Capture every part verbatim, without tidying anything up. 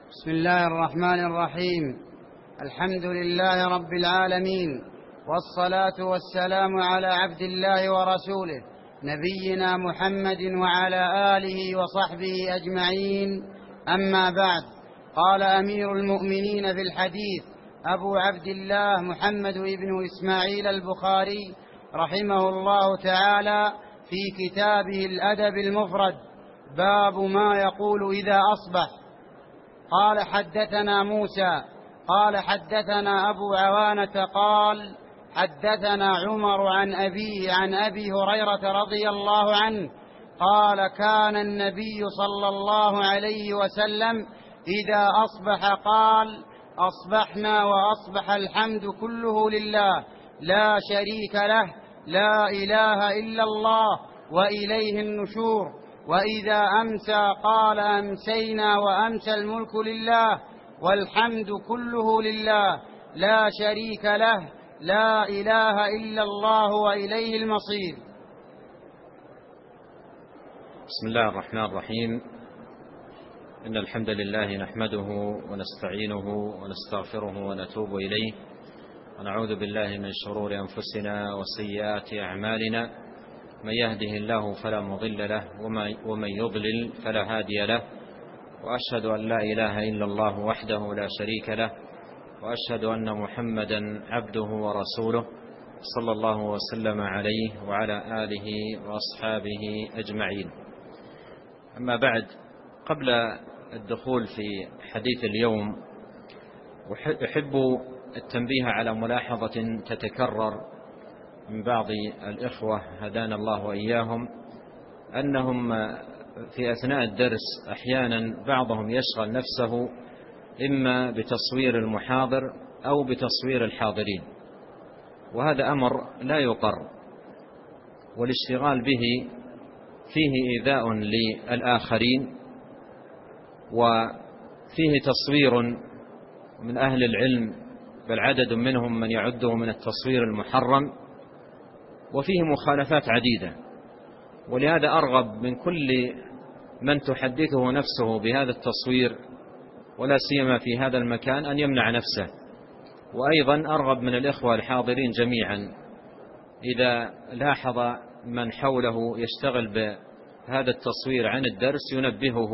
بسم الله الرحمن الرحيم. الحمد لله رب العالمين، والصلاة والسلام على عبد الله ورسوله نبينا محمد وعلى آله وصحبه أجمعين. أما بعد، قال أمير المؤمنين في الحديث أبو عبد الله محمد بن إسماعيل البخاري رحمه الله تعالى في كتابه الأدب المفرد: باب ما يقول إذا أصبح. قال: حدثنا موسى قال حدثنا أبو عوانة قال حدثنا عمر عن أبيه عن أبي هريرة رضي الله عنه قال: كان النبي صلى الله عليه وسلم إذا أصبح قال: أصبحنا وأصبح الحمد كله لله لا شريك له، لا إله إلا الله وإليه النشور. وإذا أمسى قال: أمسينا وأمسى الملك لله والحمد كله لله لا شريك له، لا إله إلا الله وإليه المصير. بسم الله الرحمن الرحيم. إن الحمد لله نحمده ونستعينه ونستغفره ونتوب إليه، ونعوذ بالله من شرور أنفسنا وسيئات أعمالنا. من يهده الله فلا مضل له ومن يضلل فلا هادي له، وأشهد أن لا إله إلا الله وحده لا شريك له، وأشهد أن محمدا عبده ورسوله صلى الله وسلم عليه وعلى آله وأصحابه أجمعين. أما بعد، قبل الدخول في حديث اليوم أحب التنبيه على ملاحظة تتكرر من بعض الإخوة هدانا الله وإياهم، أنهم في أثناء الدرس أحيانا بعضهم يشغل نفسه إما بتصوير المحاضر أو بتصوير الحاضرين، وهذا أمر لا يقر، والاشتغال به فيه إيذاء للآخرين، وفيه تصوير من أهل العلم، بل عدد منهم من يعده من التصوير المحرم، وفيه مخالفات عديدة. ولهذا أرغب من كل من تحدثه نفسه بهذا التصوير، ولا سيما في هذا المكان، أن يمنع نفسه. وأيضا أرغب من الإخوة الحاضرين جميعا إذا لاحظ من حوله يشتغل بهذا التصوير عن الدرس ينبهه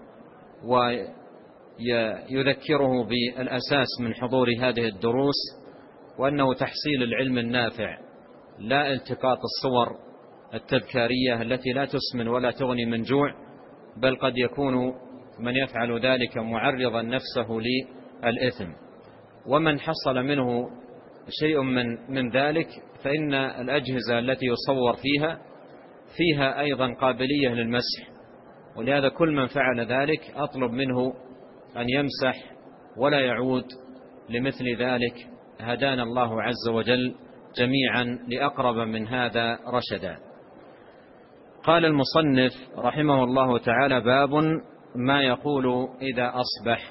ويذكره بالأساس من حضور هذه الدروس، وأنه تحصيل العلم النافع، لا التقاط الصور التذكارية التي لا تسمن ولا تغني من جوع، بل قد يكون من يفعل ذلك معرضا نفسه للإثم. ومن حصل منه شيء من من ذلك فإن الأجهزة التي يصور فيها فيها أيضا قابلية للمسح، ولهذا كل من فعل ذلك أطلب منه أن يمسح ولا يعود لمثل ذلك. هدانا الله عز وجل جميعا لأقرب من هذا رشدا. قال المصنف رحمه الله تعالى: باب ما يقول إذا أصبح.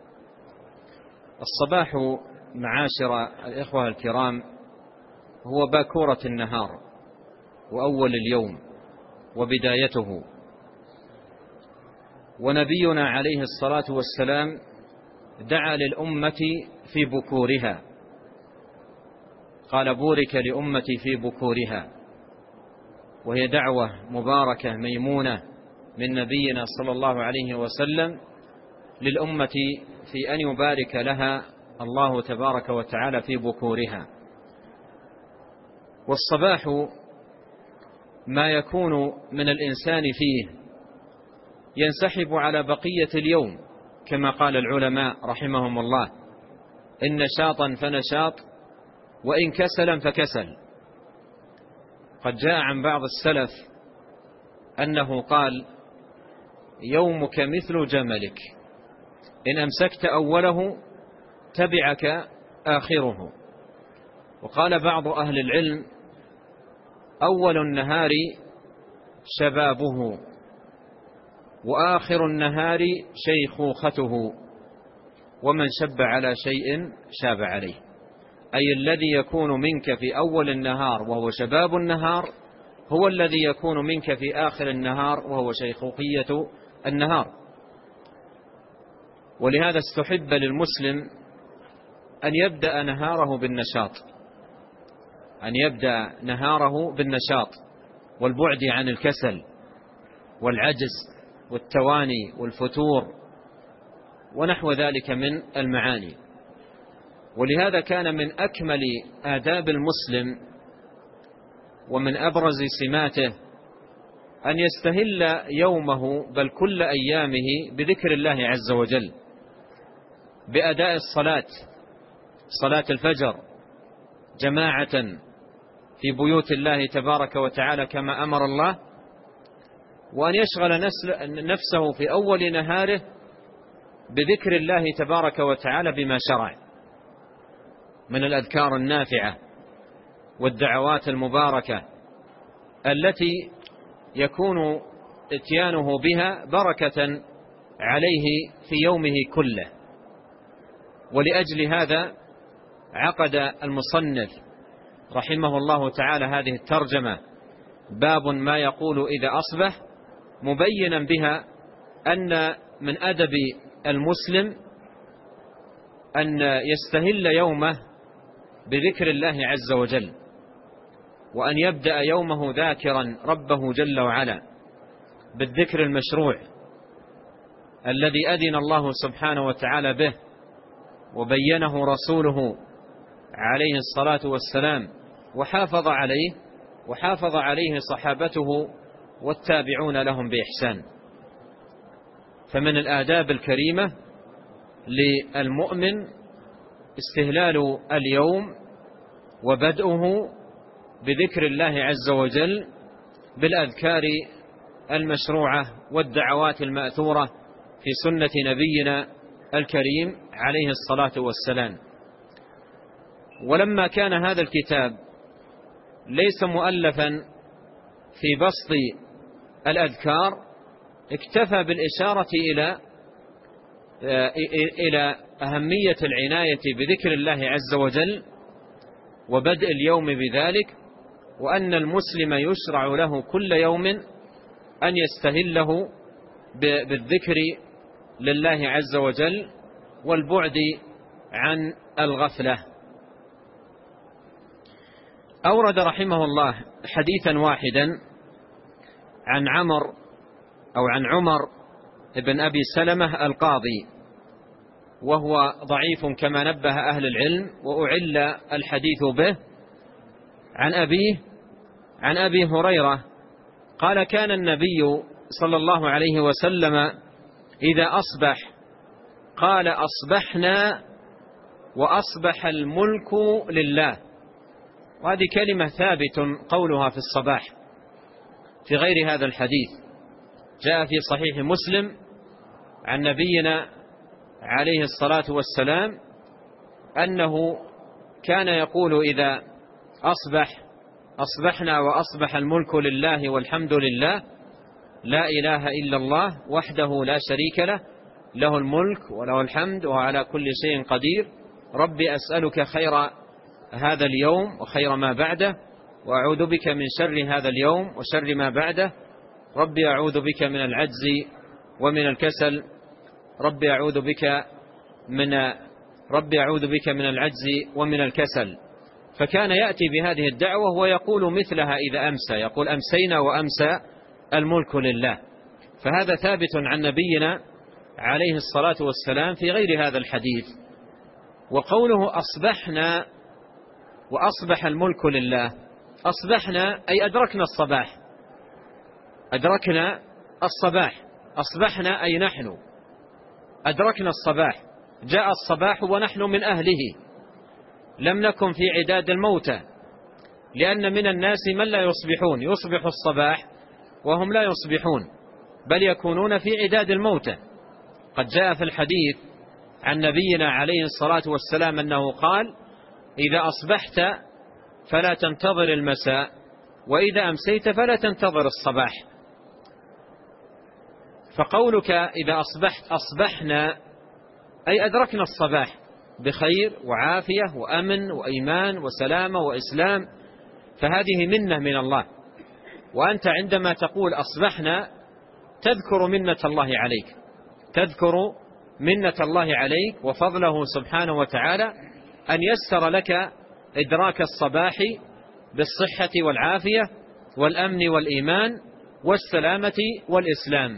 الصباح معاشر الإخوة الكرام هو باكورة النهار وأول اليوم وبدايته، ونبينا عليه الصلاة والسلام دعا للأمة في بكورها، قال: بورك لأمتي في بكورها، وهي دعوة مباركة ميمونة من نبينا صلى الله عليه وسلم للأمة في أن يبارك لها الله تبارك وتعالى في بكورها. والصباح ما يكون من الإنسان فيه ينسحب على بقية اليوم، كما قال العلماء رحمهم الله: إن نشاطا فنشاط، وإن كسلا فكسل. قد جاء عن بعض السلف أنه قال: يومك مثل جملك، إن أمسكت أوله تبعك آخره. وقال بعض أهل العلم: أول النهار شبابه، وآخر النهار شيخوخته، ومن شب على شيء شاب عليه. أي الذي يكون منك في أول النهار وهو شباب النهار هو الذي يكون منك في آخر النهار وهو شيخوخية النهار. ولهذا استحب للمسلم أن يبدأ نهاره بالنشاط، أن يبدأ نهاره بالنشاط والبعد عن الكسل والعجز والتواني والفتور ونحو ذلك من المعاني. ولهذا كان من أكمل آداب المسلم ومن أبرز سماته أن يستهل يومه بل كل أيامه بذكر الله عز وجل، بأداء الصلاة، صلاة الفجر جماعة في بيوت الله تبارك وتعالى كما أمر الله، وأن يشغل نفسه في أول نهاره بذكر الله تبارك وتعالى بما شرع من الأذكار النافعة والدعوات المباركة التي يكون اتيانه بها بركة عليه في يومه كله. ولأجل هذا عقد المصنف رحمه الله تعالى هذه الترجمة باب ما يقول إذا أصبح، مبينا بها أن من أدب المسلم أن يستهل يومه بذكر الله عز وجل، وأن يبدأ يومه ذاكرا ربه جل وعلا بالذكر المشروع الذي أذن الله سبحانه وتعالى به وبينه رسوله عليه الصلاة والسلام وحافظ عليه وحافظ عليه صحابته والتابعون لهم بإحسان. فمن الآداب الكريمة للمؤمن استهلال اليوم وبدءه بذكر الله عز وجل بالأذكار المشروعة والدعوات المأثورة في سنة نبينا الكريم عليه الصلاة والسلام. ولما كان هذا الكتاب ليس مؤلفا في بسط الأذكار، اكتفى بالإشارة إلى إلى أهمية العناية بذكر الله عز وجل وبدء اليوم بذلك، وأن المسلم يشرع له كل يوم أن يستهله بالذكر لله عز وجل والبعد عن الغفلة. أورد رحمه الله حديثا واحدا عن عمر أو عن عمر ابن أبي سلمة القاضي، وهو ضعيف كما نبه أهل العلم، وأعل الحديث به عن أبيه عن أبي هريرة قال: كان النبي صلى الله عليه وسلم إذا أصبح قال: أصبحنا وأصبح الملك لله. وهذه كلمة ثابت قولها في الصباح في غير هذا الحديث. جاء في صحيح مسلم عن نبينا عليه الصلاة والسلام أنه كان يقول إذا أصبح: أصبحنا وأصبح الملك لله والحمد لله، لا إله إلا الله وحده لا شريك له، له الملك وله الحمد وهو على كل شيء قدير، ربي أسألك خير هذا اليوم وخير ما بعده، وأعوذ بك من شر هذا اليوم وشر ما بعده، ربي أعوذ بك من العجز ومن الكسل، ربي أعوذ بك من ربي أعوذ بك من العجز ومن الكسل. فكان يأتي بهذه الدعوة ويقول مثلها إذا أمسى، يقول: أمسينا وأمسى الملك لله. فهذا ثابت عن نبينا عليه الصلاة والسلام في غير هذا الحديث. وقوله أصبحنا وأصبح الملك لله، أصبحنا أي أدركنا الصباح، أدركنا الصباح، أصبحنا أي نحن أدركنا الصباح، جاء الصباح ونحن من أهله، لم نكن في عداد الموتى، لأن من الناس من لا يصبحون، يصبح الصباح وهم لا يصبحون، بل يكونون في عداد الموتى. قد جاء في الحديث عن نبينا عليه الصلاة والسلام أنه قال: إذا أصبحت فلا تنتظر المساء، وإذا أمسيت فلا تنتظر الصباح. فقولك إذا أصبحت أصبحنا أي أدركنا الصباح بخير وعافية وأمن وإيمان وسلامة وإسلام، فهذه منة من الله. وأنت عندما تقول أصبحنا تذكر منة الله عليك، تذكر منة الله عليك وفضله سبحانه وتعالى أن يسر لك إدراك الصباح بالصحة والعافية والأمن والإيمان والسلامة والإسلام.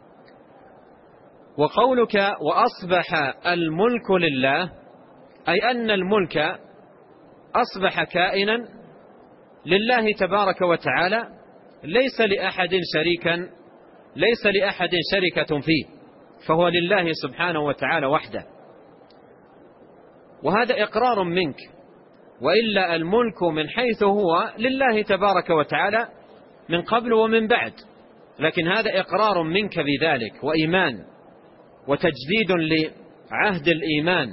وقولك وأصبح الملك لله، أي أن الملك أصبح كائنا لله تبارك وتعالى، ليس لأحد شريكا ليس لأحد شركة فيه، فهو لله سبحانه وتعالى وحده. وهذا إقرار منك، وإلا الملك من حيث هو لله تبارك وتعالى من قبل ومن بعد، لكن هذا إقرار منك بذلك وإيمان وتجديد لعهد الإيمان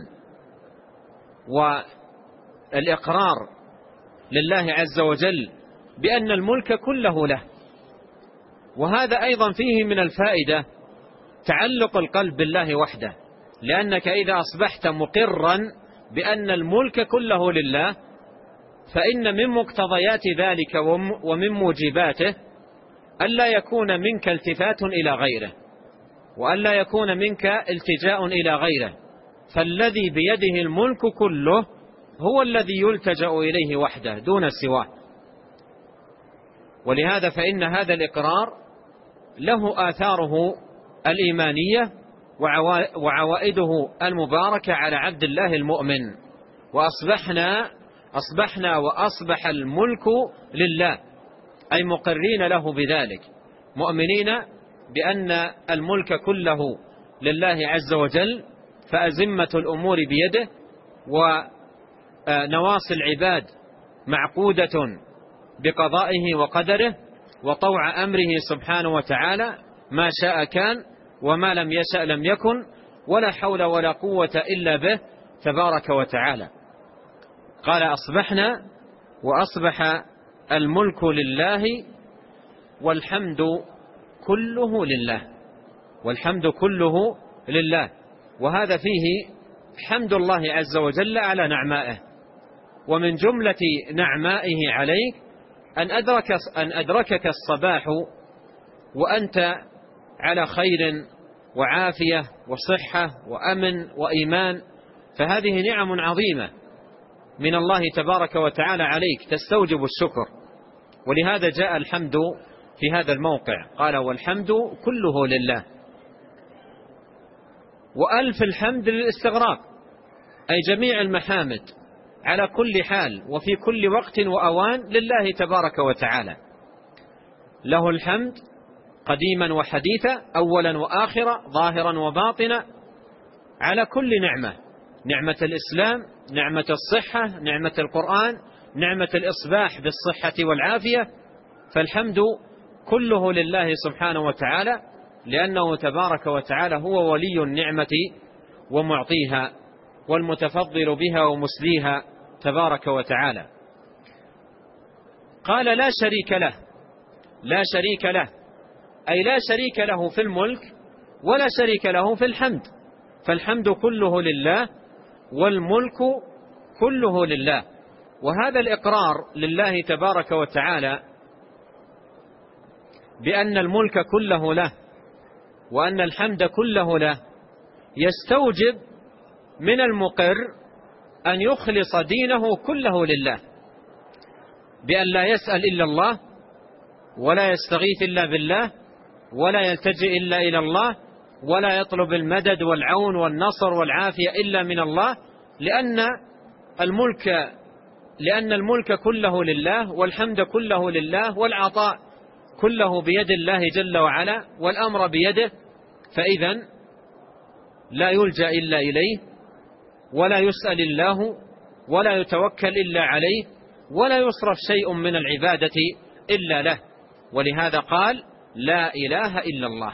والإقرار لله عز وجل بأن الملك كله له. وهذا أيضا فيه من الفائدة تعلق القلب بالله وحده، لأنك إذا أصبحت مقرا بأن الملك كله لله، فإن من مقتضيات ذلك ومن موجباته ألا يكون منك التفات إلى غيره، وألا يكون منك التجاء إلى غيره، فالذي بيده الملك كله هو الذي يلتجأ إليه وحده دون سواه. ولهذا فإن هذا الإقرار له آثاره الإيمانية وعوائده المباركة على عبد الله المؤمن. وأصبحنا أصبحنا وأصبح الملك لله، أي مقرين له بذلك، مؤمنين بأن الملك كله لله عز وجل، فأزمة الأمور بيده، ونواصي العباد معقودة بقضائه وقدره وطوع أمره سبحانه وتعالى، ما شاء كان وما لم يشأ لم يكن، ولا حول ولا قوة إلا به تبارك وتعالى. قال أصبحنا وأصبح الملك لله والحمد كله لله، والحمد كله لله. وهذا فيه حمد الله عز وجل على نعمائه، ومن جملة نعمائه عليك أن أدرك أن أدركك الصباح وأنت على خير وعافية وصحة وأمن وإيمان، فهذه نعم عظيمة من الله تبارك وتعالى عليك تستوجب الشكر. ولهذا جاء الحمد في هذا الموقع، قال والحمد كله لله، وألف الحمد للاستغراق، أي جميع المحامد على كل حال وفي كل وقت وأوان لله تبارك وتعالى. له الحمد قديما وحديثا، أولا وآخرا، ظاهرا وباطنا، على كل نعمة، نعمة الإسلام، نعمة الصحة، نعمة القرآن، نعمة الإصباح بالصحة والعافية، فالحمد كله لله سبحانه وتعالى، لأنه تبارك وتعالى هو ولي النعمة ومعطيها والمتفضل بها ومسليها تبارك وتعالى. قال لا شريك له، لا شريك له، أي لا شريك له في الملك ولا شريك له في الحمد، فالحمد كله لله والملك كله لله. وهذا الإقرار لله تبارك وتعالى بأن الملك كله له وأن الحمد كله له يستوجب من المقر أن يخلص دينه كله لله، بأن لا يسأل إلا الله، ولا يستغيث إلا بالله، ولا يلتجئ إلا إلى الله، ولا يطلب المدد والعون والنصر والعافية إلا من الله، لأن الملك لأن الملك كله لله، والحمد كله لله، والعطاء كله بيد الله جل وعلا، والأمر بيده، فإذن لا يلجأ إلا إليه، ولا يسأل الله، ولا يتوكل إلا عليه، ولا يصرف شيء من العبادة إلا له. ولهذا قال لا إله إلا الله.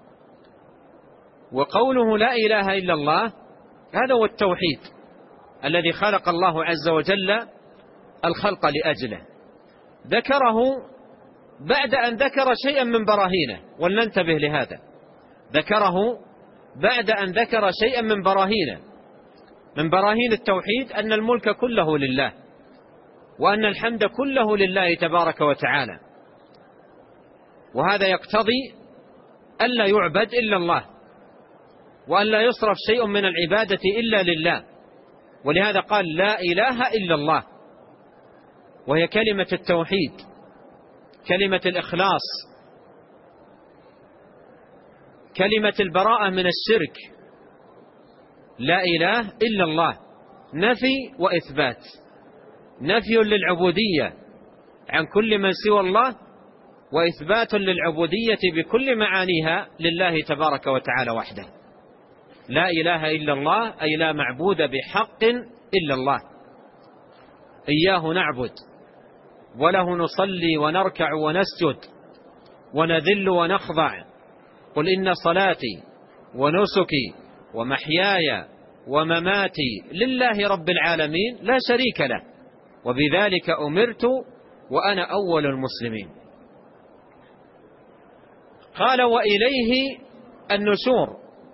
وقوله لا إله إلا الله هذا هو التوحيد الذي خلق الله عز وجل الخلق لأجله، ذكره بعد أن ذكر شيئا من براهينه، ولننتبه لهذا، ذكره بعد أن ذكر شيئا من براهينه، من براهين التوحيد أن الملك كله لله، وأن الحمد كله لله تبارك وتعالى. وهذا يقتضي ألا يعبد إلا الله، وأن لا يصرف شيء من العبادة إلا لله. ولهذا قال لا إله إلا الله، وهي كلمة التوحيد، كلمة الإخلاص، كلمة البراءة من الشرك. لا إله إلا الله، نفي وإثبات، نفي للعبودية عن كل من سوى الله، وإثبات للعبودية بكل معانيها لله تبارك وتعالى وحده. لا إله إلا الله أي لا معبود بحق إلا الله، إياه نعبد وله نصلي ونركع ونسجد ونذل ونخضع. قل إن صلاتي ونسكي ومحياي ومماتي لله رب العالمين لا شريك له، وبذلك أمرت وأنا أول المسلمين. قال وإليه النشور،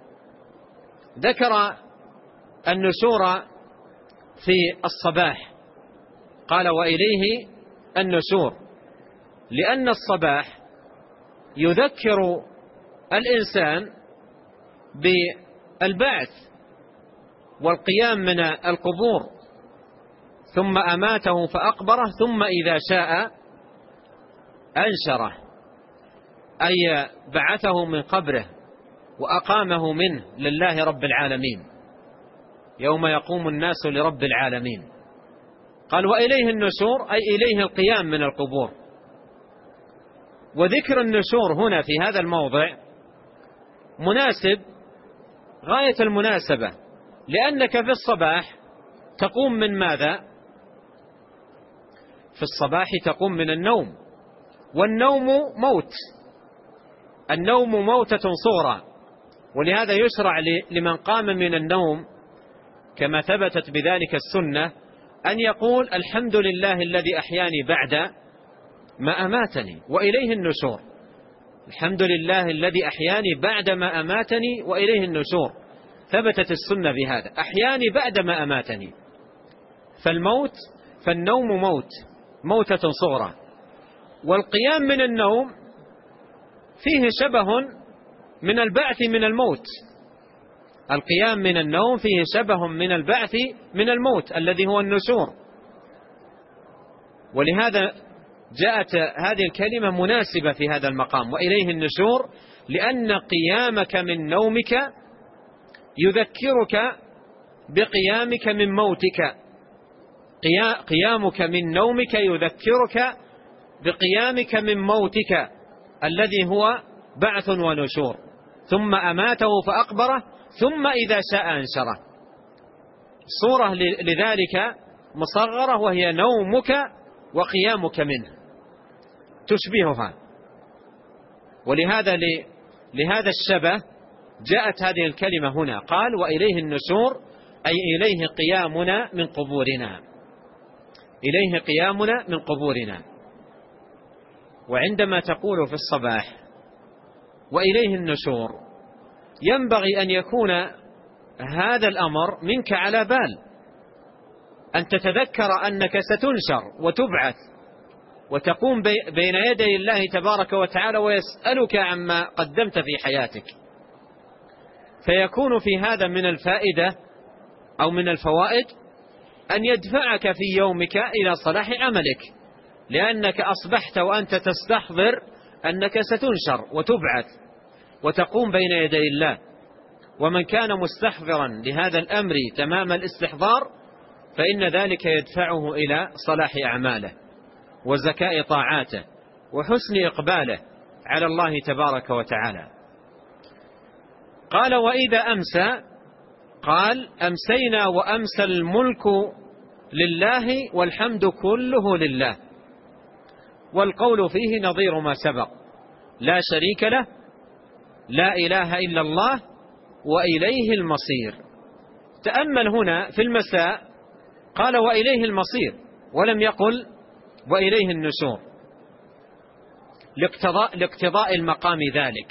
ذكر النشور في الصباح، قال وإليه النشور، لأن الصباح يذكر الإنسان بالبعث والقيام من القبور، ثم أماته فأقبره، ثم إذا شاء أنشره، أي بعثه من قبره وأقامه منه لله رب العالمين يوم يقوم الناس لرب العالمين. قال وإليه النشور أي إليه القيام من القبور. وذكر النشور هنا في هذا الموضع مناسب غاية المناسبة، لأنك في الصباح تقوم من ماذا؟ في الصباح تقوم من النوم، والنوم موت، النوم موتة صغرى. ولهذا يشرع لمن قام من النوم كما ثبتت بذلك السنة أن يقول الحمد لله الذي أحياني بعد ما أماتني وإليه النشور. الحمد لله الذي أحياني بعد ما أماتني وإليه النشور، ثبتت السنة بهذا، أحياني بعد ما أماتني. فالموت فالنوم موت، موتة صغرى. والقيام من النوم فيه شبه من البعث من الموت، القيام من النوم فيه شبه من البعث من الموت الذي هو النشور. ولهذا جاءت هذه الكلمة مناسبة في هذا المقام، وإليه النشور، لأن قيامك من نومك يذكرك بقيامك من موتك، قيامك من نومك يذكرك بقيامك من موتك الذي هو بعث ونشور. ثم أماته فأقبره، ثم إذا شاء أنشره. صورة لذلك مصغرة، وهي نومك وقيامك منه، تشبهها. ولهذا لهذا الشبه جاءت هذه الكلمة هنا، قال وإليه النشور أي إليه قيامنا من قبورنا، إليه قيامنا من قبورنا. وعندما تقول في الصباح وإليه النشور ينبغي أن يكون هذا الأمر منك على بال، أن تتذكر أنك ستنشر وتبعث وتقوم بين يدي الله تبارك وتعالى ويسألك عما قدمت في حياتك. فيكون في هذا من الفائدة أو من الفوائد أن يدفعك في يومك إلى صلاح عملك، لأنك أصبحت وأنت تستحضر أنك ستنشر وتبعث وتقوم بين يدي الله. ومن كان مستحضرا لهذا الأمر تمام الاستحضار فإن ذلك يدفعه إلى صلاح أعماله وزكاء طاعاته وحسن إقباله على الله تبارك وتعالى. قال وإذا أمسى، قال أمسينا وأمسى الملك لله والحمد كله لله. والقول فيه نظير ما سبق، لا شريك له، لا إله إلا الله، وإليه المصير. تأمل هنا في المساء قال وإليه المصير، ولم يقل وإليه النشور، لاقتضاء, لاقتضاء المقام ذلك.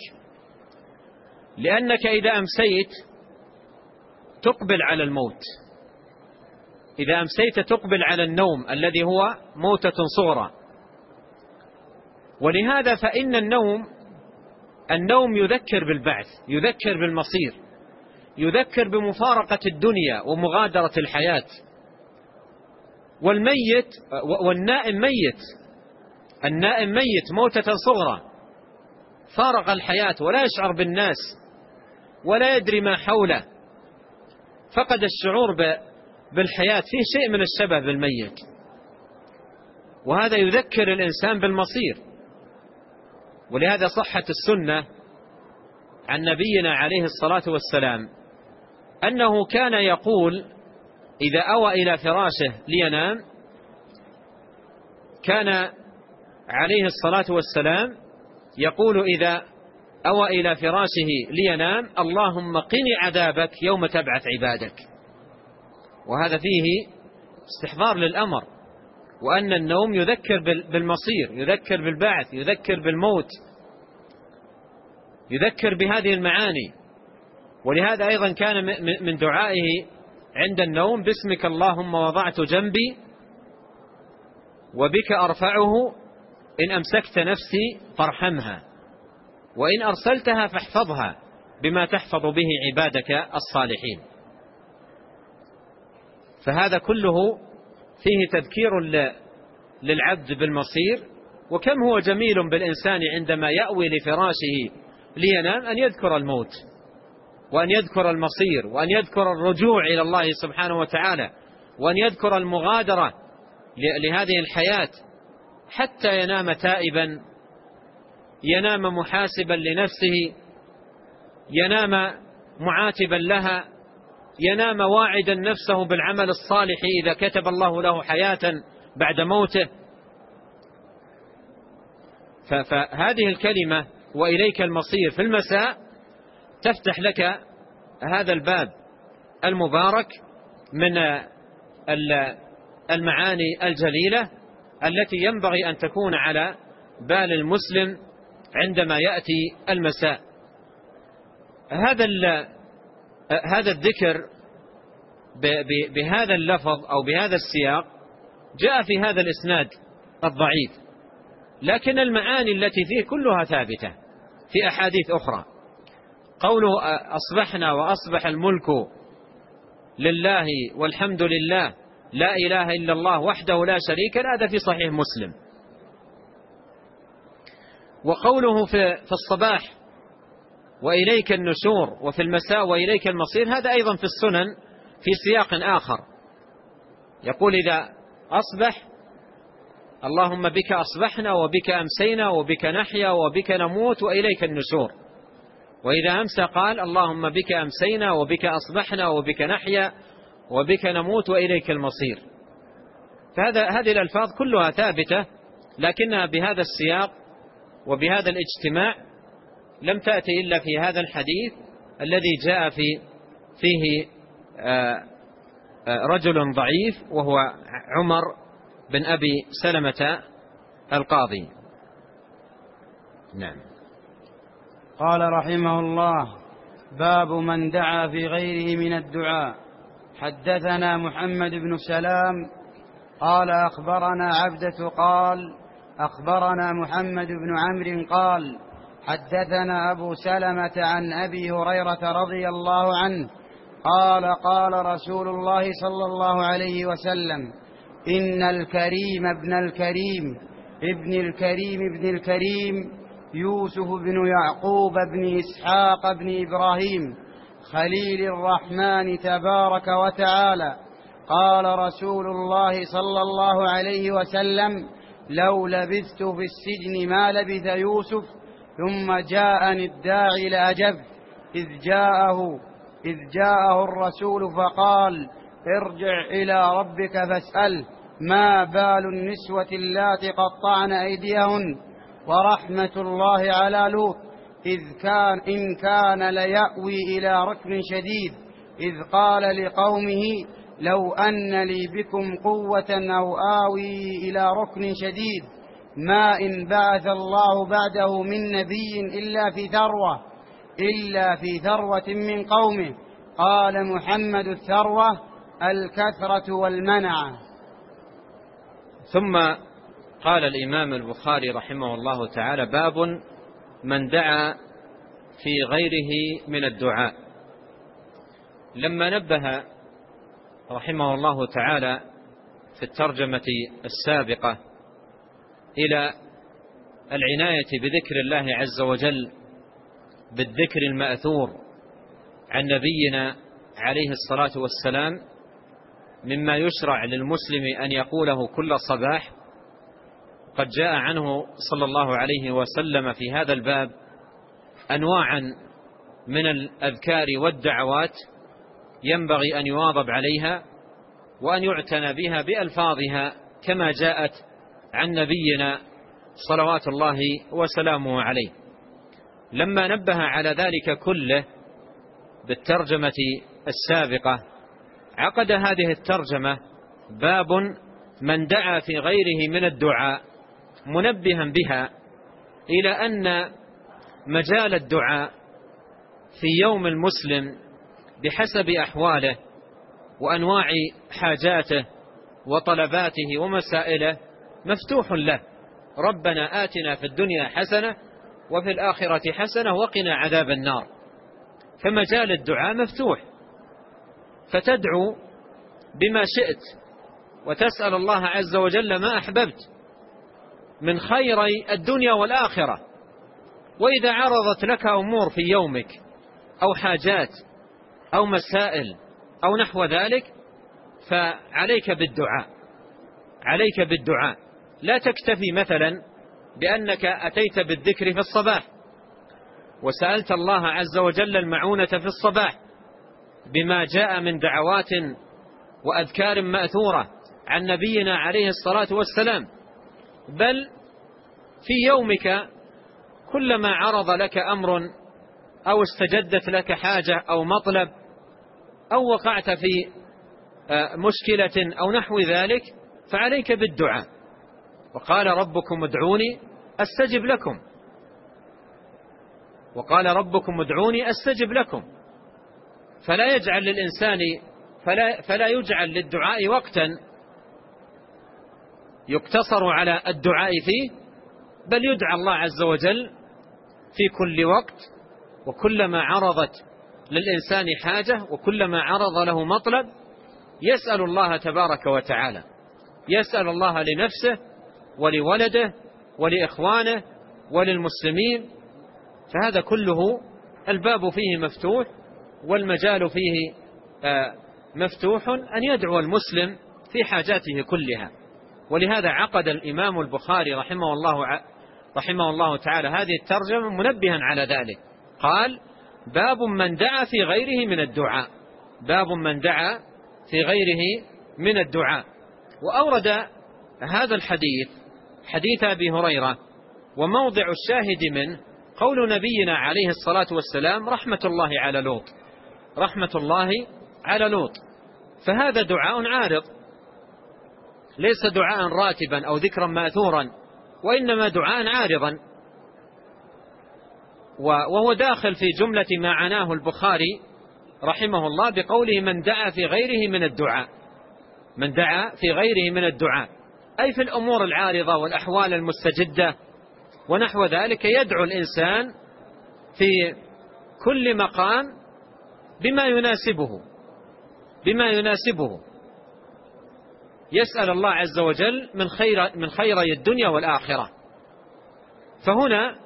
لأنك إذا أمسيت تقبل على الموت، إذا أمسيت تقبل على النوم الذي هو موتة صغرى. ولهذا فإن النوم النوم يذكر بالبعث، يذكر بالمصير، يذكر بمفارقة الدنيا ومغادرة الحياة. والميت والنائم ميت، النائم ميت موتة صغرى، فارق الحياة ولا يشعر بالناس ولا يدري ما حوله، فقد الشعور بالحياة، فيه شيء من الشبه بالميت، وهذا يذكر الإنسان بالمصير. ولهذا صحت السنة عن نبينا عليه الصلاة والسلام أنه كان يقول إذا أوى إلى فراشه لينام، كان عليه الصلاة والسلام يقول إذا أوى إلى فراشه لينام: اللهم قني عذابك يوم تبعث عبادك. وهذا فيه استحضار للأمر، وأن النوم يذكر بالمصير، يذكر بالبعث، يذكر بالموت، يذكر بهذه المعاني. ولهذا أيضا كان من دعائه عند النوم: باسمك اللهم وضعت جنبي وبك أرفعه، إن أمسكت نفسي فارحمها، وإن أرسلتها فاحفظها بما تحفظ به عبادك الصالحين. فهذا كله فيه تذكير للعبد بالمصير. وكم هو جميل بالإنسان عندما يأوي لفراشه لينام أن يذكر الموت، وأن يذكر المصير، وأن يذكر الرجوع إلى الله سبحانه وتعالى، وأن يذكر المغادرة لهذه الحياة، حتى ينام تائبا، ينام محاسبا لنفسه، ينام معاتبا لها، ينام واعدا نفسه بالعمل الصالح إذا كتب الله له حياة بعد موته. فهذه الكلمة وإليك المصير في المساء تفتح لك هذا الباب المبارك من المعاني الجليلة التي ينبغي أن تكون على بال المسلم عندما يأتي المساء. هذا هذا الذكر بهذا اللفظ أو بهذا السياق جاء في هذا الإسناد الضعيف، لكن المعاني التي فيه كلها ثابتة في أحاديث أخرى. قوله أصبحنا وأصبح الملك لله والحمد لله لا إله إلا الله وحده لا شريك له، هذا في صحيح مسلم. وقوله في الصباح وإليك النشور، وفي المساء وإليك المصير، هذا أيضا في السنن في سياق آخر، يقول إذا أصبح: اللهم بك أصبحنا وبك أمسينا وبك نحيا وبك نموت وإليك النشور. وإذا أمسى قال: اللهم بك أمسينا وبك أصبحنا وبك نحيا وبك نموت وإليك المصير. فهذا هذه الألفاظ كلها ثابتة، لكنها بهذا السياق وبهذا الاجتماع لم تأتي إلا في هذا الحديث الذي جاء في فيه رجل ضعيف وهو عمر بن أبي سلمة القاضي. نعم. قال رحمه الله: باب من دعا في غيره من الدعاء. حدثنا محمد بن سلام قال أخبرنا عبدة قال أخبرنا محمد بن عمرو قال حدثنا أبو سلمة عن أبي هريرة رضي الله عنه قال قال رسول الله صلى الله عليه وسلم: إن الكريم ابن الكريم ابن الكريم ابن الكريم يوسف بن يعقوب بن إسحاق بن إبراهيم خليل الرحمن تبارك وتعالى قال رسول الله صلى الله عليه وسلم: لو لبثت في السجن ما لبث يوسف ثم جاءني الداعي لأجبت إذ جاءه إذ جاءه الرسول فقال: ارجع إلى ربك فاسأله ما بال النسوة اللاتي قطعن أيديهن ورحمة الله على لوط إذ كان إن كان ليأوي إلى ركن شديد إذ قال لقومه: لو أن لي بكم قوة أو آوي إلى ركن شديد ما إن بعث الله بعده من نبي إلا في ثروة إلا في ثروة من قومه. قال محمد: الثروة الكثرة والمنعة. ثم قال الإمام البخاري رحمه الله تعالى: باب من دعا في غيره من الدعاء. لما نبه رحمه الله تعالى في الترجمة السابقة إلى العناية بذكر الله عز وجل بالذكر المأثور عن نبينا عليه الصلاة والسلام مما يشرع للمسلم أن يقوله كل صباح، قد جاء عنه صلى الله عليه وسلم في هذا الباب أنواعا من الأذكار والدعوات ينبغي أن يواظب عليها وأن يعتنى بها بألفاظها كما جاءت عن نبينا صلوات الله وسلامه عليه. لما نبه على ذلك كله بالترجمة السابقة عقد هذه الترجمة باب من دعا في غيره من الدعاء، منبها بها إلى أن مجال الدعاء في يوم المسلم بحسب أحواله وأنواع حاجاته وطلباته ومسائله مفتوح له. ربنا آتنا في الدنيا حسنة وفي الآخرة حسنة وقنا عذاب النار. فمجال الدعاء مفتوح، فتدعو بما شئت وتسأل الله عز وجل ما أحببت من خيري الدنيا والآخرة. وإذا عرضت لك أمور في يومك أو حاجات أو مسائل أو نحو ذلك فعليك بالدعاء، عليك بالدعاء. لا تكتفي مثلا بأنك أتيت بالذكر في الصباح وسألت الله عز وجل المعونة في الصباح بما جاء من دعوات وأذكار مأثورة عن نبينا عليه الصلاة والسلام، بل في يومك كلما عرض لك أمر أو استجدت لك حاجة أو مطلب أو وقعت في مشكلة أو نحو ذلك فعليك بالدعاء. وقال ربكم ادعوني أستجب لكم، وقال ربكم ادعوني أستجب لكم. فلا يجعل للإنسان فلا, فلا يجعل للدعاء وقتا يقتصر على الدعاء فيه، بل يدعى الله عز وجل في كل وقت، وكلما عرضت للإنسان حاجة وكلما عرض له مطلب يسأل الله تبارك وتعالى، يسأل الله لنفسه ولولده ولإخوانه وللمسلمين. فهذا كله الباب فيه مفتوح والمجال فيه مفتوح أن يدعو المسلم في حاجاته كلها. ولهذا عقد الإمام البخاري رحمه الله رحمه الله تعالى هذه الترجمة منبها على ذلك. قال: باب من دعا في غيره من الدعاء، باب من دعا في غيره من الدعاء. وأورد هذا الحديث حديث أبي هريرة، وموضع الشاهد منه قول نبينا عليه الصلاة والسلام: رحمة الله على لوط، رحمة الله على لوط. فهذا دعاء عارض، ليس دعاء راتبا أو ذكرا مأثورا، وإنما دعاء عارضا، وهو داخل في جملة ما عناه البخاري رحمه الله بقوله: من دعا في غيره من الدعاء، من دعا في غيره من الدعاء، أي في الأمور العارضة والأحوال المستجدة ونحو ذلك. يدعو الإنسان في كل مقام بما يناسبه، بما يناسبه يسأل الله عز وجل من خير من خيري الدنيا والآخرة. فهنا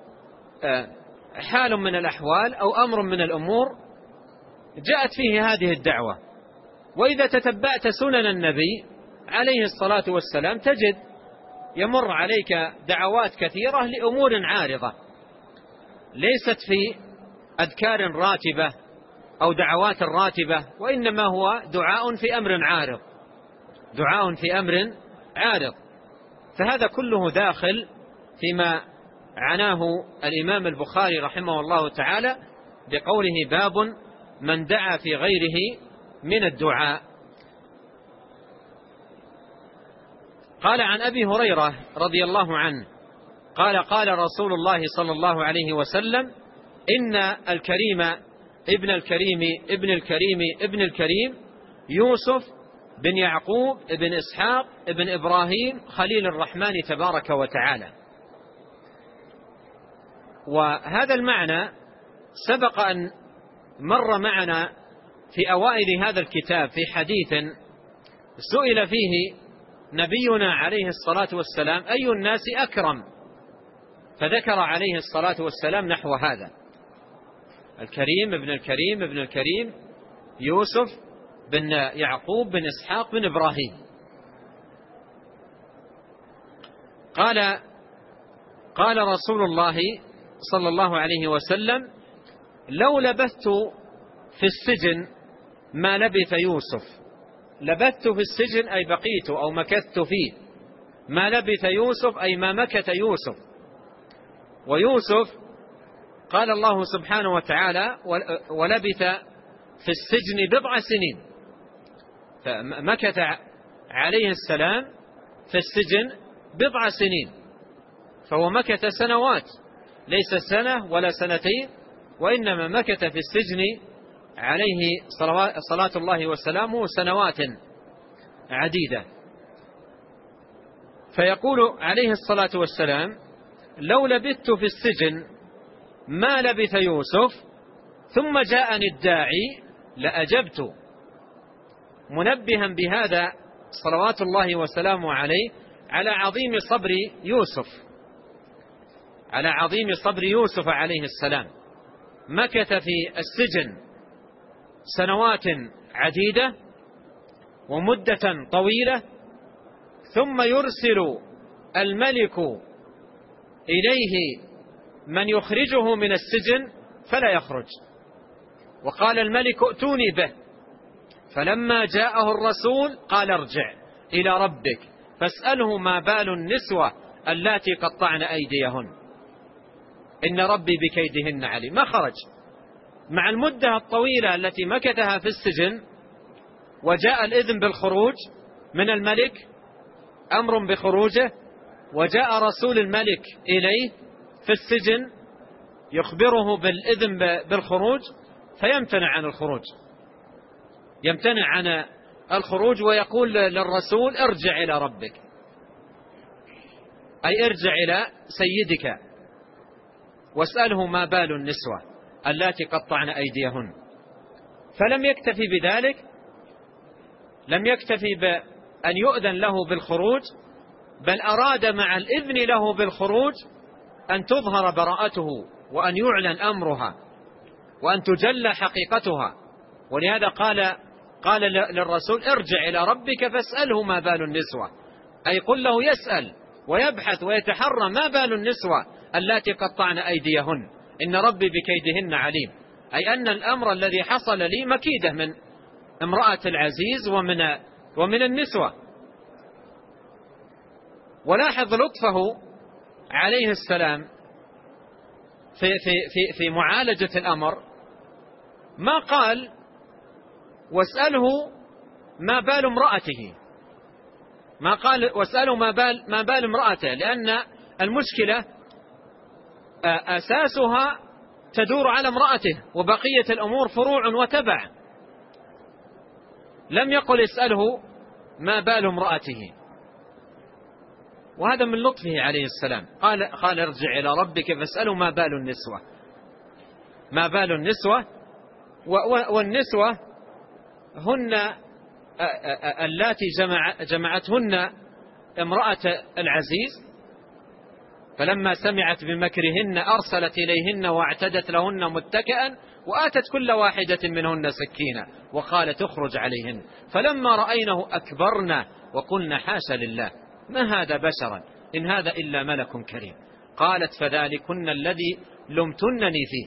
حال من الأحوال أو أمر من الأمور جاءت فيه هذه الدعوة. وإذا تتبعت سنن النبي عليه الصلاة والسلام تجد يمر عليك دعوات كثيرة لأمور عارضة، ليست في أذكار راتبة أو دعوات راتبة، وإنما هو دعاء في أمر عارض، دعاء في أمر عارض. فهذا كله داخل فيما عناه الإمام البخاري رحمه الله تعالى بقوله: باب من دعا في غيره من الدعاء. قال عن أبي هريرة رضي الله عنه قال: قال رسول الله صلى الله عليه وسلم: إن الكريم ابن الكريم ابن الكريم ابن الكريم يوسف بن يعقوب بن إسحاق بن إبراهيم خليل الرحمن تبارك وتعالى. وهذا المعنى سبق أن مر معنا في أوائل هذا الكتاب في حديث سئل فيه نبينا عليه الصلاة والسلام أي الناس أكرم، فذكر عليه الصلاة والسلام نحو هذا: الكريم ابن الكريم ابن الكريم يوسف بن يعقوب بن إسحاق بن إبراهيم. قال قال رسول الله صلى الله عليه وسلم: لو لبثت في السجن ما لبث يوسف. لبثت في السجن أي بقيت أو مكثت فيه، ما لبث يوسف أي ما مكث يوسف. ويوسف قال الله سبحانه وتعالى: ولبث في السجن بضع سنين، فمكث عليه السلام في السجن بضع سنين، فهو مكث سنوات، ليس سنة ولا سنتين، وإنما مكث في السجن عليه صلاة الله وسلامه سنوات عديدة. فيقول عليه الصلاة والسلام: لو لبثت في السجن ما لبث يوسف ثم جاءني الداعي لأجبت، منبها بهذا صلوات الله وسلامه عليه على عظيم صبر يوسف، على عظيم صبر يوسف عليه السلام. مكث في السجن سنوات عديدة ومدة طويلة، ثم يرسل الملك إليه من يخرجه من السجن فلا يخرج، وقال الملك: ائتوني به. فلما جاءه الرسول قال: ارجع إلى ربك فاسأله ما بال النسوة اللاتي قطعن أيديهن إن ربي بكيدهن عليم. ما خرج مع المدة الطويلة التي مكثها في السجن، وجاء الإذن بالخروج من الملك، أمر بخروجه، وجاء رسول الملك إليه في السجن يخبره بالإذن بالخروج، فيمتنع عن الخروج، يمتنع عن الخروج ويقول للرسول: ارجع إلى ربك، أي ارجع إلى سيدك واسأله ما بال النسوة اللاتي قطعن أيديهن. فلم يكتفي بذلك، لم يكتفي بأن يؤذن له بالخروج، بل أراد مع الإذن له بالخروج أن تظهر براءته وأن يعلن أمرها وأن تجلى حقيقتها. ولهذا قال قال للرسول: ارجع إلى ربك فاسأله ما بال النسوة، أي قل له يسأل ويبحث ويتحرى ما بال النسوة اللاتي قطعن أيديهن إن ربي بكيدهن عليم، أي أن الأمر الذي حصل لي مكيدة من امرأة العزيز ومن ومن النسوة. ولاحظ لطفه عليه السلام في في في في معالجة الأمر، ما قال: واسأله ما بال امرأته، ما قال: واسأله ما بال ما بال امرأته، لأن المشكلة أساسها تدور على امرأته وبقية الأمور فروع وتبع. لم يقل: اسأله ما بال امرأته. وهذا من لطفه عليه السلام. قال قال ارجع إلى ربك فاسأله ما بال النسوة، ما بال النسوة. والنسوة هن اللاتي جمع جمعتهن امرأة العزيز، فلما سمعت بمكرهن أرسلت إليهن واعتدت لهن متكئا وآتت كل واحدة منهن سكينا وقالت اخرج عليهن، فلما رأينه أكبرنا وقلنا حاشا لله ما هذا بشرا إن هذا إلا ملك كريم. قالت: فذلكن الذي لمتنني فيه.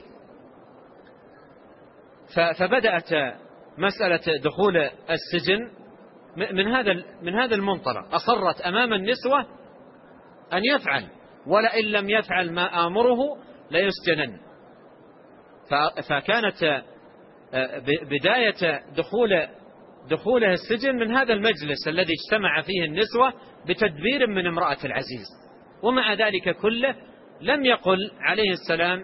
فبدأت مسألة دخول السجن من هذا من هذا المنطلق. أصرت أمام النسوة أن يفعل، ولئن لم يفعل ما آمره ليسجنن. فكانت بداية دخول دخوله السجن من هذا المجلس الذي اجتمع فيه النسوة بتدبير من امرأة العزيز. ومع ذلك كله لم يقل عليه السلام: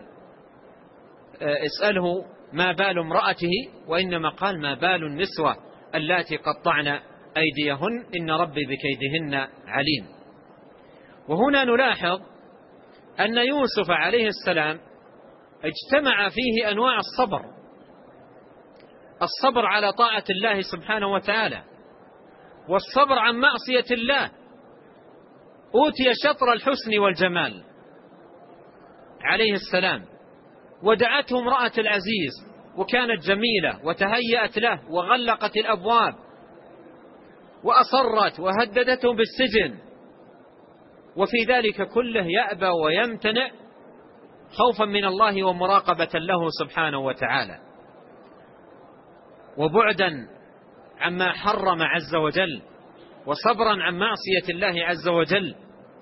اسأله ما بال امرأته، وإنما قال: ما بال النسوة اللاتي قطعن أيديهن إن ربي بكيدهن عليم. وهنا نلاحظ أن يوسف عليه السلام اجتمع فيه أنواع الصبر. الصبر على طاعة الله سبحانه وتعالى، والصبر عن معصية الله. أوتي شطر الحسن والجمال عليه السلام، ودعته امرأة العزيز وكانت جميلة وتهيأت له وغلقت الأبواب وأصرت وهددته بالسجن، وفي ذلك كله يأبى ويمتنع خوفا من الله ومراقبة له سبحانه وتعالى، وبعدا عما حرم عز وجل، وصبرا عن معصية الله عز وجل.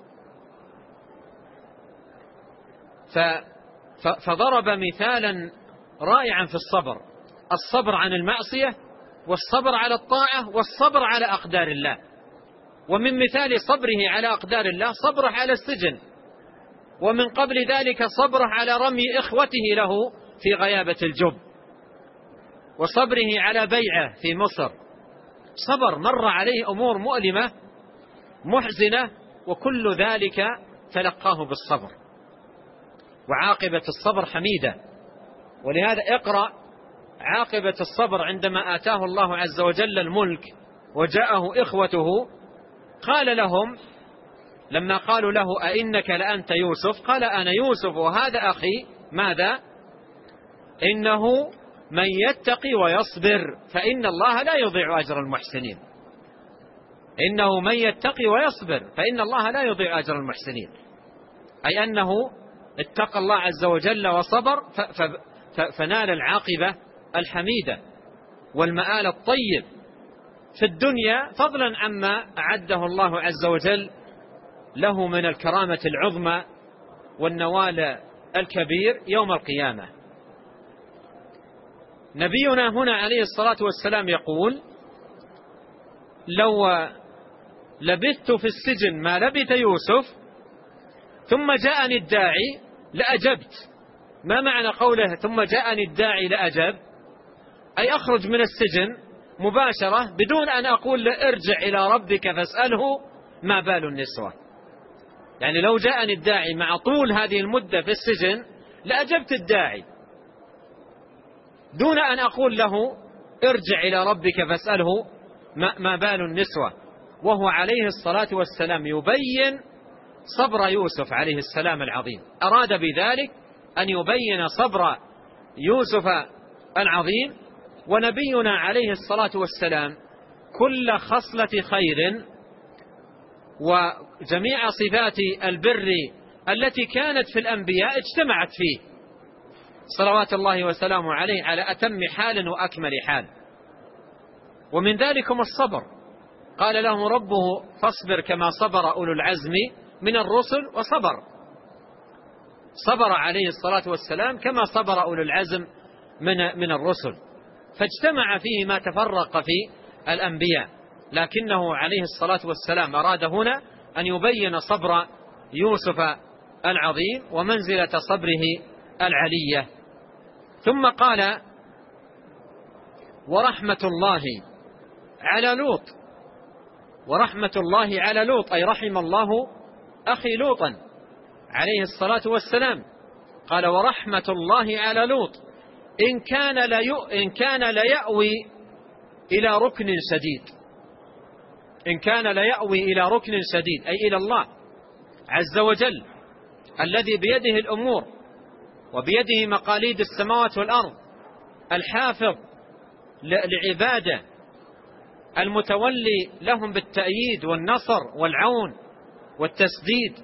فضرب مثالا رائعا في الصبر، الصبر عن المعصية والصبر على الطاعة والصبر على أقدار الله. ومن مثال صبره على أقدار الله صبره على السجن، ومن قبل ذلك صبره على رمي إخوته له في غيابة الجب، وصبره على بيعه في مصر. صبر، مر عليه أمور مؤلمة محزنة، وكل ذلك تلقاه بالصبر، وعاقبة الصبر حميدة. ولهذا اقرأ عاقبة الصبر عندما آتاه الله عز وجل الملك وجاءه إخوته، قال لهم لما قالوا له أئنك لأنت يوسف، قال أنا يوسف وهذا أخي. ماذا؟ إنه من يتقي ويصبر فإن الله لا يضيع أجر المحسنين. إنه من يتقي ويصبر فإن الله لا يضيع أجر المحسنين، أي أنه اتقى الله عز وجل وصبر فنال العاقبة الحميدة والمآل الطيب في الدنيا، فضلا عما أعده الله عز وجل له من الكرامة العظمى والنوال الكبير يوم القيامة. نبينا هنا عليه الصلاة والسلام يقول: لو لبثت في السجن ما لبث يوسف ثم جاءني الداعي لأجبت. ما معنى قوله ثم جاءني الداعي لأجب؟ أي أخرج من السجن مباشرة بدون أن أقول له ارجع إلى ربك فاسأله ما بال النسوة. يعني لو جاءني الداعي مع طول هذه المدة في السجن لأجبت الداعي دون أن أقول له ارجع إلى ربك فاسأله ما بال النسوة. وهو عليه الصلاة والسلام يبين صبر يوسف عليه السلام العظيم، أراد بذلك أن يبين صبر يوسف العظيم. ونبينا عليه الصلاة والسلام كل خصلة خير وجميع صفات البر التي كانت في الأنبياء اجتمعت فيه صلوات الله وسلامه عليه على أتم حال وأكمل حال، ومن ذلكم الصبر. قال له ربه فاصبر كما صبر أولو العزم من الرسل، وصبر، صبر عليه الصلاة والسلام كما صبر أولو العزم من من الرسل، فاجتمع فيه ما تفرق في الأنبياء. لكنه عليه الصلاة والسلام أراد هنا أن يبين صبر يوسف العظيم ومنزلة صبره العلية. ثم قال: ورحمة الله على لوط. ورحمة الله على لوط أي رحم الله أخي لوطا عليه الصلاة والسلام. قال: ورحمة الله على لوط إن كان ليؤ إن كان ليأوي إلى ركن شديد. إن كان ليأوي إلى ركن شديد أي إلى الله عز وجل الذي بيده الأمور وبيده مقاليد السماوات والأرض، الحافظ لعباده، المتولي لهم بالتأييد والنصر والعون والتسديد،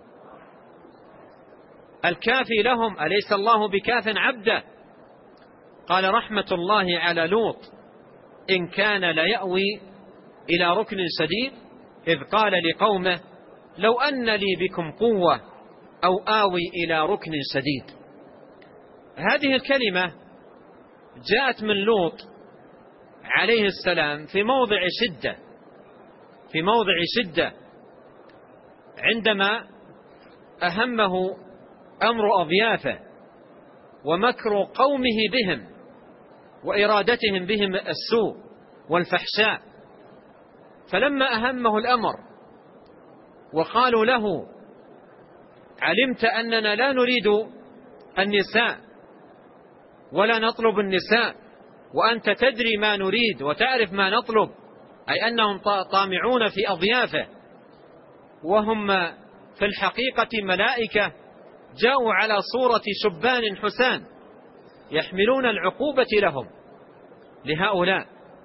الكافي لهم، أليس الله بكاف عبده؟ قال: رحمة الله على لوط إن كان ليأوي إلى ركن شديد، إذ قال لقومه لو أن لي بكم قوة أو آوي إلى ركن شديد. هذه الكلمة جاءت من لوط عليه السلام في موضع شدة في موضع شدة عندما أهمه أمر أضيافه ومكر قومه بهم وإرادتهم بهم السوء والفحشاء. فلما أهمه الأمر وقالوا له: علمت أننا لا نريد النساء ولا نطلب النساء وأنت تدري ما نريد وتعرف ما نطلب، أي أنهم طامعون في أضيافه، وهم في الحقيقة ملائكة جاءوا على صورة شبان حسان يحملون العقوبة لهم لهؤلاء.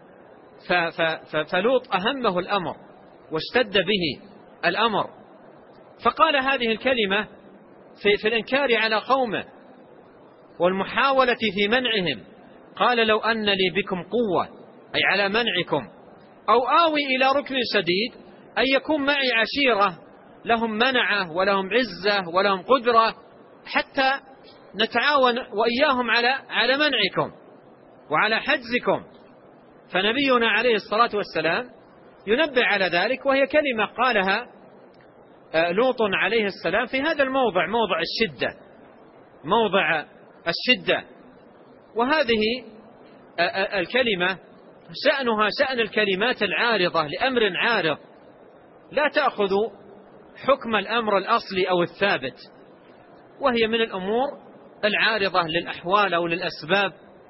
فلوط أهمه الأمر واشتد به الأمر، فقال هذه الكلمة في, في الإنكار على قومه والمحاولة في منعهم. قال لو أن لي بكم قوة، أي على منعكم، أو آوي إلى ركن شديد، أن يكون معي عشيرة لهم منعة ولهم عزة ولهم قدرة، حتى نتعاون وإياهم على على منعكم وعلى حجزكم. فنبينا عليه الصلاة والسلام ينبه على ذلك، وهي كلمة قالها لوط عليه السلام في هذا الموضع، موضع الشدة، موضع الشدة. وهذه الكلمة شأنها شأن الكلمات العارضة لأمر عارض، لا تأخذ حكم الأمر الأصلي أو الثابت، وهي من الأمور العارضة للأحوال أو للأسباب.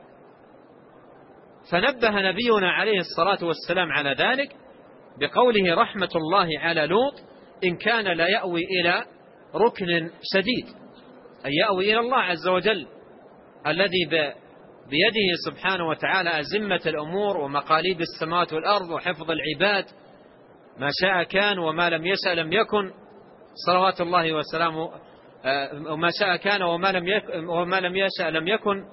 فنبه نبينا عليه الصلاة والسلام على ذلك بقوله رحمة الله على لوط إن كان لا يأوي إلى ركن شديد، أي يأوي إلى الله عز وجل الذي بيده سبحانه وتعالى أزمة الأمور ومقاليد السماوات والأرض وحفظ العباد، ما شاء كان وما لم يشأ لم يكن، صلوات الله وسلامه، وما شاء كان وما لم يكن وما لم يشأ لم يكن.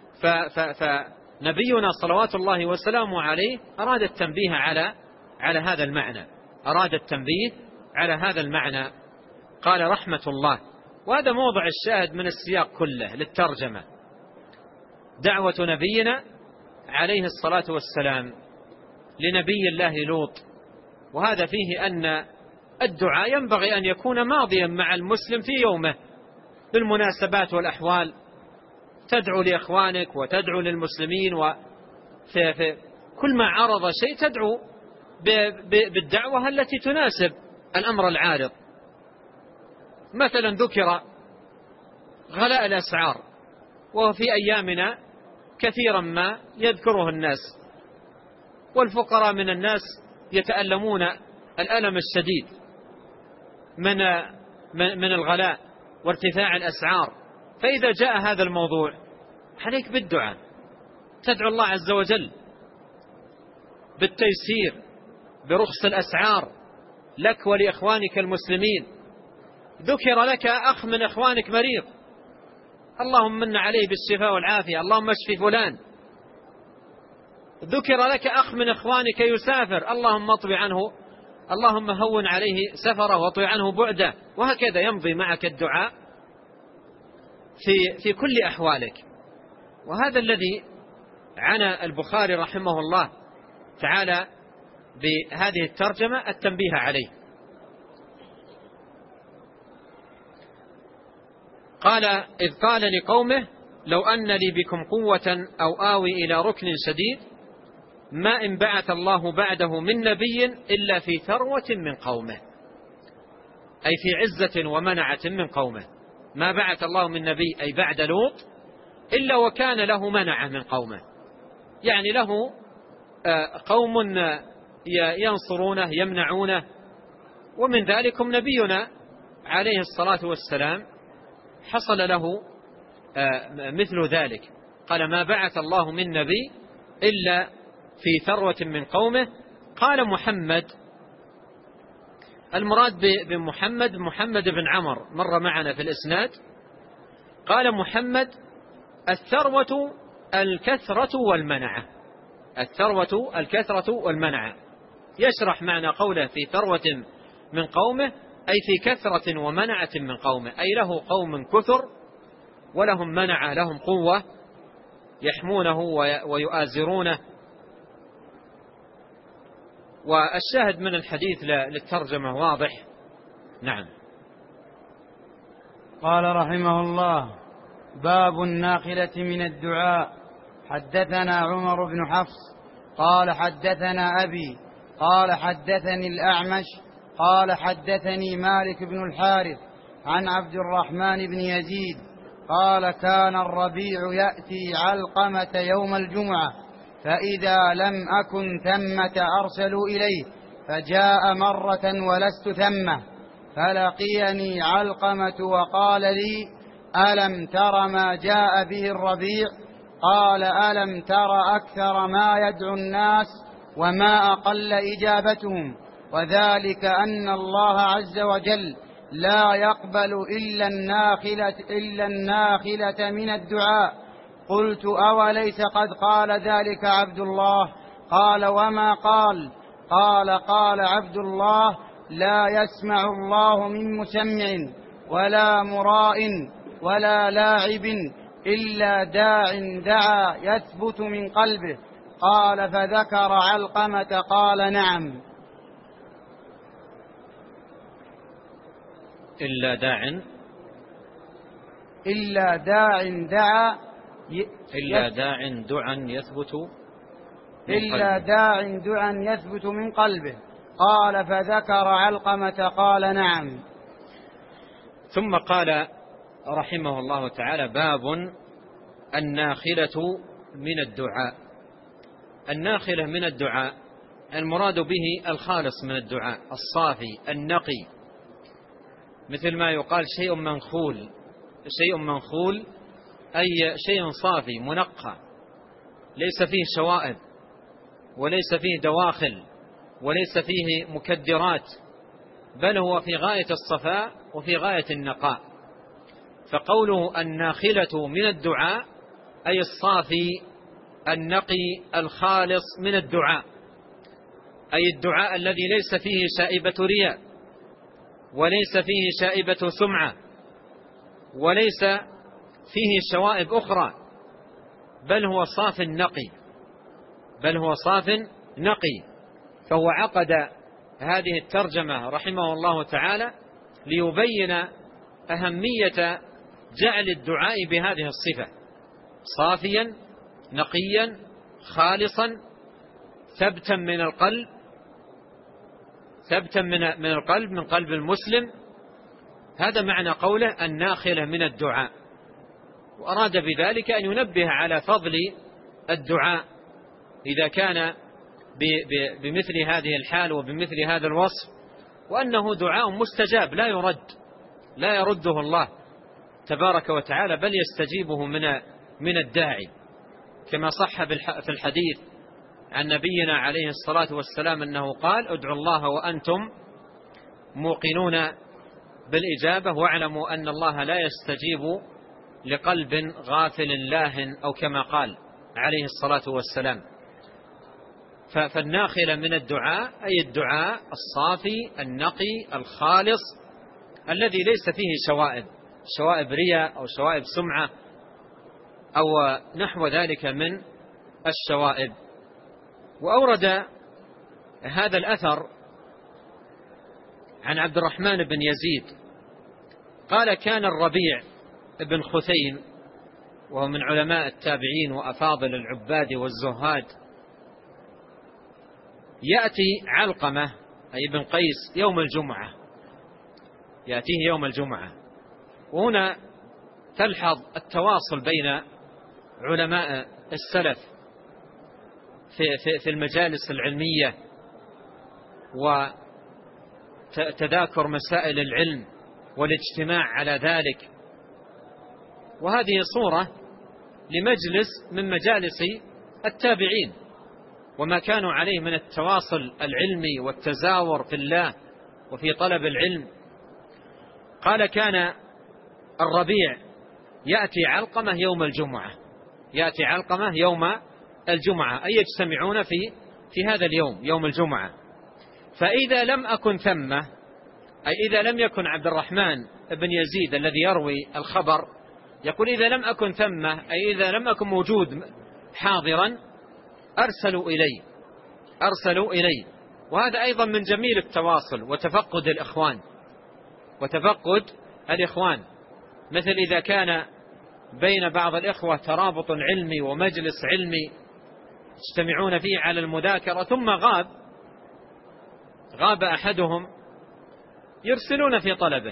فنبينا صلوات الله وسلامه عليه أراد التنبيه على على هذا المعنى، أراد التنبيه على هذا المعنى. قال رحمة الله، وهذا موضع الشاهد من السياق كله للترجمة، دعوة نبينا عليه الصلاة والسلام لنبي الله لوط. وهذا فيه أن الدعاء ينبغي أن يكون ماضيا مع المسلم في يومه بالمناسبات والأحوال، تدعو لإخوانك وتدعو للمسلمين، وفي كل ما عرض شيء تدعو بالدعوة التي تناسب الأمر العارض. مثلا ذكر غلاء الأسعار، وفي أيامنا كثيرا ما يذكره الناس، والفقراء من الناس يتألمون الألم الشديد من من الغلاء وارتفاع الأسعار. فإذا جاء هذا الموضوع عليك بالدعاء، تدعو الله عز وجل بالتيسير برخص الأسعار لك ولإخوانك المسلمين. ذكر لك أخ من إخوانك مريض، اللهم من عليه بالشفاء والعافية، اللهم اشف فلان. ذكر لك أخ من إخوانك يسافر، اللهم اطوي عنه، اللهم هون عليه سفره واطوي عنه بعده. وهكذا يمضي معك الدعاء في في كل أحوالك. وهذا الذي عنى البخاري رحمه الله تعالى بهذه الترجمة التنبيه عليه. قال إذ قال لقومه لو أن لي بكم قوة أو آوي إلى ركن شديد ما إن بعث الله بعده من نبي إلا في ثروة من قومه، أي في عزة ومنعة من قومه. ما بعث الله من نبي أي بعد لوط إلا وكان له منعة من قومه، يعني له قوم ينصرونه يمنعونه، ومن ذلكم نبينا عليه الصلاة والسلام حصل له مثل ذلك. قال ما بعث الله من نبي إلا في ثروة من قومه. قال محمد، المراد بمحمد محمد بن عمر مر معنا في الإسناد. قال محمد الثروة الكثرة والمنعة، الثروة الكثرة والمنعة. يشرح معنى قوله في ثروة من قومه أي في كثرة ومنعة من قومه، أي له قوم كثر ولهم منعة، لهم قوة يحمونه ويؤازرونه. والشاهد من الحديث للترجمة واضح. نعم. قال رحمه الله باب الناقلة من الدعاء. حدثنا عمر بن حفص قال حدثنا أبي قال حدثني الأعمش قال حدثني مالك بن الحارث عن عبد الرحمن بن يزيد قال كان الربيع يأتي علقمة يوم الجمعة فإذا لم أكن ثمة أرسلوا إليه، فجاء مرة ولست ثمة، فلقيني علقمة وقال لي: ألم تر ما جاء به الربيع؟ قال: ألم تر أكثر ما يدعو الناس وما أقل إجابتهم، وذلك أن الله عز وجل لا يقبل إلا الناخلة, إلا الناخلة من الدعاء. قلت: أوليس قد قال ذلك عبد الله؟ قال: وما قال؟ قال: قال عبد الله: لا يسمع الله من مسمع ولا مراء ولا لاعب إلا داع دعا يثبت من قلبه. قال: فذكر علقمة قال: نعم. إلا داع إلا داع دعا ي... إلا داع دعا يثبت من إلا قلبه. داع دعا يثبت من قلبه. قال: فذكر علقمة قال: نعم. ثم قال رحمه الله تعالى: باب الناخلة من الدعاء. الناخلة من الدعاء المراد به الخالص من الدعاء، الصافي النقي، مثل ما يقال شيء منخول. شيء منخول أي شيء صافي منقى، ليس فيه شوائب وليس فيه دواخل وليس فيه مكدرات، بل هو في غاية الصفاء وفي غاية النقاء. فقوله الناخلة من الدعاء أي الصافي النقي الخالص من الدعاء، أي الدعاء الذي ليس فيه شائبة رياء وليس فيه شائبة سمعة وليس فيه شوائب أخرى، بل هو صاف نقي بل هو صاف نقي. فهو عقد هذه الترجمة رحمه الله تعالى ليبين أهمية جعل الدعاء بهذه الصفة: صافيا نقيا خالصا ثبتا من القلب ثبتا من من القلب من قلب المسلم. هذا معنى قوله الناخلة من الدعاء. وأراد بذلك أن ينبه على فضل الدعاء إذا كان بمثل هذه الحال وبمثل هذا الوصف، وأنه دعاء مستجاب لا يرد لا يرده الله تبارك وتعالى، بل يستجيبه من من الداعي، كما صح في الحديث عن نبينا عليه الصلاة والسلام أنه قال: ادعوا الله وأنتم موقنون بالإجابة، واعلموا أن الله لا يستجيب لقلب غافل لاه، أو كما قال عليه الصلاة والسلام. فالناخلة من الدعاء أي الدعاء الصافي النقي الخالص الذي ليس فيه شوائب شوائب رياء أو شوائب سمعة أو نحو ذلك من الشوائب. وأورد هذا الأثر عن عبد الرحمن بن يزيد قال: كان الربيع بن خثيم، وهو من علماء التابعين وأفاضل العباد والزهاد، يأتي علقمة أي ابن قيس يوم الجمعة، يأتيه يوم الجمعة. وهنا تلحظ التواصل بين علماء السلف في, في, في المجالس العلمية وتذاكر مسائل العلم والاجتماع على ذلك. وهذه صورة لمجلس من مجالس التابعين وما كانوا عليه من التواصل العلمي والتزاور في الله وفي طلب العلم. قال: كان الربيع يأتي علقمة يوم الجمعة يأتي علقمة يوم الجمعة أي يجتمعون في في هذا اليوم يوم الجمعة. فإذا لم أكن ثمة أي إذا لم يكن عبد الرحمن بن يزيد الذي يروي الخبر، يقول: إذا لم أكن ثمة أي إذا لم أكن موجود حاضرا أرسلوا إلي أرسلوا إلي وهذا أيضا من جميل التواصل وتفقد الإخوان وتفقد الإخوان مثل إذا كان بين بعض الإخوة ترابط علمي ومجلس علمي يجتمعون فيه على المذاكرة، ثم غاب غاب أحدهم، يرسلون في طلبه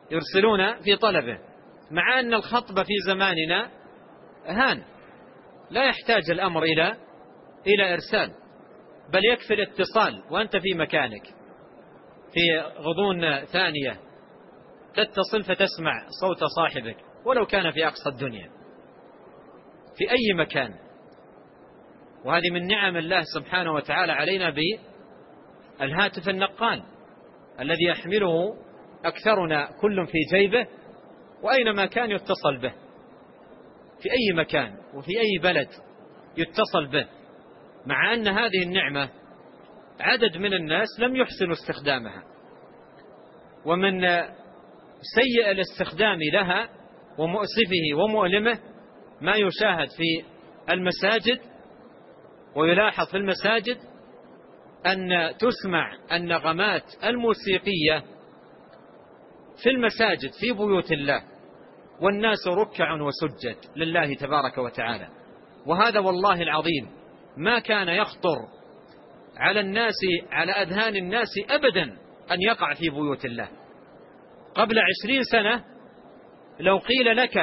يرسلون في طلبه مع أن الخطب في زماننا هان، لا يحتاج الأمر إلى إلى إرسال، بل يكفي الاتصال وأنت في مكانك في غضون ثانية تتصل فتسمع صوت صاحبك ولو كان في أقصى الدنيا في أي مكان. وهذه من نعم الله سبحانه وتعالى علينا بالهاتف النقال الذي يحمله أكثرنا كل في جيبه، وأينما كان يتصل به في أي مكان وفي أي بلد يتصل به، مع أن هذه النعمة عدد من الناس لم يحسنوا استخدامها. ومن سيء الاستخدام لها ومؤسفه ومؤلمه ما يشاهد في المساجد ويلاحظ في المساجد أن تسمع النغمات الموسيقية في المساجد في بيوت الله والناس ركع وسجد لله تبارك وتعالى. وهذا والله العظيم ما كان يخطر على الناس على أذهان الناس أبدا أن يقع في بيوت الله. قبل عشرين سنة لو قيل لك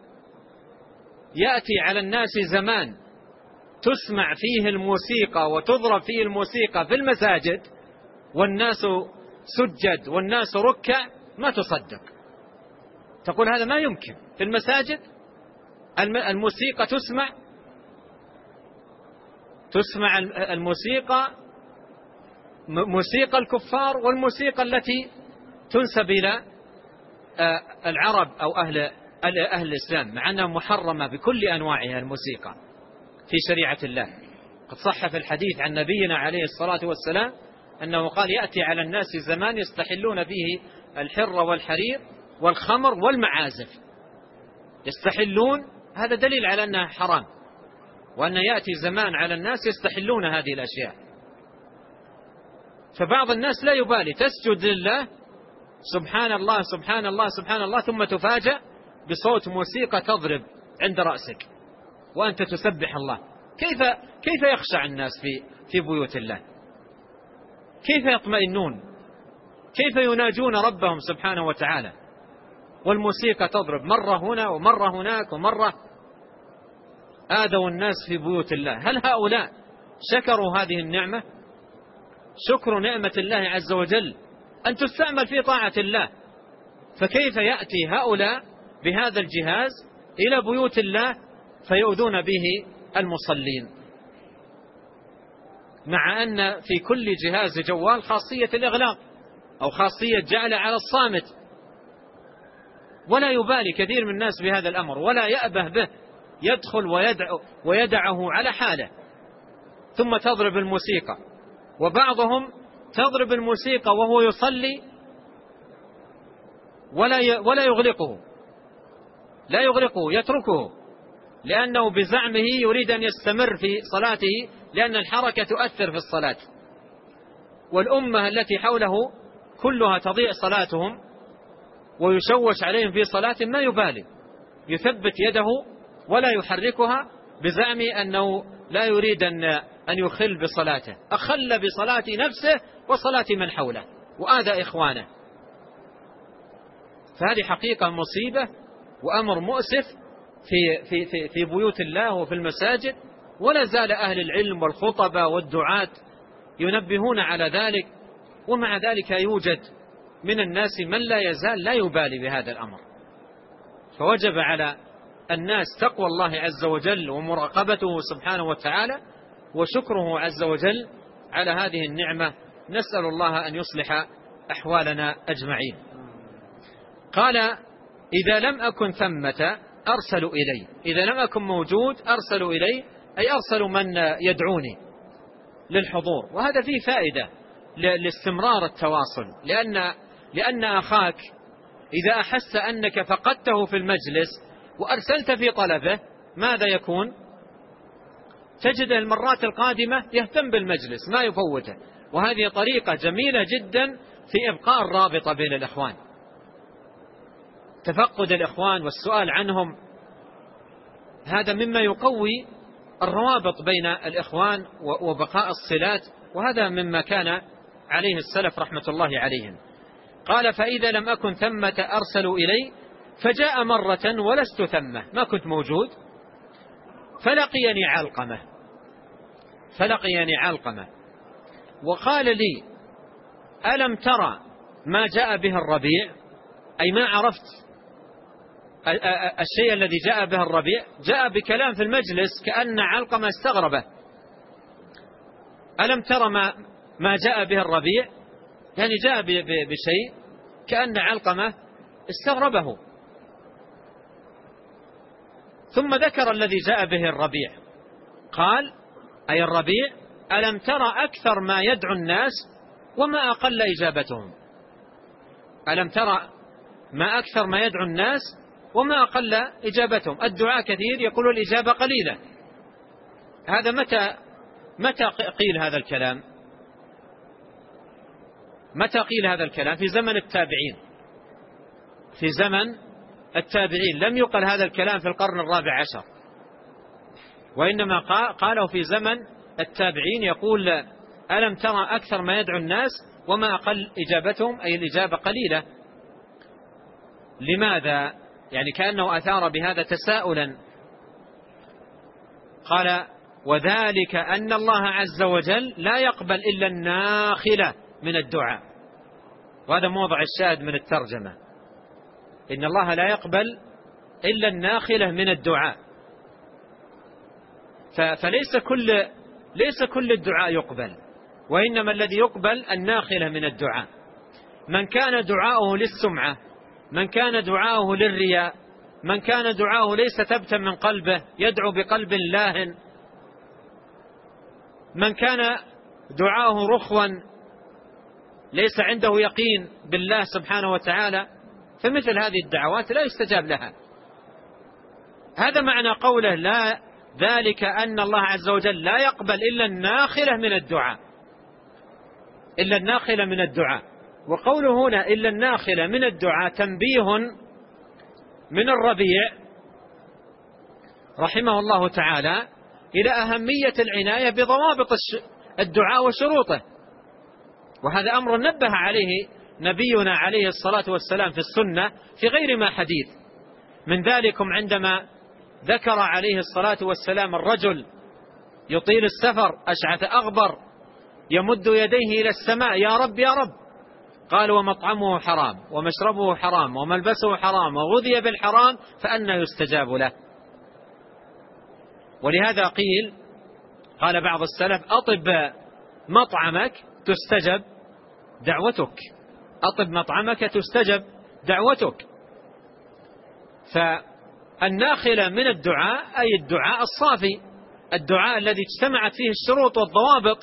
يأتي على الناس زمان تسمع فيه الموسيقى وتضرب فيه الموسيقى في المساجد والناس سجد والناس ركع، ما تصدق، تقول هذا ما يمكن. في المساجد الموسيقى تسمع تسمع الموسيقى موسيقى الكفار والموسيقى التي تنسب إلى العرب أو أهل أهل الإسلام، مع أنها محرمة بكل أنواعها الموسيقى في شريعة الله. قد صح في الحديث عن نبينا عليه الصلاة والسلام أنه قال يأتي على الناس زمان يستحلون فيه الحر والحرير والخمر والمعازف. يستحلون، هذا دليل على أنها حرام، وأن يأتي زمان على الناس يستحلون هذه الأشياء. فبعض الناس لا يبالي، تسجد لله سبحان الله سبحان الله سبحان الله، ثم تفاجأ بصوت موسيقى تضرب عند رأسك وأنت تسبح الله. كيف كيف يخشع الناس في في بيوت الله؟ كيف يطمئنون؟ كيف يناجون ربهم سبحانه وتعالى والموسيقى تضرب مرة هنا ومرة هناك ومرة؟ آذوا الناس في بيوت الله. هل هؤلاء شكروا هذه النعمة؟ شكر نعمة الله عز وجل أن تستعمل في طاعة الله. فكيف يأتي هؤلاء بهذا الجهاز إلى بيوت الله فيؤذون به المصلين، مع أن في كل جهاز جوال خاصية الإغلاق أو خاصية جعل على الصامت، ولا يبالي كثير من الناس بهذا الأمر ولا يأبه به، يدخل ويدع ويدعه على حاله. ثم تضرب الموسيقى، وبعضهم تضرب الموسيقى وهو يصلي ولا ولا يغلقه لا يغلقه يتركه، لأنه بزعمه يريد أن يستمر في صلاته، لأن الحركة تؤثر في الصلاة. والأمة التي حوله كلها تضيع صلاتهم ويشوش عليهم في صلاة، ما يبالي، يثبت يده ولا يحركها بزعم أنه لا يريد أن أن يخل بصلاته، أخل بصلاة نفسه وصلاة من حوله وآذى إخوانه. فهذه حقيقة مصيبة وأمر مؤسف في في في في بيوت الله وفي المساجد، ولا زال أهل العلم والخطبة والدعاة ينبهون على ذلك، ومع ذلك يوجد من الناس من لا يزال لا يبالي بهذا الأمر. فوجب على الناس تقوى الله عز وجل ومراقبته سبحانه وتعالى وشكره عز وجل على هذه النعمة. نسأل الله أن يصلح أحوالنا أجمعين. قال إذا لم أكن ثمة أرسلوا إلي، إذا لم أكن موجود أرسلوا إلي، أي أرسلوا من يدعوني للحضور. وهذا فيه فائدة لاستمرار التواصل، لأن لأن أخاك إذا أحس أنك فقدته في المجلس وأرسلت في طلبه ماذا يكون؟ تجد المرات القادمة يهتم بالمجلس ما يفوته. وهذه طريقة جميلة جدا في إبقاء الرابطة بين الإخوان، تفقد الإخوان والسؤال عنهم، هذا مما يقوي الروابط بين الإخوان وبقاء الصلات، وهذا مما كان عليه السلف رحمة الله عليهم. قال فإذا لم أكن ثمة أرسلوا إلي، فجاء مرة ولست ثمة، ما كنت موجود، فلقيني علقمة فلقيني علقمة وقال لي: ألم ترى ما جاء به الربيع؟ أي ما عرفت الشيء الذي جاء به الربيع. جاء بكلام في المجلس كأن علقمة استغربه. ألم ترى ما ما جاء به الربيع؟ يعني جاء بشيء كأن علقمة استغربه. ثم ذكر الذي جاء به الربيع، قال: أي الربيع: ألم ترى أكثر ما يدعو الناس وما أقل إجابتهم. ألم ترى ما أكثر ما يدعو الناس وما أقل إجابتهم. الدعاء كثير، يقول الإجابة قليلة. هذا متى متى قيل هذا الكلام؟ متى قيل هذا الكلام؟ في زمن التابعين. في زمن التابعين لم يقل هذا الكلام في القرن الرابع عشر، وإنما قاله في زمن التابعين. يقول: ألم ترى أكثر ما يدعو الناس وما أقل إجابتهم، أي الإجابة قليلة. لماذا؟ يعني كأنه أثار بهذا تساؤلا. قال: وذلك أن الله عز وجل لا يقبل إلا الناخلة من الدعاء. وهذا موضع الشاهد من الترجمة، إن الله لا يقبل إلا الناخلة من الدعاء. فليس كل ليس كل الدعاء يقبل، وإنما الذي يقبل الناخلة من الدعاء. من كان دعاؤه للسمعة، من كان دعاؤه للرياء، من كان دعاؤه ليس ثبتا من قلبه يدعو بقلب لاهن، من كان دعاؤه رخوا ليس عنده يقين بالله سبحانه وتعالى، فمثل هذه الدعوات لا يستجاب لها. هذا معنى قوله: لا ذلك أن الله عز وجل لا يقبل إلا الناخلة من الدعاء، إلا الناخلة من الدعاء. وقوله هنا إلا الناخلة من الدعاء تنبيه من الربيع رحمه الله تعالى إلى أهمية العناية بضوابط الدعاء وشروطه. وهذا أمر نبه عليه نبينا عليه الصلاة والسلام في السنة في غير ما حديث. من ذلكم عندما ذكر عليه الصلاة والسلام الرجل يطيل السفر أشعث أغبر يمد يديه إلى السماء: يا رب يا رب. قال: ومطعمه حرام ومشربه حرام وملبسه حرام وغذي بالحرام فأنى يستجاب له. ولهذا قيل، قال بعض السلف: أطب مطعمك تستجب دعوتك، أطب مطعمك تستجب دعوتك. فالناخلة من الدعاء أي الدعاء الصافي، الدعاء الذي اجتمعت فيه الشروط والضوابط.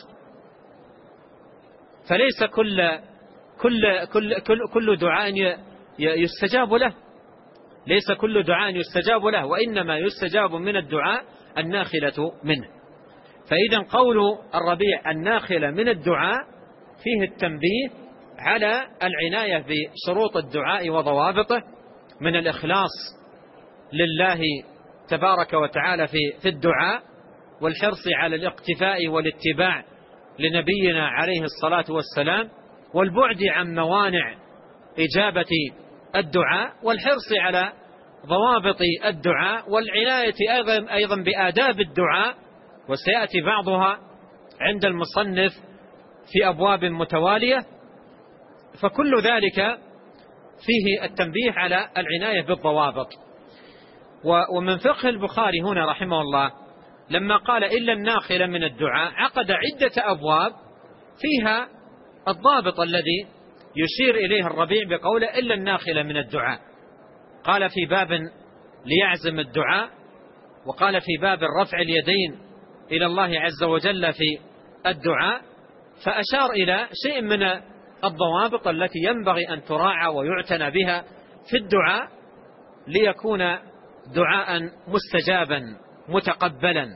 فليس كل كل كل كل, كل دعاء يستجاب له، ليس كل دعاء يستجاب له، وإنما يستجاب من الدعاء الناخلة منه. فإذا قول الربيع الناخلة من الدعاء فيه التنبيه على العناية بشروط الدعاء وضوابطه، من الإخلاص لله تبارك وتعالى في في الدعاء، والحرص على الاقتفاء والاتباع لنبينا عليه الصلاة والسلام، والبعد عن موانع إجابة الدعاء، والحرص على ضوابط الدعاء، والعناية أيضا أيضا بآداب الدعاء، وسيأتي بعضها عند المصنف في أبواب متوالية. فكل ذلك فيه التنبيه على العناية بالضوابط. ومن فقه البخاري هنا رحمه الله لما قال إلا الناخلة من الدعاء عقد عدة أبواب فيها الضابط الذي يشير إليه الربيع بقوله إلا الناخلة من الدعاء. قال في باب ليعزم الدعاء، وقال في باب رفع اليدين إلى الله عز وجل في الدعاء، فأشار إلى شيء من الضوابط التي ينبغي أن تراعى ويعتنى بها في الدعاء ليكون دعاء مستجابا متقبلا.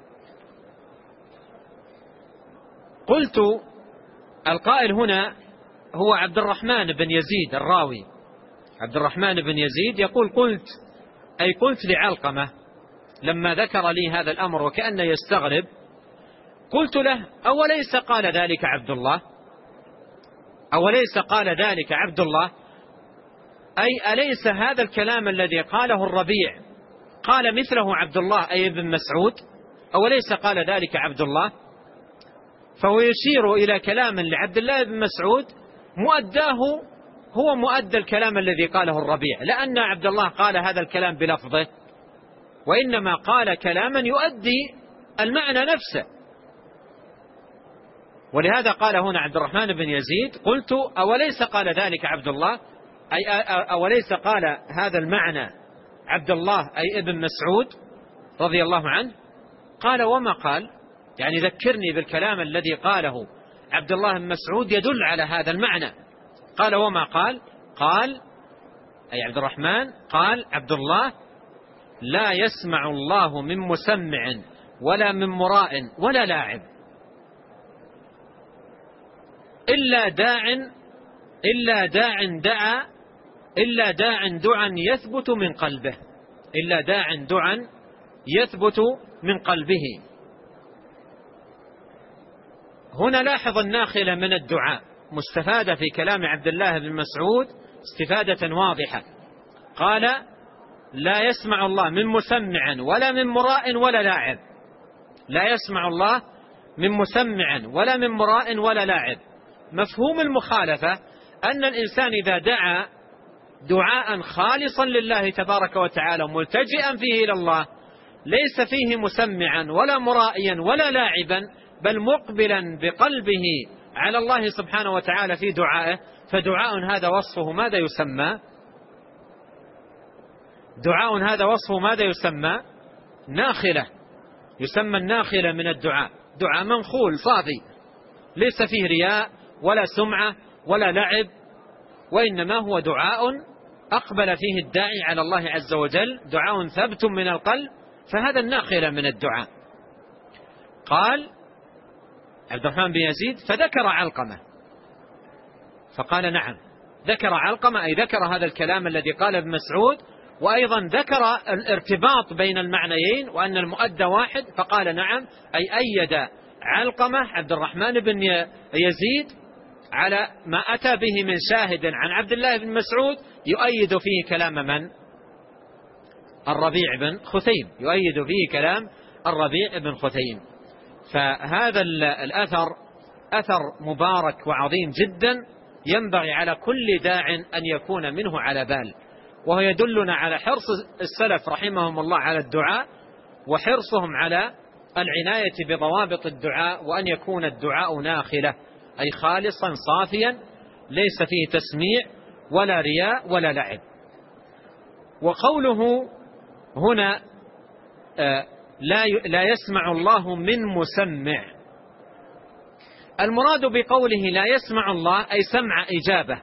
قلت، القائل هنا هو عبد الرحمن بن يزيد الراوي، عبد الرحمن بن يزيد يقول: قلت أي قلت لعلقمة لما ذكر لي هذا الأمر وكأنه يستغرب، قلت له: أوليس قال ذلك عبد الله؟ أوليس قال ذلك عبد الله؟ أي أليس هذا الكلام الذي قاله الربيع قال مثله عبد الله أي ابن مسعود؟ أوليس قال ذلك عبد الله؟ فهو يشير إلى كلام لعبد الله بن مسعود مؤداه هو مؤدى الكلام الذي قاله الربيع، لأن عبد الله قال هذا الكلام بلفظه، وإنما قال كلاما يؤدي المعنى نفسه. ولهذا قال هنا عبد الرحمن بن يزيد: قلت أوليس قال ذلك عبد الله، أي أوليس قال هذا المعنى عبد الله أي ابن مسعود رضي الله عنه؟ قال: وما قال؟ يعني ذكرني بالكلام الذي قاله عبد الله بن مسعود يدل على هذا المعنى. قال: وما قال؟ قال أي عبد الرحمن قال عبد الله: لا يسمع الله من مسمع ولا من مراء ولا لاعب إلا داع إلا داع دعا إلا داع دعا يثبت من قلبه إلا داع دعا يثبت من قلبه. هنا لاحظ الناخلة من الدعاء مستفادة في كلام عبد الله بن مسعود استفادة واضحة. قال: لا يسمع الله من مسمع ولا من مراء ولا لاعب. لا يسمع الله من مسمع ولا من مراء ولا لاعب. مفهوم المخالفة أن الإنسان إذا دعا دعاء خالصا لله تبارك وتعالى ملتجئا فيه إلى الله ليس فيه مسمعا ولا مرائيا ولا لاعبا، بل مقبلا بقلبه على الله سبحانه وتعالى في دعائه، فدعاء هذا وصفه ماذا يسمى؟ دعاء هذا وصفه ماذا يسمى؟ ناخلة. يسمى الناخلة من الدعاء، دعاء منخول صافي ليس فيه رياء ولا سمعة ولا لعب، وإنما هو دعاء أقبل فيه الداعي على الله عز وجل، دعاء ثبت من القلب، فهذا الناخلة من الدعاء. قال عبد الرحمن بن يزيد: فذكر علقمة، فقال: نعم. ذكر علقمة أي ذكر هذا الكلام الذي قال ابن مسعود، وأيضا ذكر الارتباط بين المعنيين وأن المؤدى واحد، فقال: نعم، أي أيد علقمة عبد الرحمن بن يزيد على ما أتى به من شاهد عن عبد الله بن مسعود يؤيد فيه كلام من؟ الربيع بن خثيم، يؤيد فيه كلام الربيع بن خثيم. فهذا الأثر أثر مبارك وعظيم جدا، ينبغي على كل داع أن يكون منه على بال، وهو يدلنا على حرص السلف رحمهم الله على الدعاء، وحرصهم على العناية بضوابط الدعاء، وأن يكون الدعاء ناخلة أي خالصا صافيا ليس فيه تسميع ولا رياء ولا لعب. وقوله هنا لا يسمع الله من مسمع، المراد بقوله لا يسمع الله أي سمع إجابة،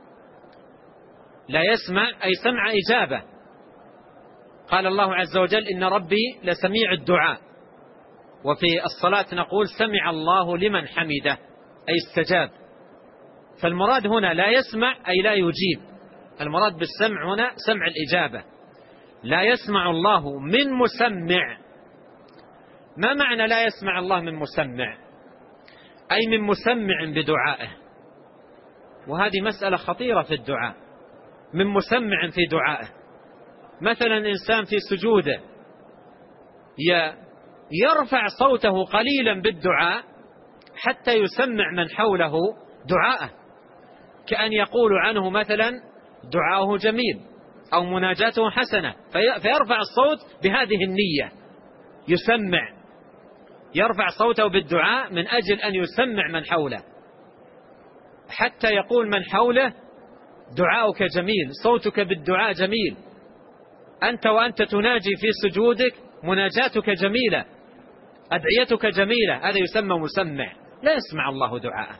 لا يسمع أي سمع إجابة. قال الله عز وجل: إن ربي لسميع الدعاء. وفي الصلاة نقول: سمع الله لمن حمده، أي استجاب. فالمراد هنا لا يسمع أي لا يجيب، المراد بالسمع هنا سمع الإجابة. لا يسمع الله من مسمع. ما معنى لا يسمع الله من مسمع؟ أي من مسمع بدعائه، وهذه مسألة خطيرة في الدعاء، من مسمع في دعائه. مثلا إنسان في سجوده يرفع صوته قليلا بالدعاء حتى يسمع من حوله دعاءه، كأن يقول عنه مثلا دعاؤه جميل أو مناجاته حسنة، فيرفع الصوت بهذه النية، يسمع، يرفع صوته بالدعاء من أجل أن يسمع من حوله، حتى يقول من حوله: دعاؤك جميل، صوتك بالدعاء جميل، أنت وأنت تناجي في سجودك مناجاتك جميلة، أدعيتك جميلة. هذا يسمى مسمع. لا يسمع الله دعاءه،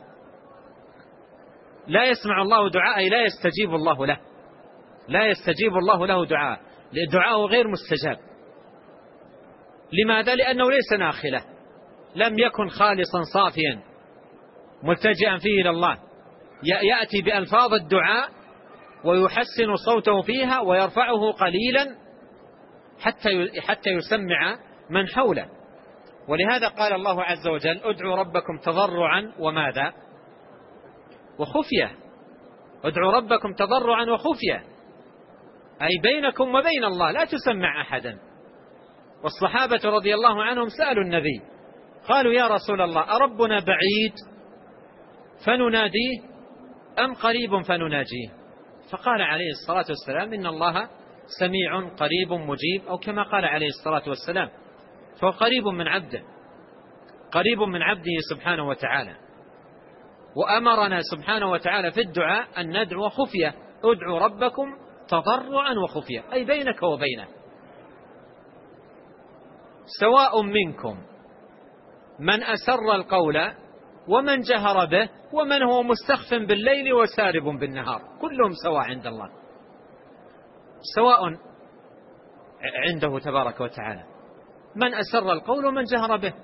لا يسمع الله دعاءه، لا يستجيب الله له، لا يستجيب الله له دعاء، دعاءه غير مستجاب. لماذا؟ لأنه ليس ناخلة، لم يكن خالصا صافيا ملتجئا فيه إلى الله، يأتي بألفاظ الدعاء ويحسن صوته فيها ويرفعه قليلا حتى حتى يسمع من حوله. ولهذا قال الله عز وجل: ادعوا ربكم تضرعا وماذا؟ وخفية. ادعوا ربكم تضرعا وخفية، أي بينكم وبين الله، لا تسمع أحدا، والصحابة رضي الله عنهم سألوا النبي قالوا يا رسول الله أربنا بعيد فنناديه أم قريب فنناجيه؟ فقال عليه الصلاة والسلام إن الله سميع قريب مجيب، أو كما قال عليه الصلاة والسلام، فهو قريب من عبده، قريب من عبده سبحانه وتعالى. وأمرنا سبحانه وتعالى في الدعاء أن ندعو خفية، ادعوا ربكم تضرعا وخفية، أي بينك وبينه. سواء منكم من أسر القول ومن جهر به ومن هو مستخف بالليل وسارب بالنهار، كلهم سواء عند الله، سواء عنده تبارك وتعالى، من أسر القول ومن جهر به.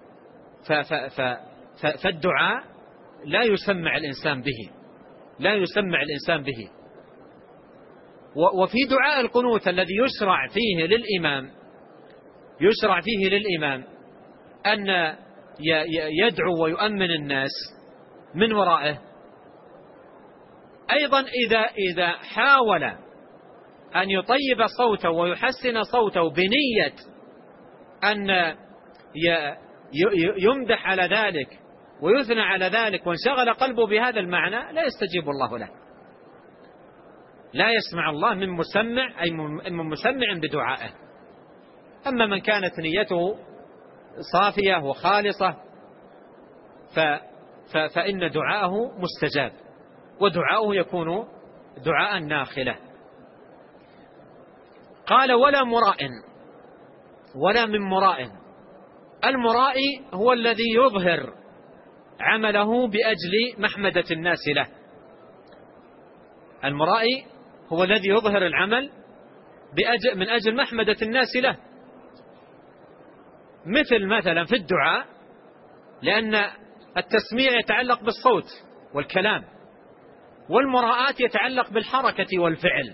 فالدعاء لا يسمع الإنسان به، لا يسمع الإنسان به. وفي دعاء القنوت الذي يشرع فيه للإمام، يشرع فيه للإمام أن يدعو ويؤمن الناس من ورائه، أيضا إذا إذا حاول أن يطيب صوته ويحسن صوته بنية أن يمدح على ذلك ويثنى على ذلك وانشغل قلبه بهذا المعنى، لا يستجيب الله له، لا يسمع الله من مسمع، أي من مسمع بدعائه. أما من كانت نيته صافية وخالصة فإن دعاءه مستجاب، ودعاءه يكون دعاء ناخلة. قال ولا مراء، ولا من مراء. المرائي هو الذي يظهر عمله بأجل محمدة الناس له، المرائي هو الذي يظهر العمل بأجل من أجل محمدة الناس له، مثل مثلا في الدعاء، لأن التسميع يتعلق بالصوت والكلام، والمراءات يتعلق بالحركة والفعل.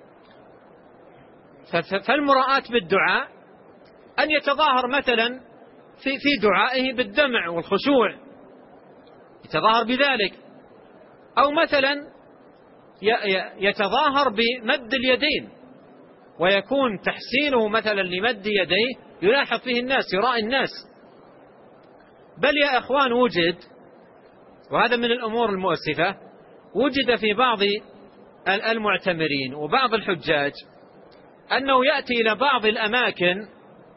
فالمراءات بالدعاء أن يتظاهر مثلا في في دعائه بالدمع والخشوع، يتظاهر بذلك، أو مثلا يتظاهر بمد اليدين، ويكون تحسينه مثلا لمد يديه يلاحظ فيه الناس، يراء الناس. بل يا أخوان وجد، وهذا من الأمور المؤسفة، وجد في بعض المعتمرين وبعض الحجاج أنه يأتي إلى بعض الأماكن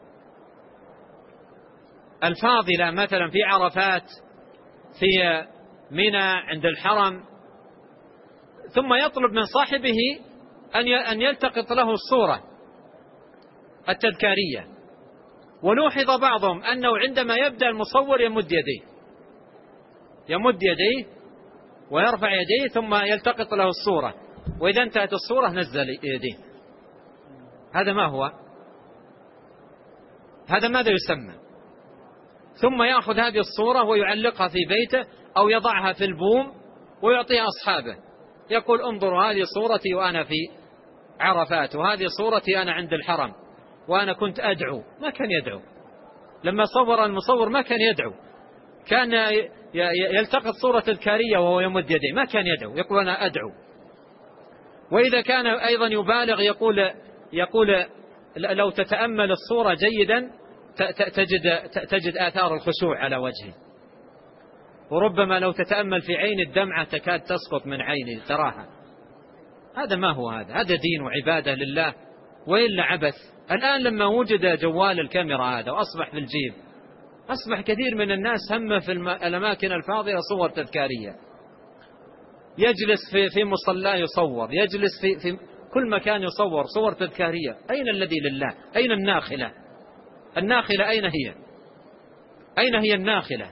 الفاضلة مثلا في عرفات، في منى عند الحرم، ثم يطلب من صاحبه أن يلتقط له الصورة التذكارية. ونوحظ بعضهم أنه عندما يبدأ المصور يمد يديه، يمد يديه ويرفع يديه ثم يلتقط له الصورة، وإذا انتهت الصورة نزل يديه. هذا ما هو؟ هذا ماذا يسمى؟ ثم يأخذ هذه الصورة ويعلقها في بيته أو يضعها في البوم ويعطيها أصحابه، يقول انظروا هذه صورتي وأنا في عرفات، وهذه صورتي أنا عند الحرم، وأنا كنت أدعو. ما كان يدعو لما صور المصور، ما كان يدعو، كان يلتقط صورة تذكارية وهو يمد يديه، ما كان يدعو، يقول أنا أدعو. وإذا كان أيضا يبالغ يقول يقول لو تتأمل الصورة جيدا تجد تجد آثار الخشوع على وجهه، وربما لو تتأمل في عين الدمعة تكاد تسقط من عيني تراها. هذا ما هو؟ هذا هذا دين وعبادة لله وإلا عبث. الآن لما وجد جوال الكاميرا هذا وأصبح في الجيب، أصبح كثير من الناس هم في الأماكن الفاضلة صور تذكارية، يجلس في في مصلاه يصور، يجلس في في كل مكان يصور صور تذكارية. أين الذي لله؟ أين الناخلة؟ الناخلة أين هي؟ أين هي الناخلة؟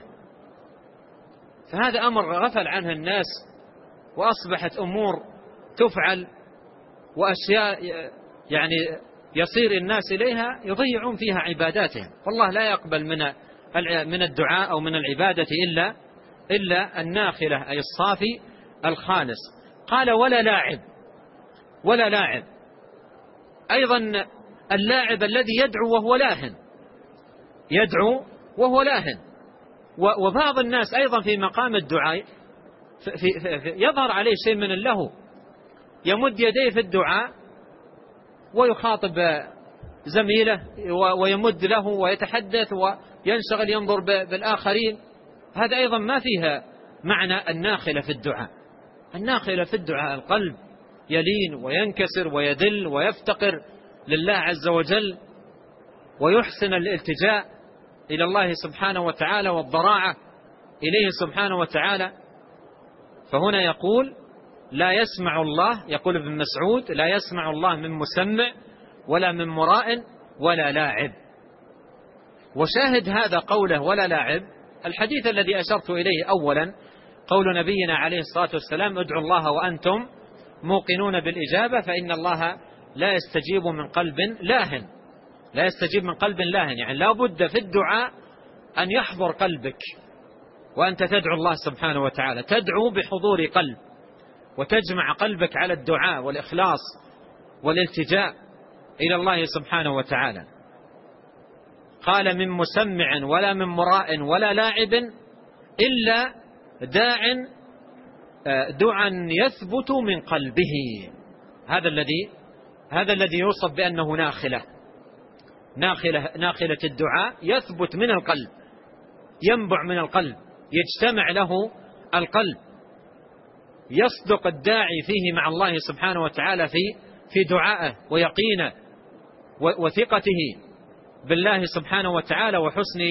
فهذا أمر غفل عنه الناس، وأصبحت أمور تفعل وأشياء يعني يصير الناس إليها يضيعون فيها عباداتهم. والله لا يقبل من من الدعاء أو من العبادة إلا إلا الناخلة، أي الصافي الخالص. قال ولا لاعب، ولا لاعب أيضا اللاعب الذي يدعو وهو لاهن، يدعو وهو لاهن. وبعض الناس أيضا في مقام الدعاء في في في يظهر عليه شيء من اللهو، يمد يديه في الدعاء ويخاطب زميله ويمد له ويتحدث وينشغل ينظر بالآخرين، هذا أيضا ما فيها معنى الناخلة في الدعاء. الناخلة في الدعاء القلب يلين وينكسر ويدل ويفتقر لله عز وجل، ويحسن الالتجاء إلى الله سبحانه وتعالى والضراعة إليه سبحانه وتعالى. فهنا يقول لا يسمع الله، يقول ابن مسعود لا يسمع الله من مسمع ولا من مراء ولا لاعب. وشاهد هذا قوله ولا لاعب الحديث الذي أشرت إليه أولا، قول نبينا عليه الصلاة والسلام ادعوا الله وأنتم موقنون بالإجابة فإن الله لا يستجيب من قلب لاهن. لا يستجيب من قلب لاهن يعني لا بد في الدعاء أن يحضر قلبك وأنت تدعو الله سبحانه وتعالى، تدعو بحضور قلب وتجمع قلبك على الدعاء والإخلاص والالتجاء إلى الله سبحانه وتعالى. قال من مسمع ولا من مراء ولا لاعب إلا داع دعا يثبت من قلبه. هذا الذي هذا الذي يوصف بأنه ناخلة ناخلة ناخلة الدعاء، يثبت من القلب، ينبع من القلب، يجتمع له القلب، يصدق الداعي فيه مع الله سبحانه وتعالى في في دعائه ويقينه وثقته بالله سبحانه وتعالى وحسن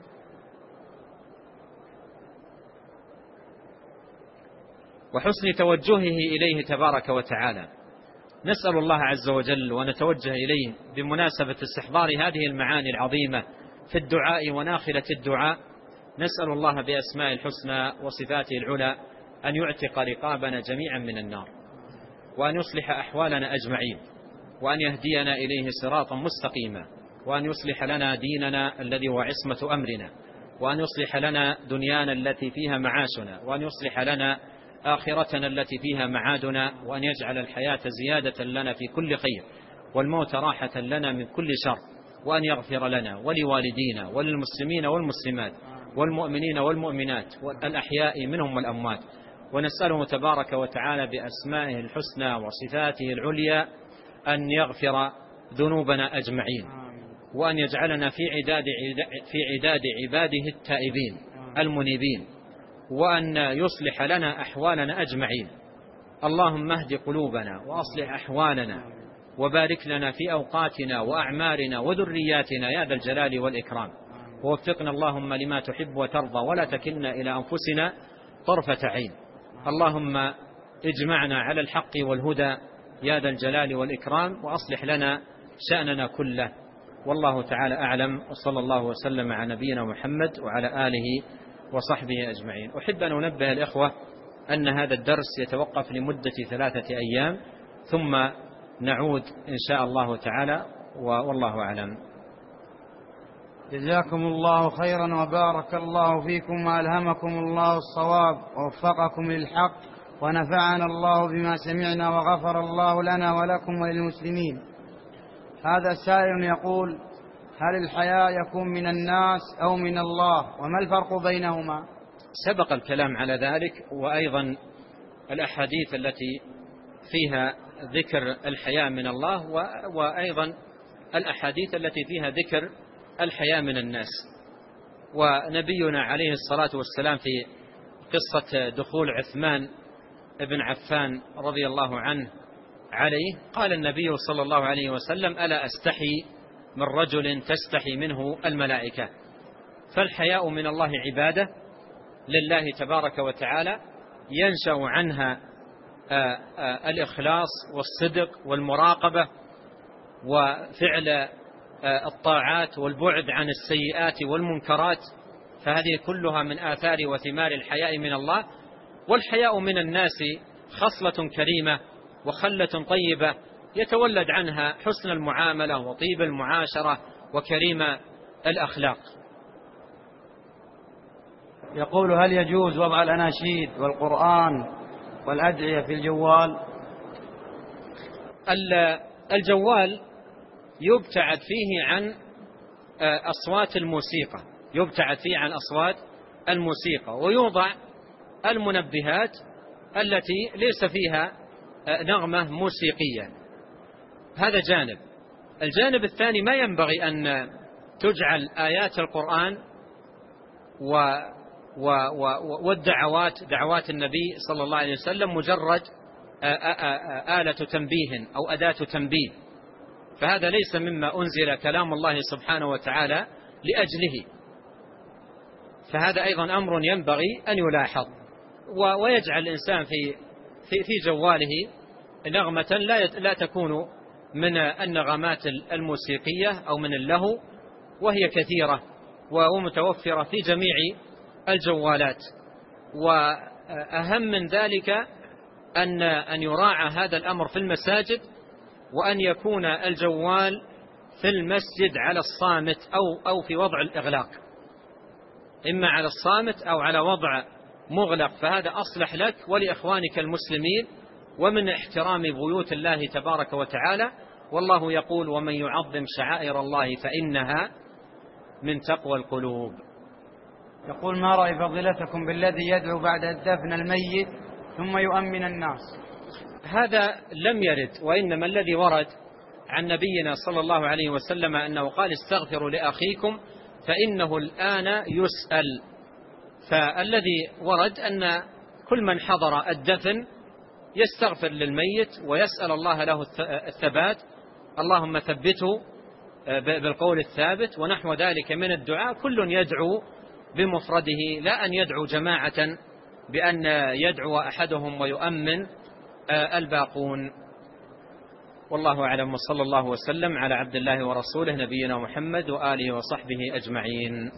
وحسن توجهه إليه تبارك وتعالى. نسأل الله عز وجل ونتوجه إليه بمناسبة استحضار هذه المعاني العظيمة في الدعاء وناخلة الدعاء. نسأل الله بأسماء الحسنى وصفاته العلى أن يعتق رقابنا جميعا من النار، وأن يصلح أحوالنا أجمعين، وأن يهدينا إليه صراطا مستقيما، وأن يصلح لنا ديننا الذي هو عصمة أمرنا، وأن يصلح لنا دنيانا التي فيها معاشنا، وأن يصلح لنا آخرتنا التي فيها معادنا، وأن يجعل الحياة زيادة لنا في كل خير والموت راحة لنا من كل شر، وأن يغفر لنا ولوالدينا وللمسلمين والمسلمات والمؤمنين والمؤمنات والأحياء منهم والأموات. ونسأله تبارك وتعالى بأسمائه الحسنى وصفاته العليا أن يغفر ذنوبنا أجمعين، وأن يجعلنا في عداد في عداد عباده التائبين المنيبين، وأن يصلح لنا أحوالنا أجمعين. اللهم اهد قلوبنا وأصلح أحوالنا، وبارك لنا في أوقاتنا وأعمارنا وذرياتنا يا ذا الجلال والإكرام، ووفقنا اللهم لما تحب وترضى، ولا تكلنا إلى أنفسنا طرفة عين. اللهم اجمعنا على الحق والهدى يا ذا الجلال والإكرام، وأصلح لنا شأننا كله. والله تعالى أعلم، وصلى الله وسلم على نبينا محمد وعلى آله وصحبه أجمعين. أحب أن أنبه الإخوة أن هذا الدرس يتوقف لمدة ثلاثة أيام، ثم نعود إن شاء الله تعالى، والله أعلم. جزاكم الله خيرا وبارك الله فيكم وألهمكم الله الصواب ووفقكم للحق، ونفعنا الله بما سمعنا، وغفر الله لنا ولكم وللمسلمين. هذا سائل يقول: هل الحياء يكون من الناس أو من الله، وما الفرق بينهما؟ سبق الكلام على ذلك، وأيضا الأحاديث التي فيها ذكر الحياء من الله، وأيضا الأحاديث التي فيها ذكر الحياء من الناس. ونبينا عليه الصلاة والسلام في قصة دخول عثمان بن عفان رضي الله عنه عليه، قال النبي صلى الله عليه وسلم: ألا أستحي من رجل تستحي منه الملائكة. فالحياء من الله عبادة لله تبارك وتعالى ينشأ عنها الإخلاص والصدق والمراقبة وفعل الطاعات والبعد عن السيئات والمنكرات، فهذه كلها من آثار وثمار الحياء من الله. والحياء من الناس خصلة كريمة وخلة طيبة يتولد عنها حسن المعاملة وطيب المعاشرة وكريم الأخلاق. يقول: هل يجوز وضع الأناشيد والقرآن والأدعية في الجوال؟ الجوال يبتعد فيه عن أصوات الموسيقى، يبتعد فيه عن أصوات الموسيقى، ويوضع المنبهات التي ليس فيها نغمة موسيقية. هذا جانب. الجانب الثاني ما ينبغي أن تجعل آيات القرآن و والدعوات دعوات النبي صلى الله عليه وسلم مجرد آلة تنبيه أو أداة تنبيه، فهذا ليس مما أنزل كلام الله سبحانه وتعالى لأجله، فهذا أيضا أمر ينبغي أن يلاحظ. ويجعل الإنسان في في في جواله نغمة لا لا تكون من النغمات الموسيقية أو من اللهو، وهي كثيرة ومتوفرة في جميع الجوالات. وأهم من ذلك أن أن يراعى هذا الأمر في المساجد، وأن يكون الجوال في المسجد على الصامت أو أو في وضع الإغلاق، إما على الصامت أو على وضع مغلق، فهذا أصلح لك ولإخوانك المسلمين، ومن احترام بيوت الله تبارك وتعالى. والله يقول: ومن يعظم شعائر الله فإنها من تقوى القلوب. يقول: ما رأي فضيلتكم بالذي يدعو بعد الدفن الميت ثم يؤمن الناس؟ هذا لم يرد، وإنما الذي ورد عن نبينا صلى الله عليه وسلم أنه قال: استغفروا لأخيكم فإنه الآن يسأل. فالذي ورد أن كل من حضر الدفن يستغفر للميت ويسأل الله له الثبات، اللهم ثبته بالقول الثابت ونحو ذلك من الدعاء. كل يدعو بمفرده، لا أن يدعو جماعة بأن يدعو أحدهم ويؤمن الباقون. والله أعلم، وصلى الله وسلم على عبد الله ورسوله نبينا محمد وآله وصحبه أجمعين.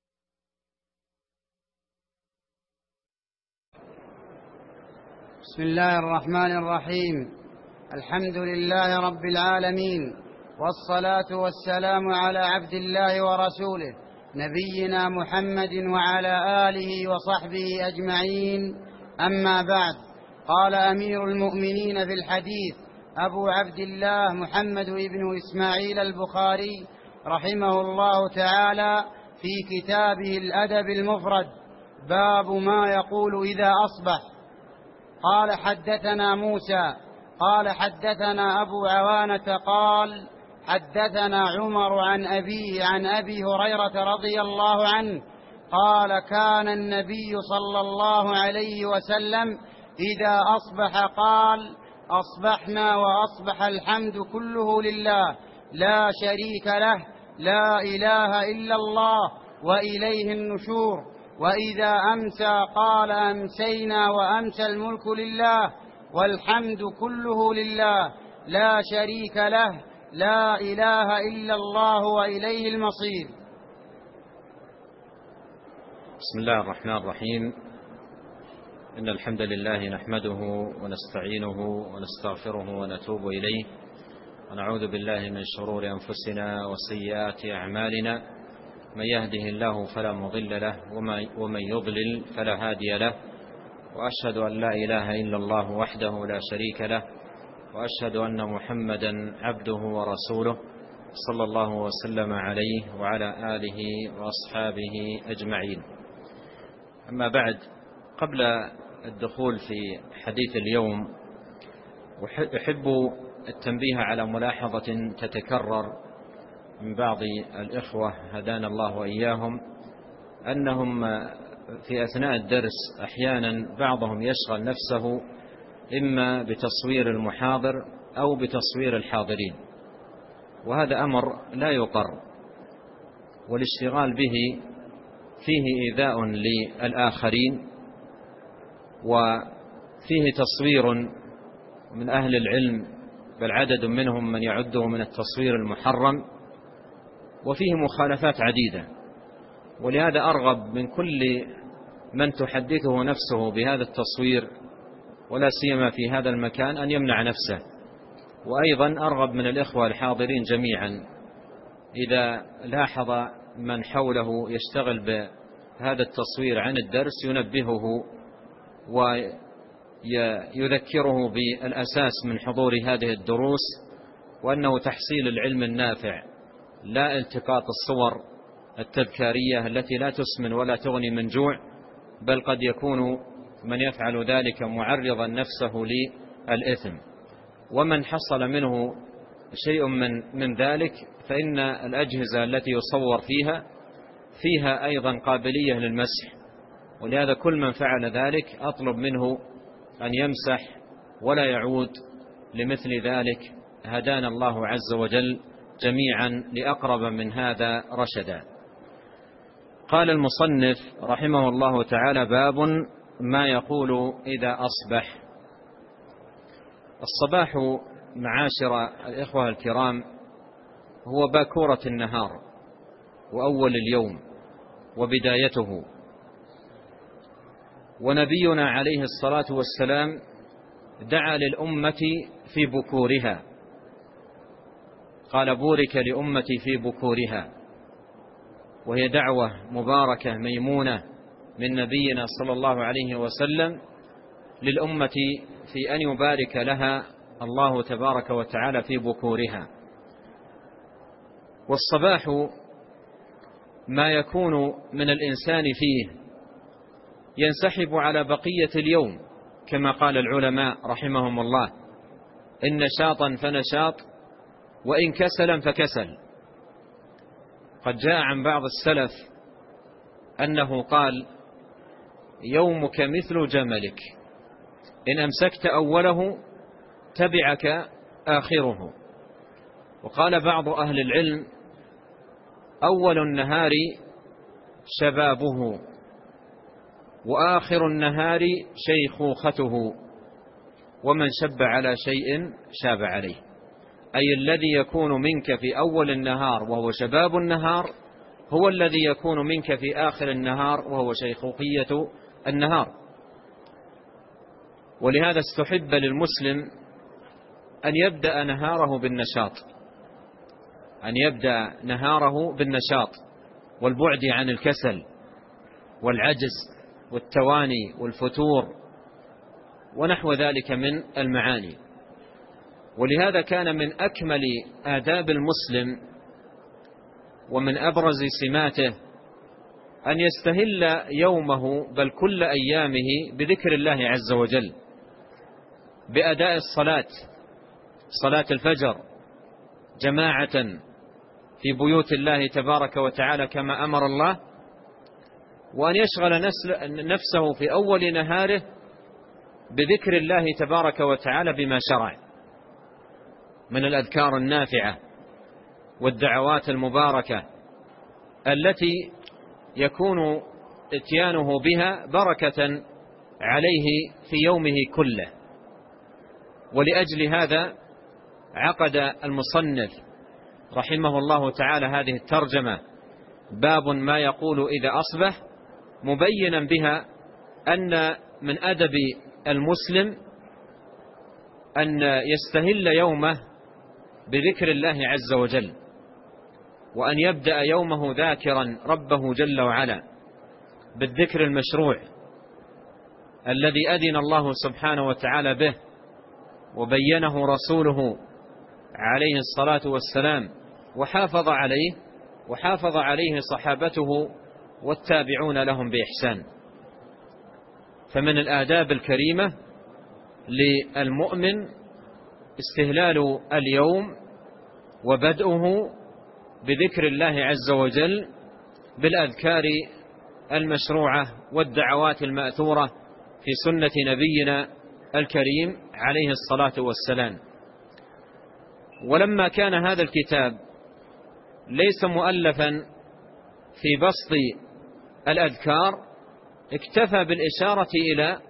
بسم الله الرحمن الرحيم. الحمد لله رب العالمين، والصلاة والسلام على عبد الله ورسوله نبينا محمد وعلى آله وصحبه أجمعين. أما بعد، قال أمير المؤمنين في الحديث أبو عبد الله محمد بن إسماعيل البخاري رحمه الله تعالى في كتابه الأدب المفرد: باب ما يقول إذا أصبح. قال: حدثنا موسى قال حدثنا أبو عوانة قال حدثنا عمر عن أبيه عن أبي هريرة رضي الله عنه قال: كان النبي صلى الله عليه وسلم إذا أصبح قال: أصبحنا وأصبح الحمد كله لله لا شريك له لا إله إلا الله وإليه النشور. وإذا أمسى قال: أمسينا وأمسى الملك لله والحمد كله لله لا شريك له لا إله إلا الله وإليه المصير. بسم الله الرحمن الرحيم. إن الحمد لله نحمده ونستعينه ونستغفره ونتوب إليه، ونعوذ بالله من شرور أنفسنا وسيئات أعمالنا، من يهده الله فلا مضل له ومن يضلل فلا هادي له، وأشهد أن لا إله إلا الله وحده لا شريك له، وأشهد أن محمدا عبده ورسوله صلى الله وسلم عليه وعلى آله وأصحابه أجمعين. أما بعد، قبل الدخول في حديث اليوم أحب التنبيه على ملاحظة تتكرر من بعض الإخوة هدانا الله وإياهم، أنهم في أثناء الدرس أحيانا بعضهم يشغل نفسه إما بتصوير المحاضر أو بتصوير الحاضرين، وهذا أمر لا يقر، والاشتغال به فيه إيذاء للآخرين، وفيه تصوير من أهل العلم، بل عدد منهم من يعده من التصوير المحرم، وفيه مخالفات عديدة. ولهذا أرغب من كل من تحدثه نفسه بهذا التصوير، ولا سيما في هذا المكان، أن يمنع نفسه. وأيضا أرغب من الإخوة الحاضرين جميعا إذا لاحظ من حوله يشتغل بهذا التصوير عن الدرس ينبهه ويذكره بالأساس من حضور هذه الدروس، وأنه تحصيل العلم النافع، لا التقاط الصور التذكارية التي لا تسمن ولا تغني من جوع، بل قد يكون من يفعل ذلك معرضا نفسه للإثم. ومن حصل منه شيء من من ذلك فإن الأجهزة التي يصور فيها فيها أيضا قابلية للمسح، ولهذا كل من فعل ذلك أطلب منه أن يمسح ولا يعود لمثل ذلك. هدانا الله عز وجل جميعا لأقرب من هذا رشدا. قال المصنف رحمه الله تعالى: باب ما يقول إذا أصبح. الصباح معاشر الإخوة الكرام هو باكورة النهار وأول اليوم وبدايته، ونبينا عليه الصلاة والسلام دعا للأمة في بكورها، قال: بورك لأمتي في بكورها، وهي دعوة مباركة ميمونة من نبينا صلى الله عليه وسلم للأمة في أن يبارك لها الله تبارك وتعالى في بكورها. والصباح ما يكون من الإنسان فيه ينسحب على بقية اليوم، كما قال العلماء رحمهم الله: إن نشاطا فنشاط وإن كسلا فكسل. قد جاء عن بعض السلف أنه قال: يومك مثل جملك، إن أمسكت أوله تبعك آخره. وقال بعض أهل العلم: أول النهار شبابه وآخر النهار شيخوخته، ومن شب على شيء شاب عليه. أي الذي يكون منك في أول النهار وهو شباب النهار هو الذي يكون منك في آخر النهار وهو شيخوخية النهار. ولهذا استحب للمسلم أن يبدأ نهاره بالنشاط، أن يبدأ نهاره بالنشاط والبعد عن الكسل والعجز والتواني والفتور ونحو ذلك من المعاني. ولهذا كان من أكمل آداب المسلم ومن أبرز سماته أن يستهل يومه بل كل أيامه بذكر الله عز وجل، بأداء الصلاة، صلاة الفجر جماعة في بيوت الله تبارك وتعالى كما أمر الله، وأن يشغل نفسه في أول نهاره بذكر الله تبارك وتعالى بما شرع من الأذكار النافعة والدعوات المباركة التي يكون اتيانه بها بركة عليه في يومه كله. ولأجل هذا عقد المصنف رحمه الله تعالى هذه الترجمة: باب ما يقول إذا أصبح، مبينا بها أن من أدب المسلم أن يستهل يومه بذكر الله عز وجل، وأن يبدأ يومه ذاكرا ربه جل وعلا بالذكر المشروع الذي أذن الله سبحانه وتعالى به وبينه رسوله عليه الصلاة والسلام وحافظ عليه وحافظ عليه صحابته والتابعون لهم بإحسان. فمن الآداب الكريمة للمؤمن استهلال اليوم وبدءه بذكر الله عز وجل بالأذكار المشروعة والدعوات المأثورة في سنة نبينا الكريم عليه الصلاة والسلام. ولما كان هذا الكتاب ليس مؤلفا في بسط الأذكار، اكتفى بالإشارة إلى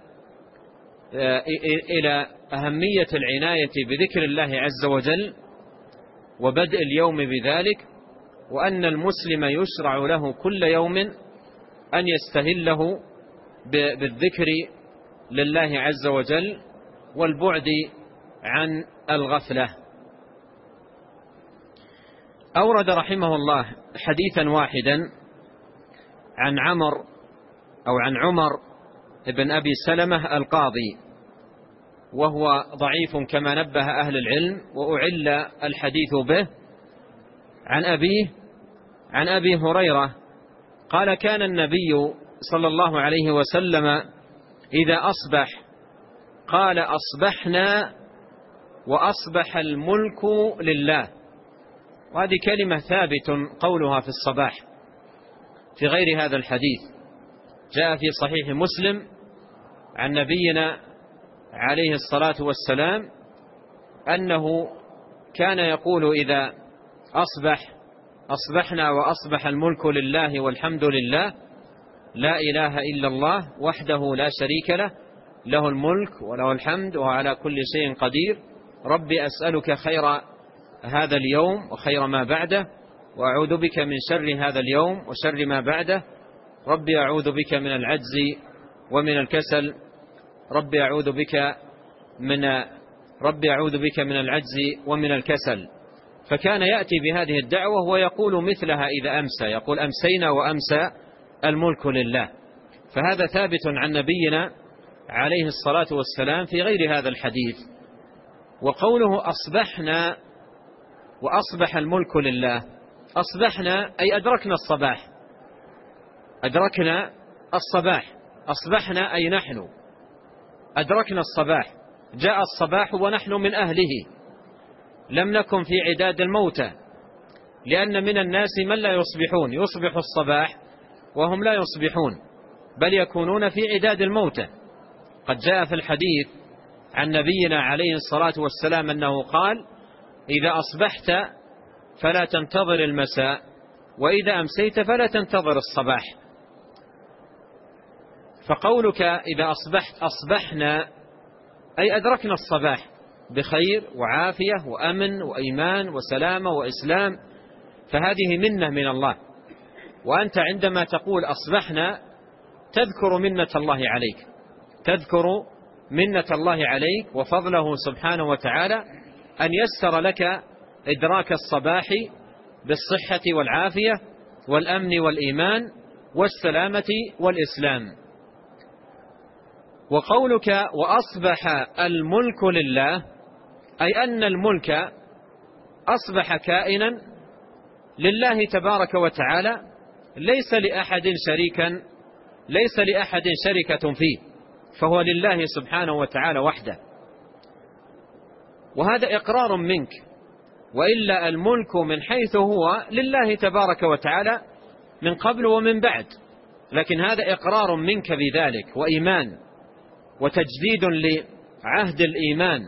إلى أهمية العناية بذكر الله عز وجل وبدء اليوم بذلك، وأن المسلم يشرع له كل يوم أن يستهله بالذكر لله عز وجل والبعد عن الغفلة. أورد رحمه الله حديثا واحدا عن عمر أو عن عمر ابن أبي سلمة القاضي، وهو ضعيف كما نبه أهل العلم، وأعل الحديث به، عن أبيه عن أبي هريرة قال: كان النبي صلى الله عليه وسلم إذا أصبح قال: أصبحنا وأصبح الملك لله. وهذه كلمة ثابت قولها في الصباح في غير هذا الحديث. جاء في صحيح مسلم عن نبينا عليه الصلاة والسلام أنه كان يقول إذا أصبح أصبحنا وأصبح الملك لله والحمد لله لا إله إلا الله وحده لا شريك له له الملك وله الحمد وهو على كل شيء قدير. ربي أسألك خير هذا اليوم وخير ما بعده، وأعوذ بك من شر هذا اليوم وشر ما بعده. ربي أعوذ بك من العجز ومن الكسل ربي أعوذ بك من ربي أعوذ بك من العجز ومن الكسل. فكان يأتي بهذه الدعوة ويقول مثلها إذا أمسى، يقول أمسينا وأمسى الملك لله. فهذا ثابت عن نبينا عليه الصلاة والسلام في غير هذا الحديث. وقوله أصبحنا وأصبح الملك لله، أصبحنا أي أدركنا الصباح، أدركنا الصباح. أصبحنا أي نحن أدركنا الصباح، جاء الصباح ونحن من أهله، لم نكن في عداد الموتى، لأن من الناس من لا يصبحون، يصبح الصباح وهم لا يصبحون بل يكونون في عداد الموتى. قد جاء في الحديث عن نبينا عليه الصلاة والسلام أنه قال إذا أصبحت فلا تنتظر المساء وإذا أمسيت فلا تنتظر الصباح. فقولك إذا أصبحت أصبحنا أي أدركنا الصباح بخير وعافية وأمن وإيمان وسلامة وإسلام، فهذه منة من الله. وأنت عندما تقول أصبحنا تذكر منة الله عليك، تذكر منة الله عليك وفضله سبحانه وتعالى أن يسر لك إدراك الصباح بالصحة والعافية والأمن والإيمان والسلامة والإسلام. وقولك وأصبح الملك لله أي أن الملك أصبح كائنا لله تبارك وتعالى، ليس لأحد شريكا ليس لأحد شركة فيه، فهو لله سبحانه وتعالى وحده. وهذا إقرار منك، وإلا الملك من حيث هو لله تبارك وتعالى من قبل ومن بعد، لكن هذا إقرار منك بذلك وإيمان وتجديد لعهد الإيمان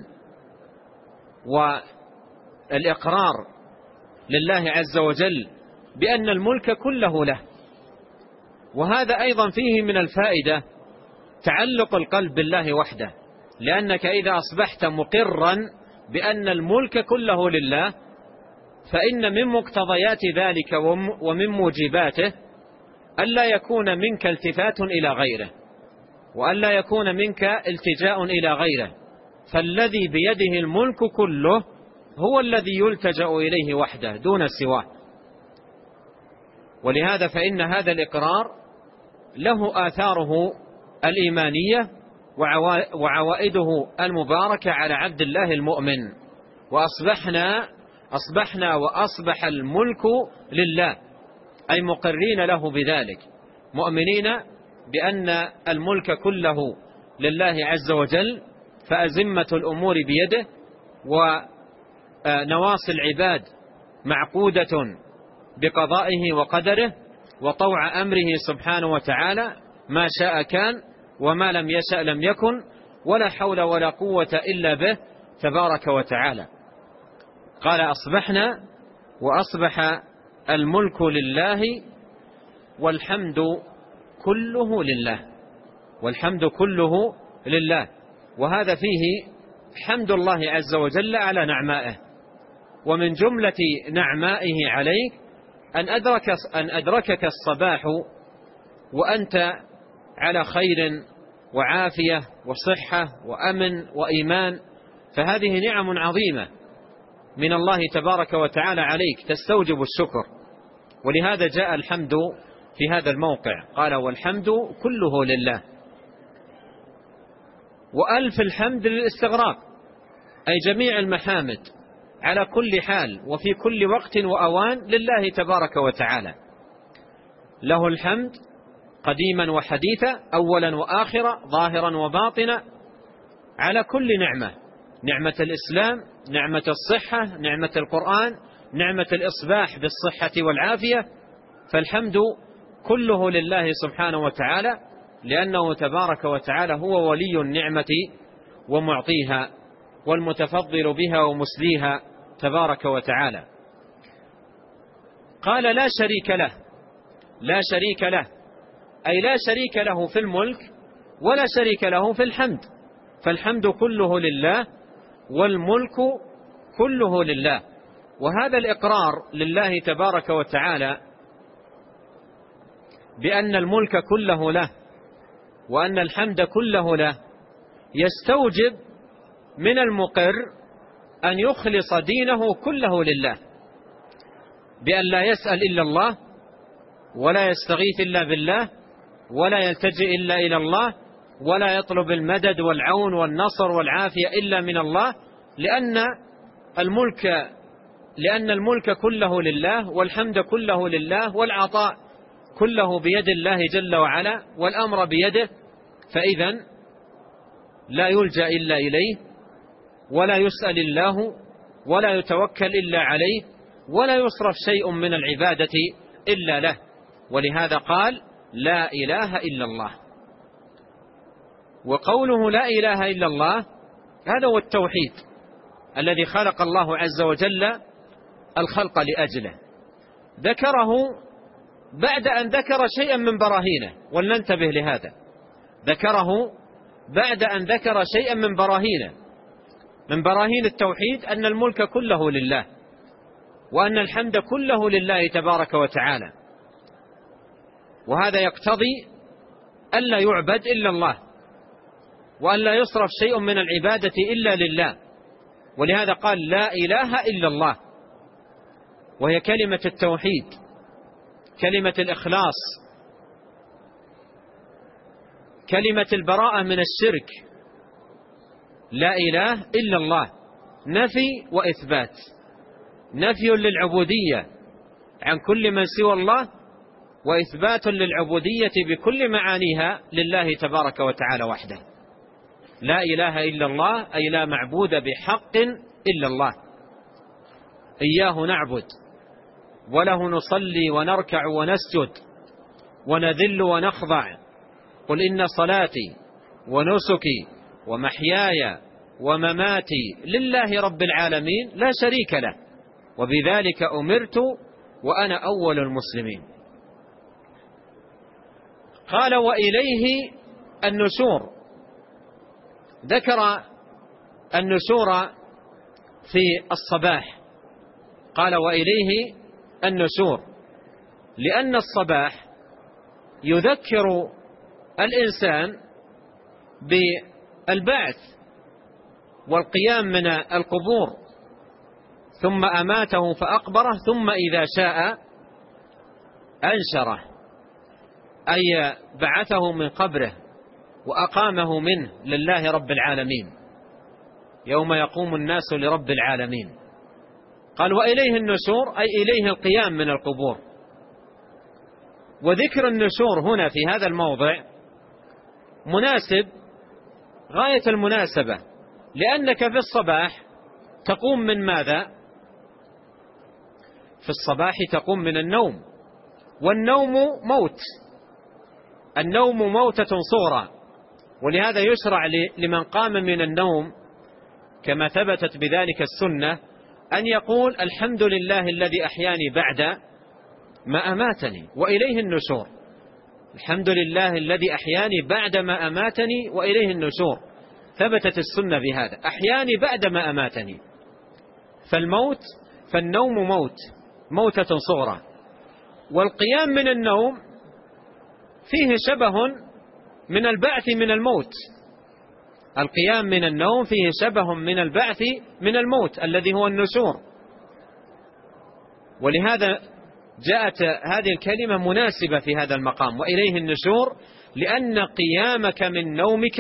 والإقرار لله عز وجل بأن الملك كله له. وهذا أيضا فيه من الفائدة تعلق القلب بالله وحده، لأنك إذا أصبحت مقرا بأن الملك كله لله فإن من مقتضيات ذلك ومن موجباته ألا يكون منك التفات إلى غيره، وألا يكون منك التجاء إلى غيره، فالذي بيده الملك كله هو الذي يلتجأ إليه وحده دون سواه. ولهذا فإن هذا الإقرار له آثاره الإيمانية وعوائده المباركة على عبد الله المؤمن. وأصبحنا أصبحنا وأصبح الملك لله أي مقرين له بذلك، مؤمنين بأن الملك كله لله عز وجل، فأزمة الأمور بيده ونواصي العباد معقودة بقضائه وقدره وطوع أمره سبحانه وتعالى، ما شاء كان وما لم يشأ لم يكن، ولا حول ولا قوة إلا به تبارك وتعالى. قال أصبحنا وأصبح الملك لله والحمد كله لله، والحمد كله لله. وهذا فيه حمد الله عز وجل على نعمائه، ومن جملة نعمائه عليك أن أدرك أن أدركك الصباح وأنت على خير وعافية وصحة وأمن وإيمان، فهذه نعم عظيمة من الله تبارك وتعالى عليك تستوجب الشكر. ولهذا جاء الحمد في هذا الموقع، قال والحمد كله لله. وألف الحمد للاستغراق أي جميع المحامد على كل حال وفي كل وقت وأوان لله تبارك وتعالى، له الحمد قديما وحديثا، أولا وآخرا، ظاهرا وباطنا، على كل نعمة نعمة الإسلام، نعمة الصحة، نعمة القرآن، نعمة الإصباح بالصحة والعافية، فالحمد كله لله سبحانه وتعالى، لأنه تبارك وتعالى هو ولي النعمة ومعطيها والمتفضل بها ومسليها تبارك وتعالى. قال لا شريك له، لا شريك له أي لا شريك له في الملك ولا شريك له في الحمد، فالحمد كله لله والملك كله لله. وهذا الإقرار لله تبارك وتعالى بأن الملك كله له وأن الحمد كله له يستوجب من المقر أن يخلص دينه كله لله، بأن لا يسأل إلا الله، ولا يستغيث إلا بالله، ولا يلتجئ إلا إلى الله، ولا يطلب المدد والعون والنصر والعافية إلا من الله، لأن الملك لأن الملك كله لله، والحمد كله لله، والعطاء كله بيد الله جل وعلا، والأمر بيده، فإذن لا يلجأ إلا إليه، ولا يسأل الله، ولا يتوكل إلا عليه، ولا يصرف شيء من العبادة إلا له. ولهذا قال لا إله إلا الله. وقوله لا إله إلا الله هذا هو التوحيد الذي خلق الله عز وجل الخلق لأجله. ذكره بعد أن ذكر شيئا من براهينه، ولننتبه لهذا، ذكره بعد أن ذكر شيئا من براهينه. من براهين التوحيد أن الملك كله لله، وأن الحمد كله لله تبارك وتعالى، وهذا يقتضي ألا يعبد إلا الله، وأن لا يصرف شيء من العبادة إلا لله. ولهذا قال لا إله إلا الله، وهي كلمة التوحيد، كلمة الإخلاص، كلمة البراءة من الشرك. لا إله إلا الله نفي وإثبات، نفي للعبودية عن كل من سوى الله، وإثبات للعبودية بكل معانيها لله تبارك وتعالى وحده. لا إله إلا الله أي لا معبود بحق إلا الله، إياه نعبد وله نصلي ونركع ونسجد ونذل ونخضع. قل إن صلاتي ونسكي ومحياي ومماتي لله رب العالمين لا شريك له، وبذلك أمرت وأنا أول المسلمين. قال وإليه النشور، ذكر النشور في الصباح، قال وإليه النشور، لأن الصباح يذكر الإنسان بالبعث والقيام من القبور، ثم أماته فأقبره، ثم إذا شاء أنشره، أي بعثه من قبره وأقامه منه لله رب العالمين يوم يقوم الناس لرب العالمين. قال وإليه النشور أي إليه القيام من القبور. وذكر النشور هنا في هذا الموضع مناسب غاية المناسبة، لأنك في الصباح تقوم من ماذا؟ في الصباح تقوم من النوم، والنوم موت، النوم موتة صغرى، ولهذا يشرع لمن قام من النوم كما ثبتت بذلك السنة أن يقول الحمد لله الذي أحياني بعد ما أماتني وإليه النشور. الحمد لله الذي أحياني بعد ما أماتني وإليه النشور، ثبتت السنة بهذا، أحياني بعد ما أماتني. فالموت فالنوم موت، موتة صغرى. والقيام من النوم فيه شبه من البعث من الموت، القيام من النوم فيه شبه من البعث من الموت الذي هو النشور. ولهذا جاءت هذه الكلمة مناسبة في هذا المقام، وإليه النشور، لأن قيامك من نومك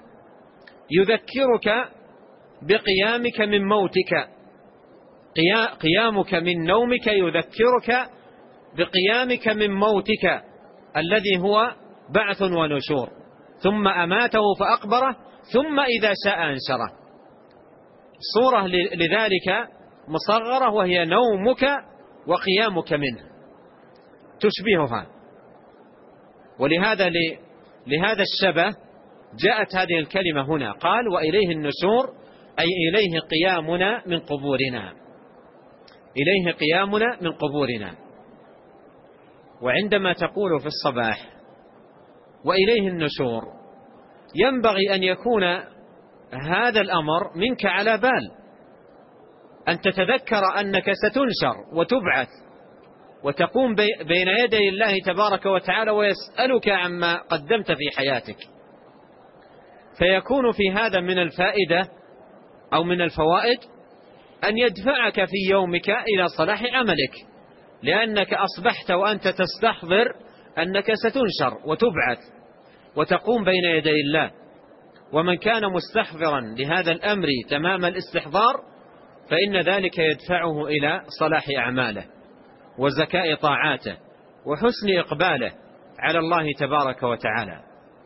يذكرك بقيامك من موتك، قيامك من نومك يذكرك بقيامك من موتك الذي هو بعث ونشور. ثم أماته فأقبره، ثم إذا شاء أنشره. صورة لذلك مصغرة، وهي نومك وقيامك منه، تشبهها. ولهذا لهذا الشبه جاءت هذه الكلمة هنا، قال وإليه النشور، أي إليه قيامنا من قبورنا، إليه قيامنا من قبورنا. وعندما تقول في الصباح وإليه النشور، ينبغي أن يكون هذا الأمر منك على بال، أن تتذكر أنك ستنشر وتبعث وتقوم بين يدي الله تبارك وتعالى ويسألك عما قدمت في حياتك. فيكون في هذا من الفائدة أو من الفوائد أن يدفعك في يومك إلى صلاح عملك، لأنك أصبحت وأنت تستحضر أنك ستنشر وتبعث وتقوم بين يدي الله. ومن كان مستحضرا لهذا الأمر تمام الاستحضار فإن ذلك يدفعه إلى صلاح أعماله وزكاء طاعاته وحسن إقباله على الله تبارك وتعالى.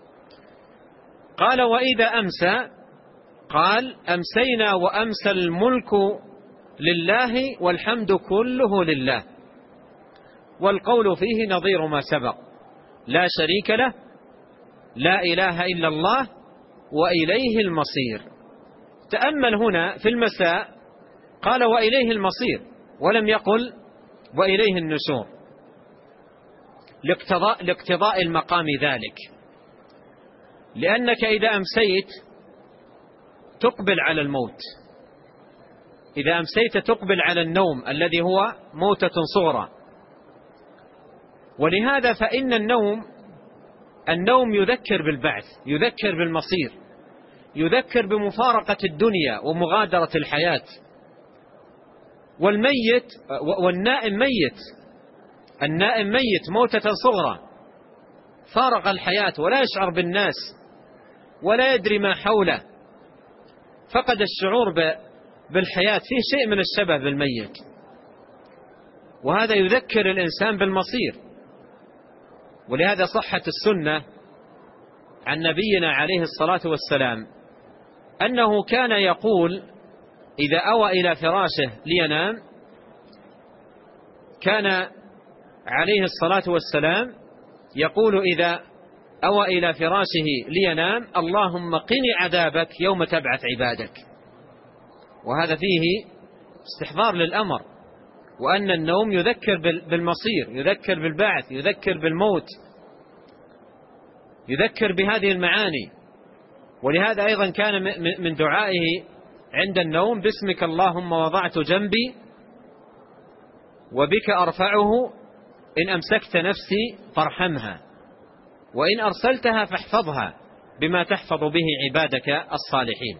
قال وإذا أمسى، قال أمسينا وأمسى الملك لله والحمد كله لله، والقول فيه نظير ما سبق، لا شريك له، لا إله إلا الله، وإليه المصير. تأمل هنا في المساء قال وإليه المصير، ولم يقل وإليه النشور، لاقتضاء, لاقتضاء المقام ذلك، لأنك إذا أمسيت تقبل على الموت، إذا أمسيت تقبل على النوم الذي هو موتة صغرى. ولهذا فإن النوم النوم يذكر بالبعث، يذكر بالمصير، يذكر بمفارقة الدنيا ومغادرة الحياة. والميت والنائم ميت، النائم ميت موتة صغرى، فارق الحياة ولا يشعر بالناس ولا يدري ما حوله، فقد الشعور بالحياة، فيه شيء من الشبه بالميت. وهذا يذكر الإنسان بالمصير. ولهذا صحت السنة عن نبينا عليه الصلاة والسلام أنه كان يقول إذا أوى إلى فراشه لينام، كان عليه الصلاة والسلام يقول إذا أوى إلى فراشه لينام اللهم قني عذابك يوم تبعث عبادك. وهذا فيه استحضار للأمر، وأن النوم يذكر بالمصير، يذكر بالبعث، يذكر بالموت، يذكر بهذه المعاني. ولهذا أيضا كان من دعائه عند النوم باسمك اللهم وضعت جنبي وبك أرفعه، إن أمسكت نفسي فارحمها، وإن أرسلتها فاحفظها بما تحفظ به عبادك الصالحين.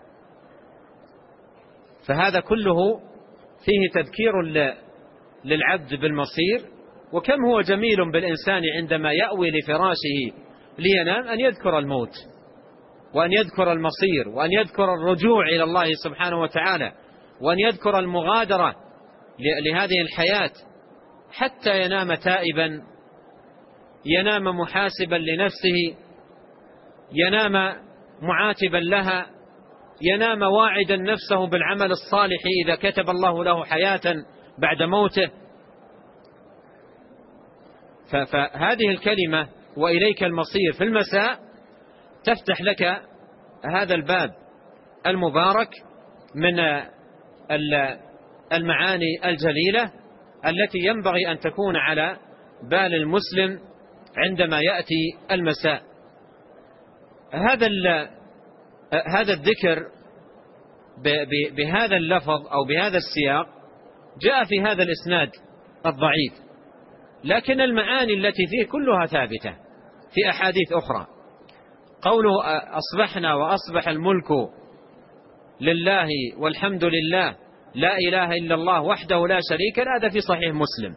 فهذا كله فيه تذكير للعبد بالمصير. وكم هو جميل بالإنسان عندما يأوي لفراشه لينام أن يذكر الموت، وأن يذكر المصير، وأن يذكر الرجوع إلى الله سبحانه وتعالى، وأن يذكر المغادرة لهذه الحياة، حتى ينام تائبا، ينام محاسبا لنفسه، ينام معاتبا لها، ينام واعدا نفسه بالعمل الصالح إذا كتب الله له حياة بعد موته. فهذه الكلمة وإليك المصير في المساء تفتح لك هذا الباب المبارك من المعاني الجليلة التي ينبغي أن تكون على بال المسلم عندما يأتي المساء. هذا هذا الذكر بهذا اللفظ أو بهذا السياق جاء في هذا الإسناد الضعيف، لكن المعاني التي فيه كلها ثابتة في أحاديث أخرى. قوله أصبحنا وأصبح الملك لله والحمد لله لا إله إلا الله وحده لا شريك له، هذا في صحيح مسلم.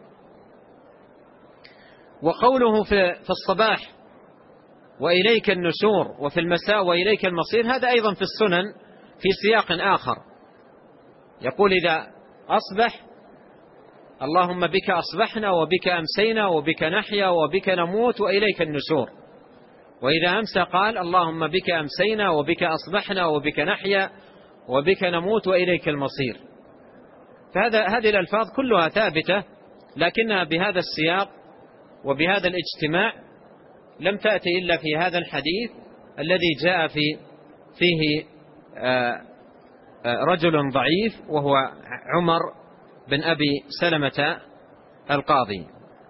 وقوله في الصباح وإليك النشور، وفي المساء وإليك المصير، هذا أيضا في السنن في سياق آخر، يقول إذا أصبح اللهم بك أصبحنا وبك أمسينا وبك نحيا وبك نموت وإليك النشور. وإذا أمسى قال اللهم بك أمسينا وبك أصبحنا وبك نحيا وبك نموت وإليك المصير. فهذا هذه الألفاظ كلها ثابتة، لكنها بهذا السياق وبهذا الاجتماع لم تأتي إلا في هذا الحديث الذي جاء في فيه رجل ضعيف وهو عمر بن أبي سلمة القاضي.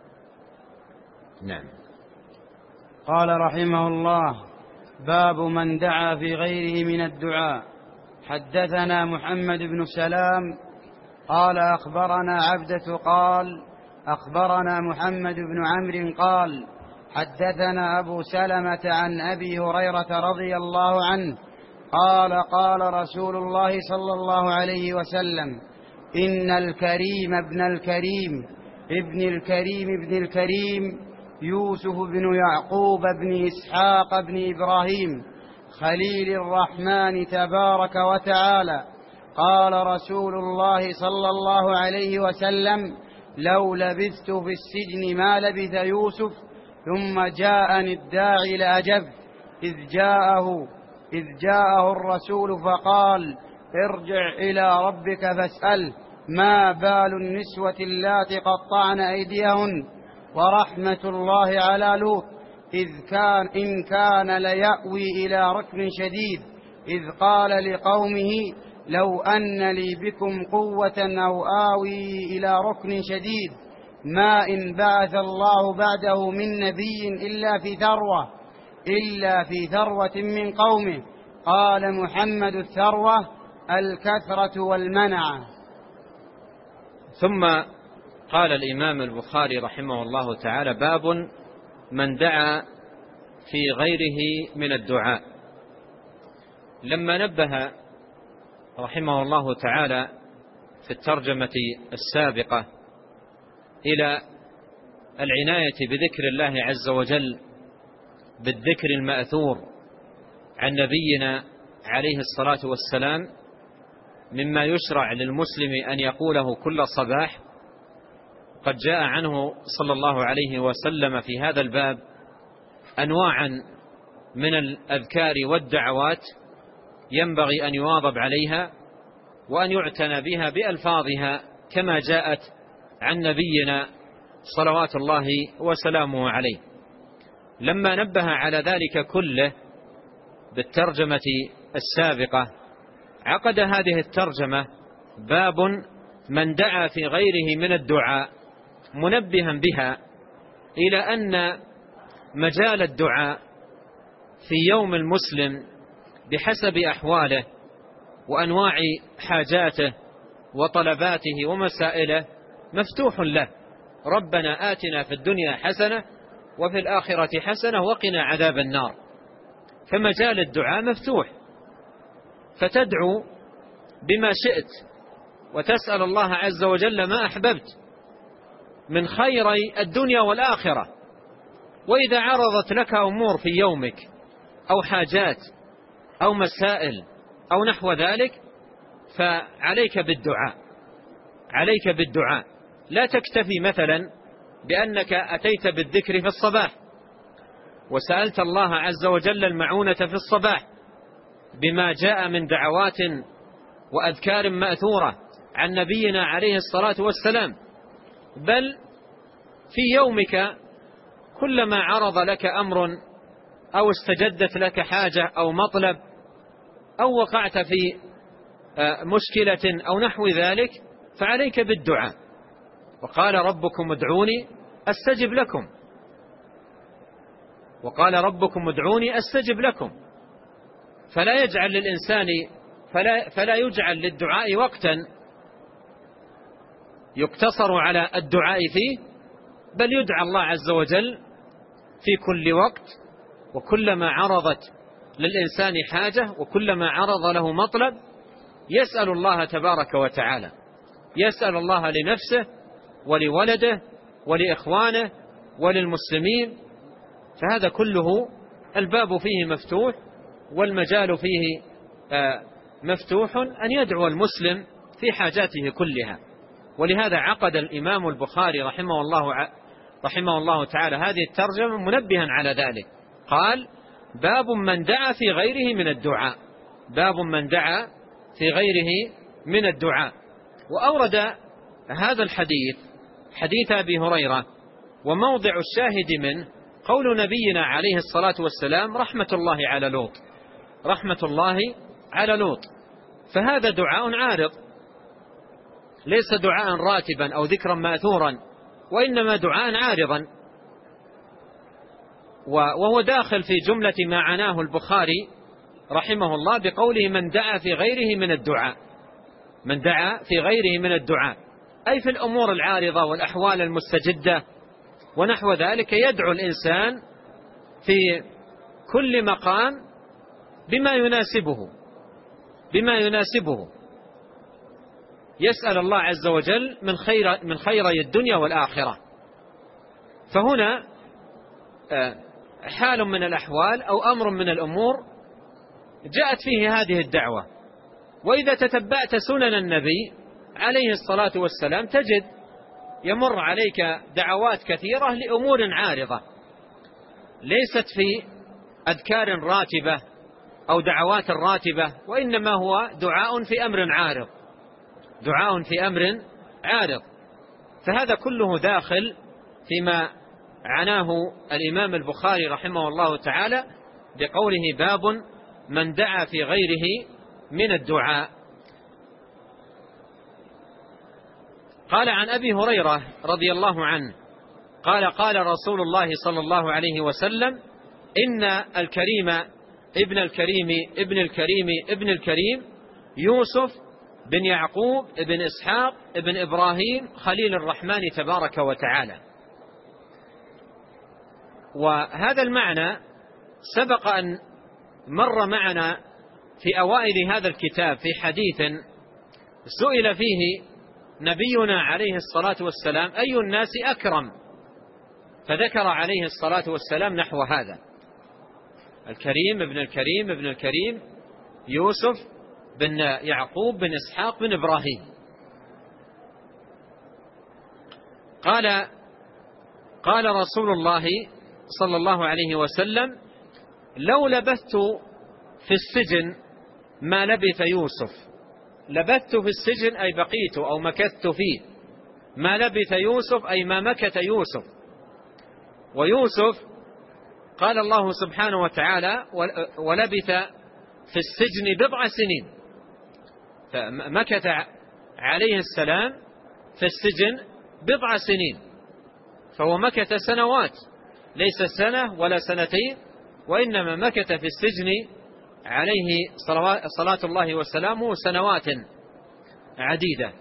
نعم. قال رحمه الله: باب من دعا في غيره من الدعاء. حدثنا محمد بن سلام قال أخبرنا عبدة قال أخبرنا محمد بن عمرو قال حدثنا أبو سلمة عن أبي هريرة رضي الله عنه قال قال رسول الله صلى الله عليه وسلم: إن الكريم ابن الكريم ابن الكريم ابن الكريم يوسف بن يعقوب بن إسحاق بن إبراهيم خليل الرحمن تبارك وتعالى. قال رسول الله صلى الله عليه وسلم: لو لبثت في السجن ما لبث يوسف ثم جاءني الداعي لأجبت. إذ جاءه إذ جاءه الرسول فقال: ارجع إلى ربك فاسأله ما بال النسوة اللاتي قطعن أيديهن ورحمة الله على لوط إذ كان إن كان ليأوي إلى ركن شديد إذ قال لقومه: لو أن لي بكم قوة أو آوي إلى ركن شديد ما إن بعث الله بعده من نبي إلا في ثروة إلا في ثروة من قومه. قال محمد: الثروة الكثرة والمنعة. ثم قال الإمام البخاري رحمه الله تعالى: باب من دعا في غيره من الدعاء. لما نبه رحمه الله تعالى في الترجمة السابقة إلى العناية بذكر الله عز وجل بالذكر المأثور عن نبينا عليه الصلاة والسلام مما يشرع للمسلم أن يقوله كل صباح، قد جاء عنه صلى الله عليه وسلم في هذا الباب أنواعا من الأذكار والدعوات ينبغي أن يواظب عليها وأن يعتنى بها بألفاظها كما جاءت عن نبينا صلوات الله وسلامه عليه. لما نبه على ذلك كله بالترجمة السابقة عقد هذه الترجمة: باب من دعا في غيره من الدعاء، منبها بها إلى أن مجال الدعاء في يوم المسلم بحسب أحواله وأنواع حاجاته وطلباته ومسائله مفتوح له. ربنا آتنا في الدنيا حسنة وفي الآخرة حسنة وقنا عذاب النار. فمجال الدعاء مفتوح، فتدعو بما شئت وتسأل الله عز وجل ما أحببت من خيري الدنيا والآخرة. وإذا عرضت لك أمور في يومك أو حاجات أو مسائل أو نحو ذلك فعليك بالدعاء عليك بالدعاء لا تكتفي مثلا بأنك أتيت بالذكر في الصباح وسألت الله عز وجل المعونة في الصباح بما جاء من دعوات وأذكار مأثورة عن نبينا عليه الصلاة والسلام، بل في يومك كلما عرض لك أمر أو استجدت لك حاجة أو مطلب أو وقعت في مشكلة أو نحو ذلك فعليك بالدعاء. وقال ربكم ادعوني أستجب لكم وقال ربكم ادعوني أستجب لكم. فلا يجعل للإنسان فلا, فلا يجعل للدعاء وقتا يقتصر على الدعاء فيه، بل يدعى الله عز وجل في كل وقت، وكلما عرضت للإنسان حاجة وكلما عرض له مطلب يسأل الله تبارك وتعالى، يسأل الله لنفسه ولولده ولإخوانه وللمسلمين. فهذا كله الباب فيه مفتوح والمجال فيه مفتوح أن يدعو المسلم في حاجاته كلها. ولهذا عقد الإمام البخاري رحمه الله رحمه الله تعالى هذه الترجمة منبها على ذلك. قال: باب من دعا في غيره من الدعاء. باب من دعا في غيره من الدعاء. وأورد هذا الحديث حديث أبي هريرة، وموضع الشاهد منه قول نبينا عليه الصلاة والسلام: رحمة الله على لوط، رحمة الله على لوط. فهذا دعاء عارض، ليس دعاء راتبا أو ذكرا ماثورا، وإنما دعاء عارضا، وهو داخل في جملة ما عناه البخاري رحمه الله بقوله: من دعا في غيره من الدعاء، من دعا في غيره من الدعاء، أي في الأمور العارضة والأحوال المستجدة ونحو ذلك. يدعو الإنسان في كل مقام بما يناسبه بما يناسبه يسأل الله عز وجل من خير من خيري الدنيا والآخرة. فهنا حال من الأحوال أو أمر من الأمور جاءت فيه هذه الدعوة. وإذا تتبعت سنن النبي عليه الصلاة والسلام تجد يمر عليك دعوات كثيرة لأمور عارضة، ليست في أذكار راتبة أو دعوات راتبة، وإنما هو دعاء في أمر عارض، دعاء في أمر عارض. فهذا كله داخل فيما عناه الإمام البخاري رحمه الله تعالى بقوله: باب من دعا في غيره من الدعاء. قال عن أبي هريرة رضي الله عنه قال: قال رسول الله صلى الله عليه وسلم: إن الكريم ابن الكريم ابن الكريم ابن الكريم يوسف بن يعقوب ابن إسحاق ابن إبراهيم خليل الرحمن تبارك وتعالى. وهذا المعنى سبق أن مر معنا في أوائل هذا الكتاب في حديث سئل فيه نبينا عليه الصلاة والسلام: أي الناس أكرم؟ فذكر عليه الصلاة والسلام نحو هذا: الكريم ابن الكريم ابن الكريم يوسف بن يعقوب بن إسحاق بن إبراهيم. قال قال رسول الله صلى الله عليه وسلم: لو لبثت في السجن ما لبث يوسف. لبثت في السجن أي بقيت أو مكثت فيه، ما لبث يوسف أي ما مكث يوسف. ويوسف قال الله سبحانه وتعالى: ولبث في السجن بضع سنين، فمكث عليه السلام في السجن بضع سنين، فهو مكث سنوات، ليس سنة ولا سنتين، وإنما مكث في السجن عليه صلاة الله وسلامه سنوات عديدة.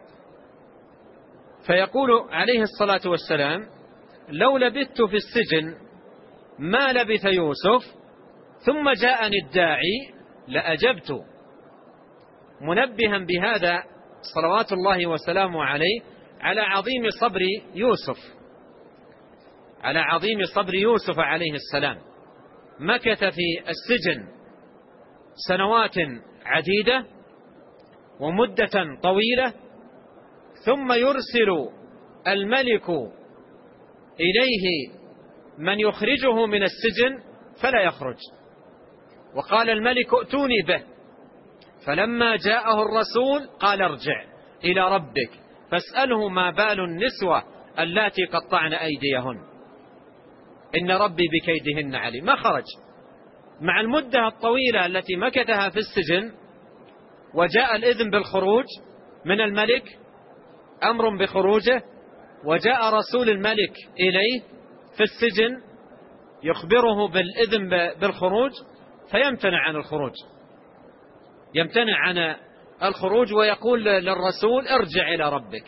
فيقول عليه الصلاة والسلام: لو لبثت في السجن ما لبث يوسف ثم جاءني الداعي لأجبت، منبها بهذا صلوات الله وسلامه عليه على عظيم صبر يوسف، على عظيم صبر يوسف عليه السلام. مكث في السجن سنوات عديدة ومدة طويلة، ثم يرسل الملك إليه من يخرجه من السجن فلا يخرج، وقال الملك: ائتوني به. فلما جاءه الرسول قال: ارجع إلى ربك فاسأله ما بال النسوة اللاتي قطعن أيديهن إن ربي بكيدهن عليم. ما خرج مع المدة الطويلة التي مكثها في السجن، وجاء الإذن بالخروج من الملك، أمر بخروجه، وجاء رسول الملك إليه في السجن يخبره بالإذن بالخروج، فيمتنع عن الخروج، يمتنع عن الخروج ويقول للرسول: ارجع إلى ربك،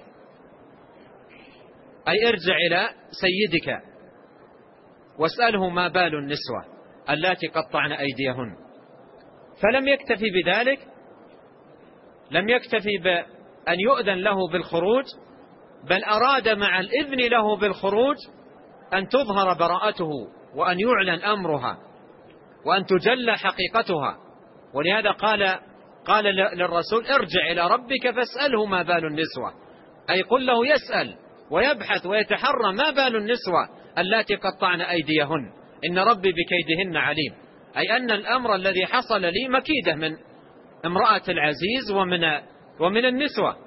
أي ارجع إلى سيدك واسأله ما بال النسوة اللاتي قطعن أيديهن. فلم يكتفي بذلك، لم يكتفي بأن يؤذن له بالخروج، بل أراد مع الإذن له بالخروج أن تظهر براءته وأن يعلن أمرها وأن تجلى حقيقتها. ولهذا قال قال للرسول: ارجع إلى ربك فاسأله ما بال النسوة، أي قل له يسأل ويبحث ويتحرى ما بال النسوة اللاتي قطعن أيديهن إن ربي بكيدهن عليم، أي أن الأمر الذي حصل لي مكيدة من امرأة العزيز ومن ومن النسوة.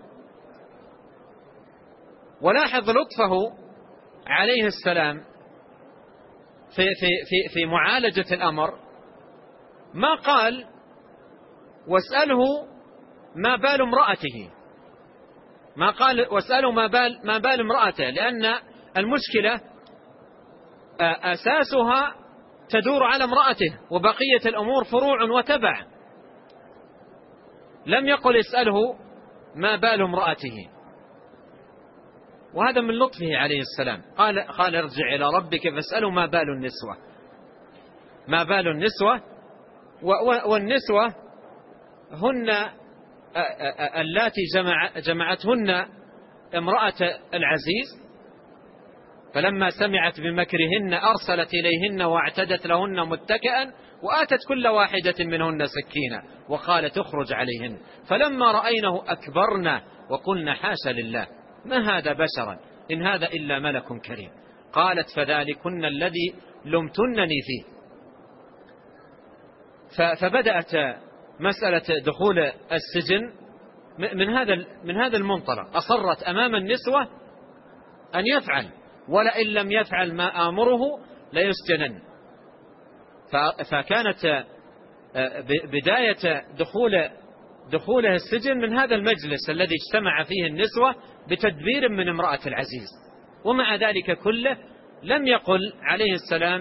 ولاحظ لطفه عليه السلام في في في في معالجة الأمر، ما قال واسأله ما بال امرأته، ما قال واسأله ما بال ما بال امرأته، لأن المشكلة أساسها تدور على امرأته وبقية الأمور فروع وتبع. لم يقل اسأله ما بال امرأته، وهذا من لطفه عليه السلام. قال قال ارجع إلى ربك فاسأله ما بال النسوة، ما بال النسوة. والنسوة هن اللاتي جمع جمعتهن امرأة العزيز، فلما سمعت بمكرهن أرسلت إليهن واعتدت لهن متكئا وآتت كل واحدة منهن سكينا وقالت اخرج عليهن، فلما رأينه أكبرنا وقلنا حاشا لله ما هذا بشرا إن هذا إلا ملك كريم. قالت فذلكن الذي لمتنني فيه. فبدأت مسألة دخول السجن من هذا من هذا المنطلق. أصرت أمام النسوة أن يفعل، ولئن لم يفعل ما آمره ليسجنن. فكانت بداية دخول دخوله السجن من هذا المجلس الذي اجتمع فيه النسوة بتدبير من امرأة العزيز. ومع ذلك كله لم يقل عليه السلام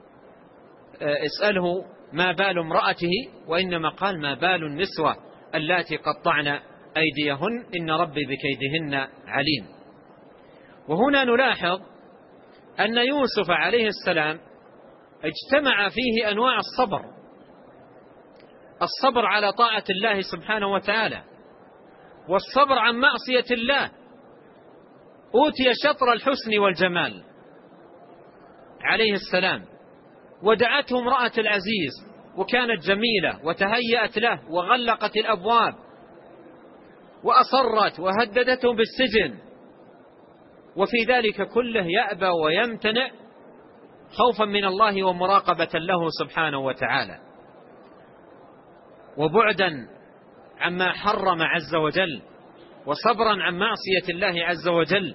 اسأله ما بال امرأته، وإنما قال ما بال النسوة اللاتي قطعن أيديهن إن ربي بكيدهن عليم. وهنا نلاحظ أن يوسف عليه السلام اجتمع فيه أنواع الصبر، الصبر على طاعة الله سبحانه وتعالى، والصبر عن معصية الله. أوتي شطر الحسن والجمال عليه السلام، ودعته امرأة العزيز وكانت جميلة وتهيأت له وغلقت الأبواب وأصرت وهددته بالسجن، وفي ذلك كله يأبى ويمتنع خوفا من الله ومراقبة له سبحانه وتعالى، وبعدا عما حرم عز وجل، وصبرا عن معصية الله عز وجل.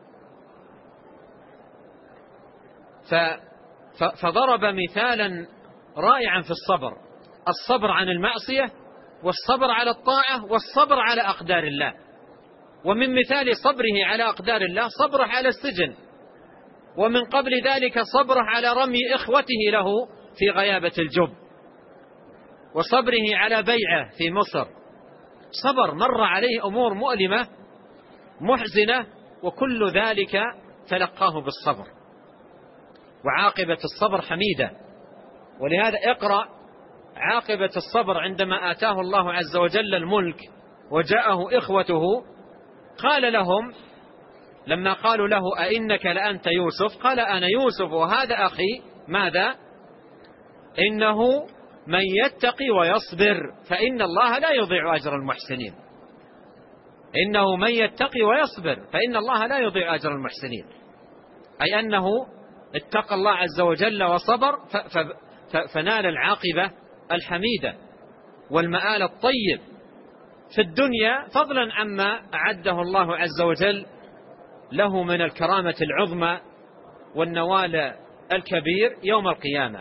فضرب مثالا رائعا في الصبر، الصبر عن المعصية والصبر على الطاعة والصبر على أقدار الله. ومن مثال صبره على أقدار الله صبره على السجن، ومن قبل ذلك صبره على رمي إخوته له في غيابة الجب، وصبره على بيعه في مصر. صبر، مر عليه أمور مؤلمة محزنة، وكل ذلك تلقاه بالصبر، وعاقبة الصبر حميدة. ولهذا اقرأ عاقبة الصبر عندما آتاه الله عز وجل الملك وجاءه إخوته، قال لهم لما قالوا له أئنك لأنت يوسف، قال أنا يوسف وهذا أخي، ماذا؟ إنه من يتقي ويصبر فإن الله لا يضيع أجر المحسنين. إنه من يتقي ويصبر فإن الله لا يضيع أجر المحسنين، أي أنه اتقى الله عز وجل وصبر فنال العاقبة الحميدة والمآل الطيب في الدنيا، فضلا عما أعده الله عز وجل له من الكرامة العظمى والنوال الكبير يوم القيامة.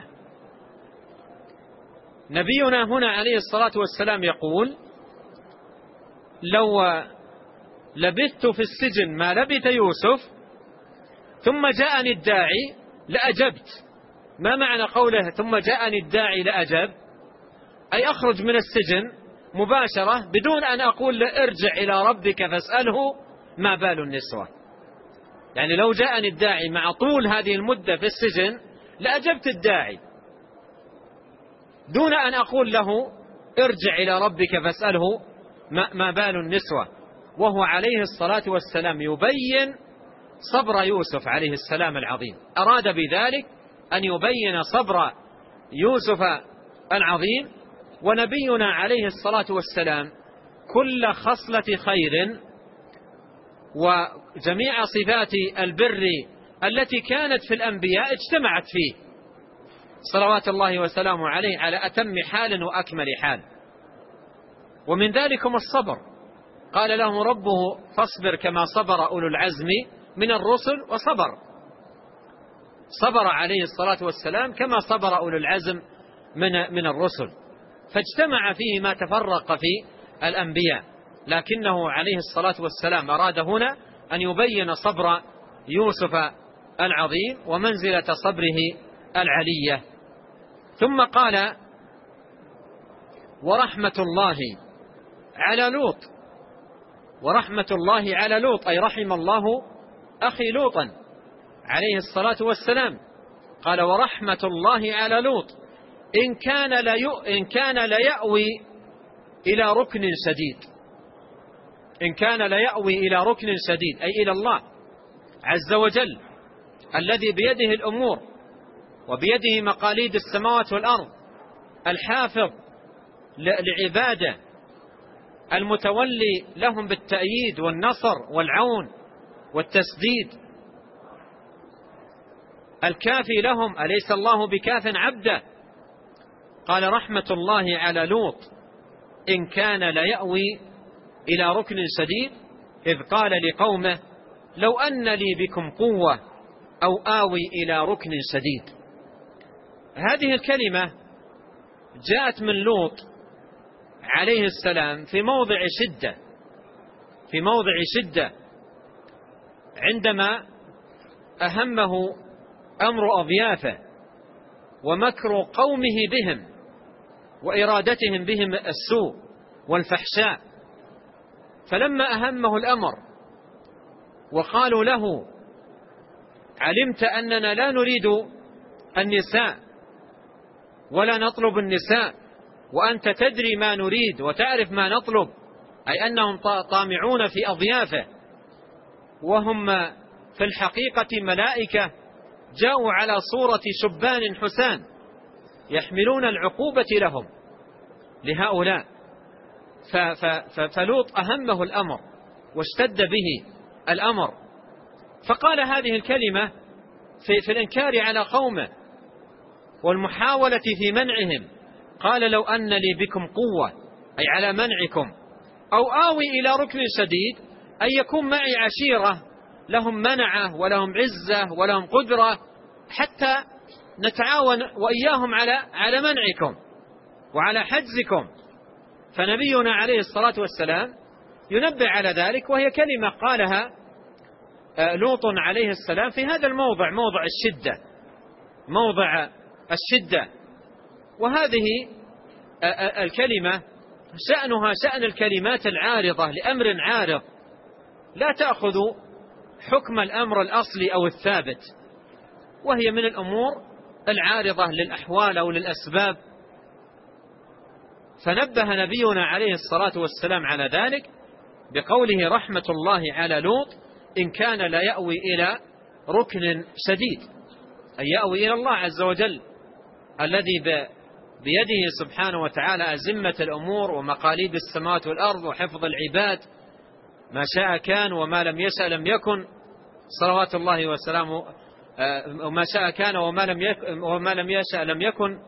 نبينا هنا عليه الصلاة والسلام يقول لو لبثت في السجن ما لبث يوسف ثم جاءني الداعي لأجبت. ما معنى قوله ثم جاءني الداعي لأجب؟ أي أخرج من السجن مباشرة بدون أن أقول ارجع إلى ربك فاسأله ما بال النسوة. يعني لو جاءني الداعي مع طول هذه المدة في السجن لأجبت الداعي دون أن أقول له ارجع إلى ربك فاسأله ما بال النسوة. وهو عليه الصلاة والسلام يبين صبر يوسف عليه السلام العظيم، أراد بذلك أن يبين صبر يوسف العظيم. ونبينا عليه الصلاة والسلام كل خصلة خير وجميع صفات البر التي كانت في الأنبياء اجتمعت فيه صلوات الله وسلامه عليه على أتم حال وأكمل حال. ومن ذلكم الصبر، قال له ربه فاصبر كما صبر أولو العزم من الرسل وصبر، صبر عليه الصلاة والسلام كما صبر أولو العزم من من الرسل، فاجتمع فيه ما تفرق في الأنبياء، لكنه عليه الصلاة والسلام أراد هنا أن يبين صبر يوسف العظيم ومنزلة صبره العلية. ثم قال ورحمة الله على لوط، ورحمة الله على لوط أي رحم الله أخي لوطا عليه الصلاة والسلام. قال ورحمة الله على لوط إن كان ليؤ إن كان ليأوي إلى ركن شديد، إن كان ليأوي إلى ركن شديد أي إلى الله عز وجل الذي بيده الأمور وبيده مقاليد السماوات والأرض، الحافظ لعباده، المتولي لهم بالتأييد والنصر والعون والتسديد، الكافي لهم، أليس الله بكاف عبده؟ قال رحمة الله على لوط إن كان ليأوي إلى ركن شديد، إذ قال لقومه لو أن لي بكم قوة أو آوي إلى ركن شديد. هذه الكلمة جاءت من لوط عليه السلام في موضع شدة، في موضع شدة عندما أهمه أمر أضيافه ومكر قومه بهم وإرادتهم بهم السوء والفحشاء، فلما أهمه الأمر وقالوا له علمت أننا لا نريد النساء ولا نطلب النساء وأنت تدري ما نريد وتعرف ما نطلب، أي أنهم طامعون في أضيافه وهم في الحقيقة ملائكة جاءوا على صورة شبان حسان يحملون العقوبة لهم لهؤلاء. فلوط أهمه الأمر واشتد به الأمر، فقال هذه الكلمة في, في الإنكار على قومه والمحاولة في منعهم، قال لو أن لي بكم قوة أي على منعكم، أو آوي إلى ركن شديد أن يكون معي عشيرة لهم منعة ولهم عزة ولهم قدرة حتى نتعاون وإياهم على على منعكم وعلى حجزكم. فنبينا عليه الصلاة والسلام ينبه على ذلك، وهي كلمة قالها لوط عليه السلام في هذا الموضع، موضع الشدة، موضع الشدة. وهذه الكلمة شأنها شأن الكلمات العارضة لأمر عارض، لا تأخذ حكم الأمر الأصلي أو الثابت، وهي من الأمور العارضة للأحوال أو للأسباب. فنبه نبينا عليه الصلاة والسلام على ذلك بقوله رحمة الله على لوط إن كان لا يأوي إلى ركن شديد، أي يأوي إلى الله عز وجل الذي بيده سبحانه وتعالى أزمة الأمور ومقاليد السماوات والأرض وحفظ العباد، ما شاء كان وما لم يشأ لم يكن، صلوات الله وسلامه، وما شاء كان وما لم يكن وما لم يشأ لم يكن.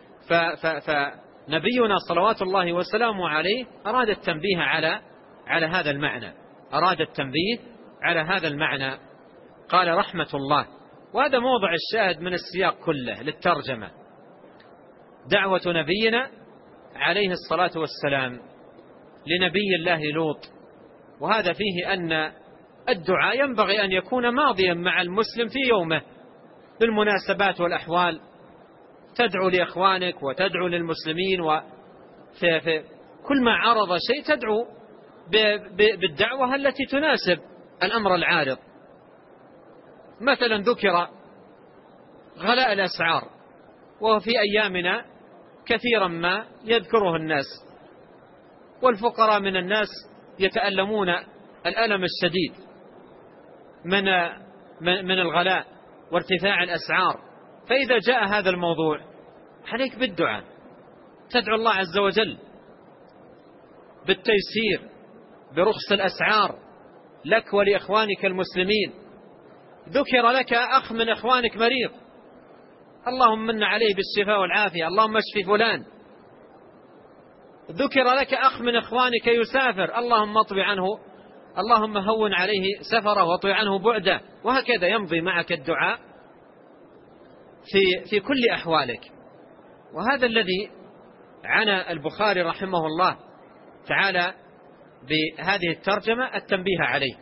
فنبينا صلوات الله وسلامه عليه أراد التنبيه على على هذا المعنى، أراد التنبيه على هذا المعنى. قال رحمة الله، وهذا موضع الشاهد من السياق كله للترجمة، دعوة نبينا عليه الصلاة والسلام لنبي الله لوط. وهذا فيه أن الدعاء ينبغي أن يكون ماضيا مع المسلم في يومه بالمناسبات والأحوال، تدعو لإخوانك وتدعو للمسلمين، وفي في كل ما عرض شيء تدعو بالدعوة التي تناسب الأمر العارض. مثلا ذكر غلاء الأسعار، وفي أيامنا كثيرا ما يذكره الناس، والفقراء من الناس يتألمون الألم الشديد من من الغلاء وارتفاع الأسعار. فإذا جاء هذا الموضوع عليك بالدعاء، تدعو الله عز وجل بالتيسير برخص الأسعار لك ولإخوانك المسلمين. ذكر لك أخ من إخوانك مريض، اللهم من عليه بالشفاء والعافية، اللهم اشف فلان، ذكر لك أخ من إخوانك يسافر، اللهم اطوي عنه، اللهم هون عليه سفره واطوي عنه بعده، وهكذا يمضي معك الدعاء في في كل أحوالك. وهذا الذي عنى البخاري رحمه الله تعالى بهذه الترجمة التنبيه عليه.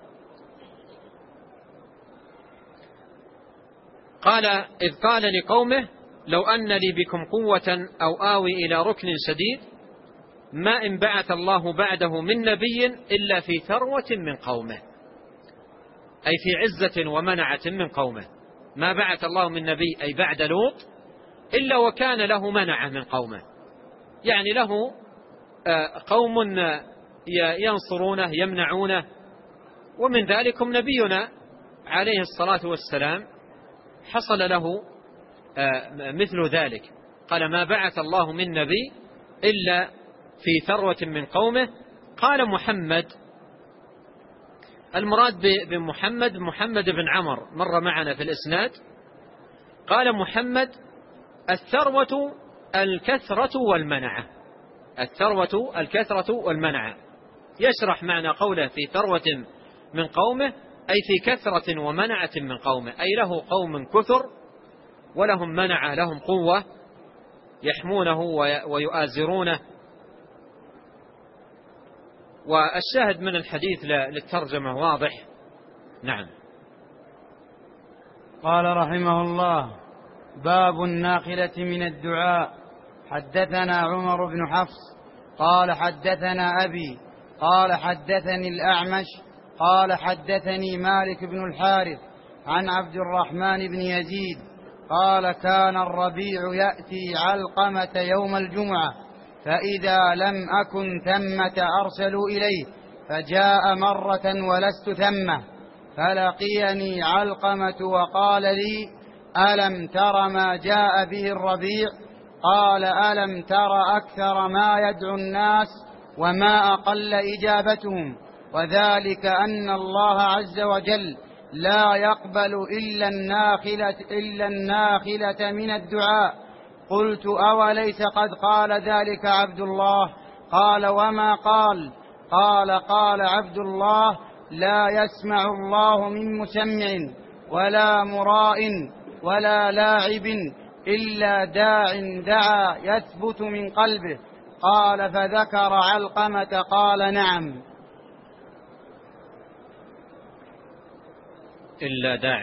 قال: إذ قال لقومه لو أن لي بكم قوة أو آوي إلى ركن شديد ما إن بعث الله بعده من نبي إلا في ثروة من قومه، أي في عزة ومنعة من قومه. ما بعث الله من نبي أي بعد لوط إلا وكان له منعة من قومه، يعني له قوم ينصرونه يمنعونه، ومن ذلكم نبينا عليه الصلاة والسلام حصل له مثل ذلك. قال: ما بعث الله من نبي إلا في ثروة من قومه. قال محمد، المراد بمحمد محمد بن عمر مر معنا في الإسناد. قال محمد: الثروة الكثرة والمنعة، الثروة الكثرة والمنعة. يشرح معنى قوله في ثروة من قومه أي في كثرة ومنعة من قومه، أي له قوم كثر ولهم منعة، لهم قوة يحمونه ويؤازرونه. والشاهد من الحديث للترجمة واضح. نعم. قال رحمه الله: باب الناخلة من الدعاء. حدثنا عمر بن حفص قال حدثنا أبي قال حدثني الأعمش قال حدثني مالك بن الحارث عن عبد الرحمن بن يزيد قال: كان الربيع يأتي علقمة يوم الجمعة، فإذا لم أكن ثمة أرسلوا إليه، فجاء مرة ولست ثمة، فلقيني علقمة وقال لي: ألم تر ما جاء به الربيع؟ قال: ألم تر أكثر ما يدعو الناس وما أقل إجابتهم، وذلك أن الله عز وجل لا يقبل إلا الناخلة, إلا الناخلة من الدعاء. قلت: أوليس قد قال ذلك عبد الله؟ قال: وما قال؟ قال: قال عبد الله: لا يسمع الله من مسمع ولا مراء ولا لاعب إلا داع دعا يثبت من قلبه. قال: فذكر علقمة قال: نعم. إلا داع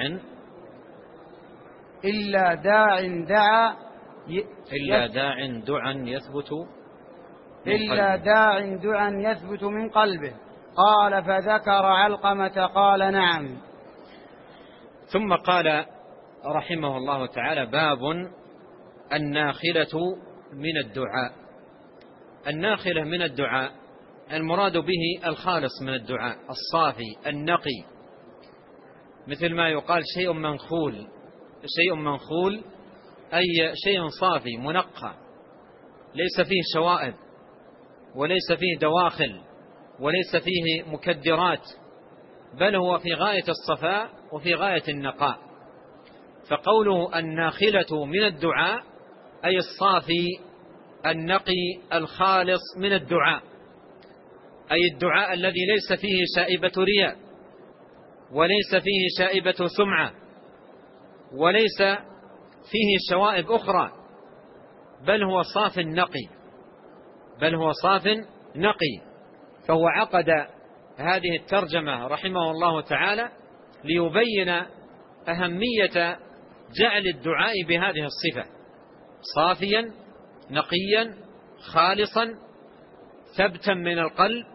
إلا داع دعا ي... إلا داع دعا يثبت من إلا قلبه. داع دعا يثبت من قلبه. قال: فذكر علقمة قال: نعم. ثم قال رحمه الله تعالى: باب الناخلة من الدعاء. الناخلة من الدعاء المراد به الخالص من الدعاء، الصافي النقي، مثل ما يقال شيء منخول. شيء منخول أي شيء صافي منقى، ليس فيه شوائب وليس فيه دواخل وليس فيه مكدرات، بل هو في غاية الصفاء وفي غاية النقاء. فقوله الناخلة من الدعاء أي الصافي النقي الخالص من الدعاء، أي الدعاء الذي ليس فيه شائبة رياء وليس فيه شائبة سمعة وليس فيه شوائب أخرى، بل هو صاف نقي، بل هو صاف نقي. فهو عقد هذه الترجمة رحمه الله تعالى ليبين أهمية جعل الدعاء بهذه الصفة: صافيا نقيا خالصا ثبتا من القلب،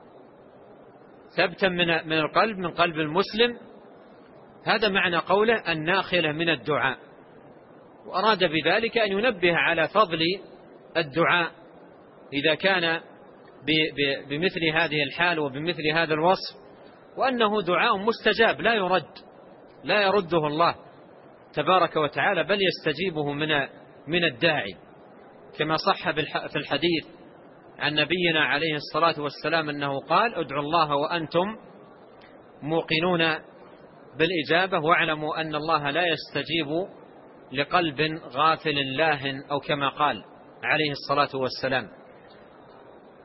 ثبتا من القلب من قلب المسلم. هذا معنى قوله الناخلة من الدعاء. وأراد بذلك أن ينبه على فضل الدعاء إذا كان بمثل هذه الحال وبمثل هذا الوصف، وأنه دعاء مستجاب لا يرد، لا يرده الله تبارك وتعالى، بل يستجيبه من من الداعي، كما صح في الحديث عن نبينا عليه الصلاة والسلام أنه قال: ادعوا الله وأنتم موقنون بالإجابة، واعلموا أن الله لا يستجيب لقلب غافل لاه، أو كما قال عليه الصلاة والسلام.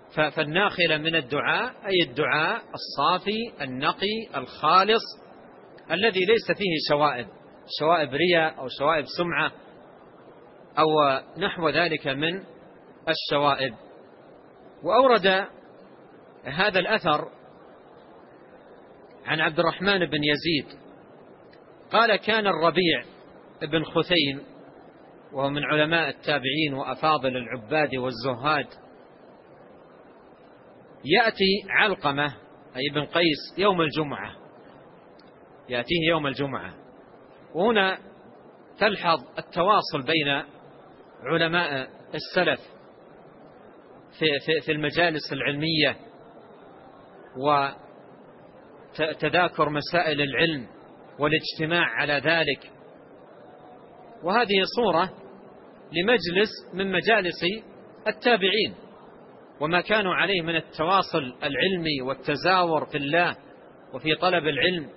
فالناخلة من الدعاء أي الدعاء الصافي النقي الخالص الذي ليس فيه شوائب شوائب رياء أو شوائب سمعة أو نحو ذلك من الشوائب. وأورد هذا الأثر عن عبد الرحمن بن يزيد قال كان الربيع بن خثيم وهو من علماء التابعين وأفاضل العباد والزهاد يأتي علقمة أي ابن قيس يوم الجمعة، يأتيه يوم الجمعة. وهنا تلحظ التواصل بين علماء السلف في, في, في المجالس العلمية وتذاكر مسائل العلم والاجتماع على ذلك، وهذه صورة لمجلس من مجالس التابعين وما كانوا عليه من التواصل العلمي والتزاور في الله وفي طلب العلم.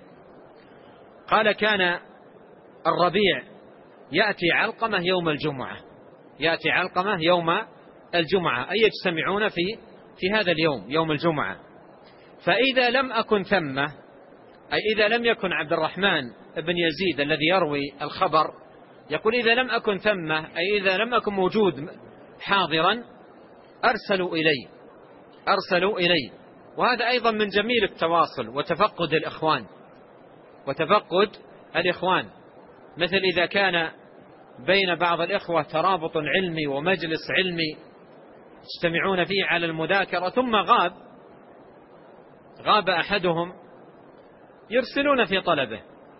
قال كان الربيع يأتي علقمة يوم الجمعة، يأتي علقمة يوم الجمعة أي يجتمعون في في هذا اليوم يوم الجمعة. فإذا لم أكن ثم أي إذا لم يكن عبد الرحمن بن يزيد الذي يروي الخبر يقول إذا لم أكن ثم أي إذا لم أكن موجود حاضرا أرسلوا إلي أرسلوا إلي وهذا أيضا من جميل التواصل وتفقد الإخوان وتفقد الإخوان مثل إذا كان بين بعض الإخوة ترابط علمي ومجلس علمي يجتمعون فيه على المذاكرة ثم غاب غاب أحدهم يرسلون في طلبه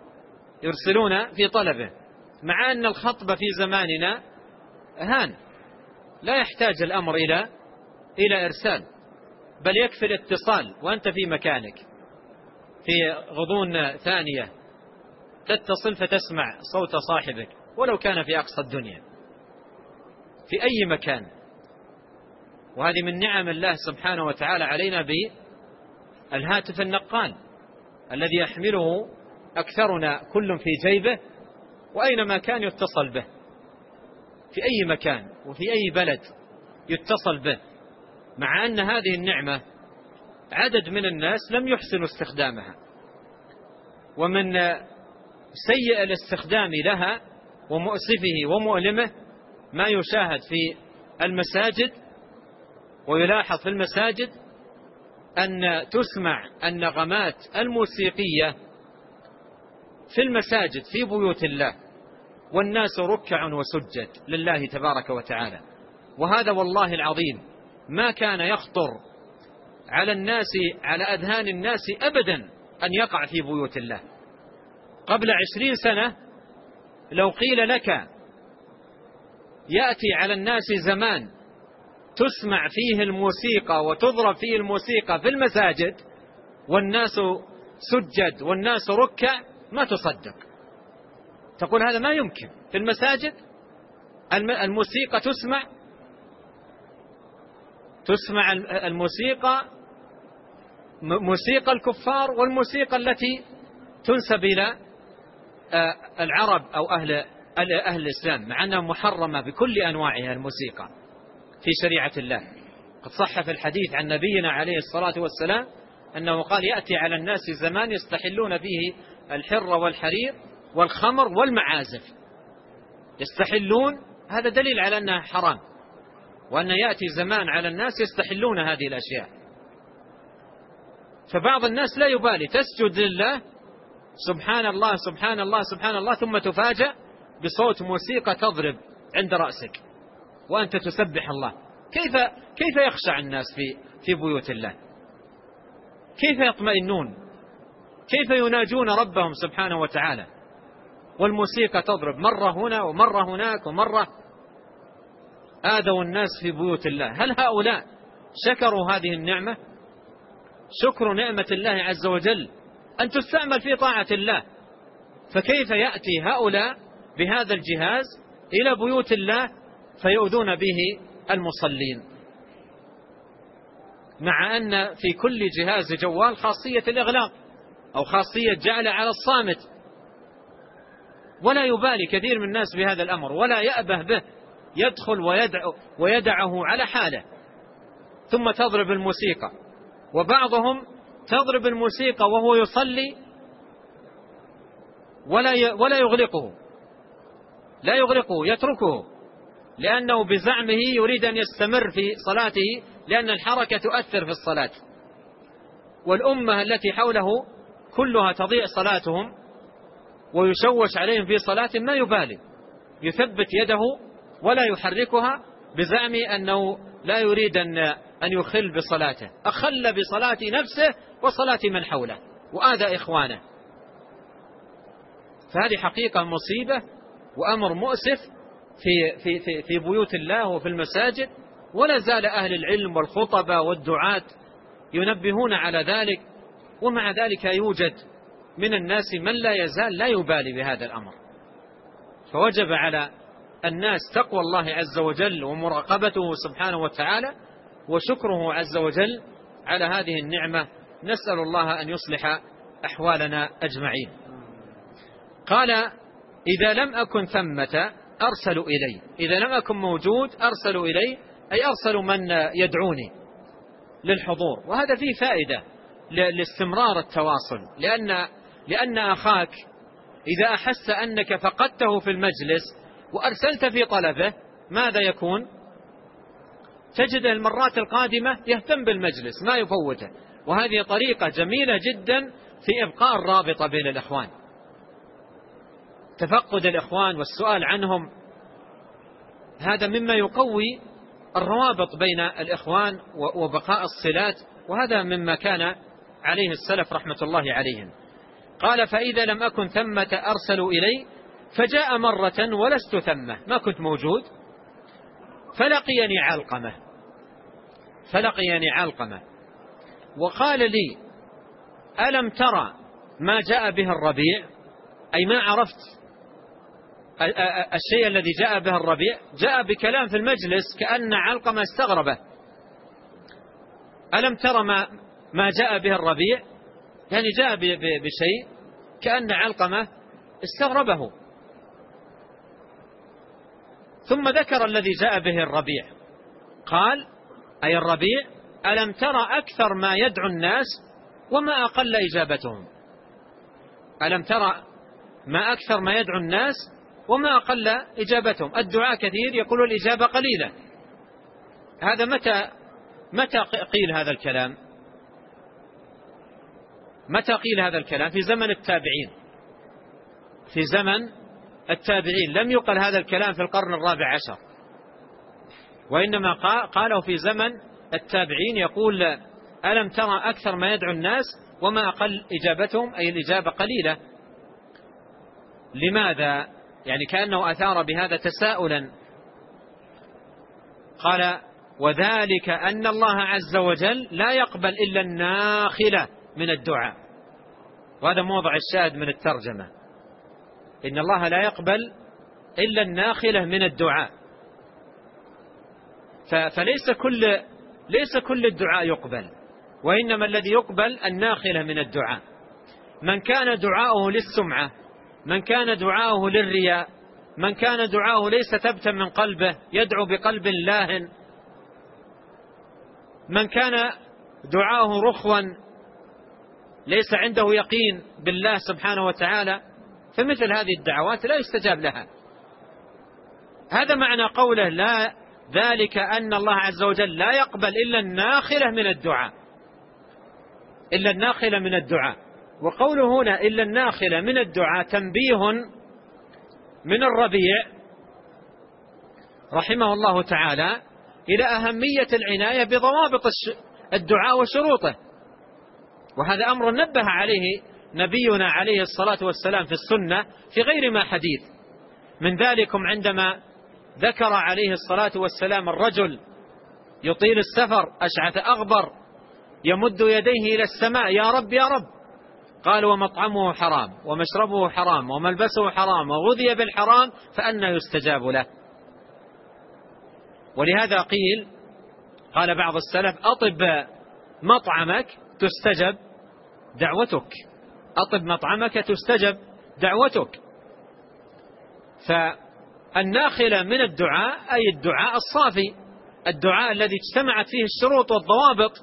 يرسلون في طلبه مع أن الخطب في زماننا هان لا يحتاج الأمر إلى إلى إرسال بل يكفي الاتصال وأنت في مكانك في غضون ثانية تتصل فتسمع صوت صاحبك ولو كان في أقصى الدنيا في أي مكان. وهذه من نعم الله سبحانه وتعالى علينا بالهاتف النقال الذي يحمله أكثرنا كل في جيبه وأينما كان يتصل به في أي مكان وفي أي بلد يتصل به، مع أن هذه النعمة عدد من الناس لم يحسنوا استخدامها، ومن سيء الاستخدام لها ومؤسفه ومؤلمه ما يشاهد في المساجد ويلاحظ في المساجد أن تسمع النغمات الموسيقية في المساجد في بيوت الله والناس ركع وسجد لله تبارك وتعالى. وهذا والله العظيم ما كان يخطر على الناس على أذهان الناس أبدا أن يقع في بيوت الله. قبل عشرين سنة لو قيل لك يأتي على الناس زمان تسمع فيه الموسيقى وتضرب فيه الموسيقى في المساجد والناس سجد والناس ركع ما تصدق، تقول هذا ما يمكن. في المساجد الموسيقى تسمع تسمع الموسيقى موسيقى الكفار والموسيقى التي تنسب إلى العرب أو أهل أهل الإسلام، مع أنها محرمة بكل أنواعها الموسيقى في شريعة الله. قد صح في الحديث عن نبينا عليه الصلاة والسلام أنه قال يأتي على الناس زمان يستحلون فيه الحر والحرير والخمر والمعازف. يستحلون، هذا دليل على أنها حرام، وأن يأتي زمان على الناس يستحلون هذه الأشياء. فبعض الناس لا يبالي، تسجد لله سبحان الله سبحان الله سبحان الله ثم تفاجأ بصوت موسيقى تضرب عند رأسك وأنت تسبح الله. كيف كيف يخشع الناس في في بيوت الله؟ كيف يطمئنون؟ كيف يناجون ربهم سبحانه وتعالى والموسيقى تضرب مرة هنا ومرة هناك ومرة؟ آذوا الناس في بيوت الله. هل هؤلاء شكروا هذه النعمة؟ شكر نعمة الله عز وجل أن تستعمل في طاعة الله. فكيف يأتي هؤلاء بهذا الجهاز إلى بيوت الله فيؤذون به المصلين، مع أن في كل جهاز جوال خاصية الإغلاق أو خاصية جعل على الصامت، ولا يبالي كثير من الناس بهذا الأمر ولا يأبه به، يدخل ويدع ويدعه على حاله. ثم تضرب الموسيقى، وبعضهم تضرب الموسيقى وهو يصلي ولا ولا يغلقه لا يغلقه يتركه، لأنه بزعمه يريد أن يستمر في صلاته، لأن الحركة تؤثر في الصلاة. والأمة التي حوله كلها تضيع صلاتهم ويشوش عليهم في صلاة، ما يبالي، يثبت يده ولا يحركها بزعم أنه لا يريد أن يخل بصلاته، أخل بصلاة نفسه وصلاة من حوله وآذى إخوانه. فهذه حقيقة مصيبة وأمر مؤسف في, في, في, في بيوت الله وفي المساجد، ولا زال أهل العلم والخطبة والدعاة ينبهون على ذلك، ومع ذلك يوجد من الناس من لا يزال لا يبالي بهذا الأمر. فوجب على الناس تقوى الله عز وجل ومراقبته سبحانه وتعالى وشكره عز وجل على هذه النعمة. نسأل الله أن يصلح أحوالنا أجمعين. قال: إذا لم أكن ثمة أرسلوا إلي، إذا لم أكن موجود أرسلوا إلي، أي أرسلوا من يدعوني للحضور. وهذا فيه فائدة لاستمرار التواصل، لأن, لأن أخاك إذا أحس أنك فقدته في المجلس وأرسلت في طلبه ماذا يكون؟ تجد المرات القادمة يهتم بالمجلس ما يفوته. وهذه طريقة جميلة جدا في إبقاء الرابطة بين الإخوان، تفقد الإخوان والسؤال عنهم، هذا مما يقوي الروابط بين الإخوان وبقاء الصلات، وهذا مما كان عليه السلف رحمة الله عليهم. قال: فإذا لم أكن ثمة أرسلوا إلي، فجاء مرة ولست ثمة، ما كنت موجود، فلقيني علقمة فلقيني علقمة وقال لي: ألم ترى ما جاء به الربيع؟ أي ما عرفت الشيء الذي جاء به الربيع. جاء بكلام في المجلس كأن علقمة استغربه. ألم ترى ما, ما جاء به الربيع، يعني جاء بشيء كأن علقمة استغربه. ثم ذكر الذي جاء به الربيع، قال: أي الربيع: ألم ترى أكثر ما يدعو الناس وما أقل إجابتهم. ألم ترى ما أكثر ما يدعو الناس وما أقل إجابتهم. الدعاء كثير يقول الإجابة قليلة. هذا متى متى قيل هذا الكلام؟ متى قيل هذا الكلام؟ في زمن التابعين. في زمن التابعين لم يقل هذا الكلام في القرن الرابع عشر، وإنما قاله في زمن التابعين، يقول: ألم ترى أكثر ما يدعو الناس وما أقل إجابتهم، أي الإجابة قليلة. لماذا؟ يعني كأنه أثار بهذا تساؤلا. قال: وذلك أن الله عز وجل لا يقبل إلا الناخلة من الدعاء. وهذا موضع الشاهد من الترجمة، إن الله لا يقبل إلا الناخلة من الدعاء. فليس كل ليس كل الدعاء يقبل، وإنما الذي يقبل الناخلة من الدعاء. من كان دعاؤه للسمعة، من كان دعاؤه للرياء، من كان دعاؤه ليس ثبتا من قلبه يدعو بقلب لاهن، من كان دعاؤه رخوا ليس عنده يقين بالله سبحانه وتعالى، فمثل هذه الدعوات لا يستجاب لها. هذا معنى قوله: لا ذلك أن الله عز وجل لا يقبل إلا الناخلة من الدعاء، إلا الناخلة من الدعاء. وقوله هنا إلا الناخلة من الدعاء تنبيه من الربيع رحمه الله تعالى إلى أهمية العناية بضوابط الدعاء وشروطه. وهذا أمر نبه عليه نبينا عليه الصلاة والسلام في السنة في غير ما حديث. من ذلكم عندما ذكر عليه الصلاة والسلام الرجل يطيل السفر أشعث أغبر يمد يديه إلى السماء: يا رب يا رب. قال: ومطعمه حرام ومشربه حرام وملبسه حرام وغذي بالحرام فأنى يستجاب له. ولهذا قيل، قال بعض السلف: أطب مطعمك تستجب دعوتك، أطب مطعمك تستجب دعوتك. فالناخلة من الدعاء أي الدعاء الصافي الدعاء الذي اجتمعت فيه الشروط والضوابط،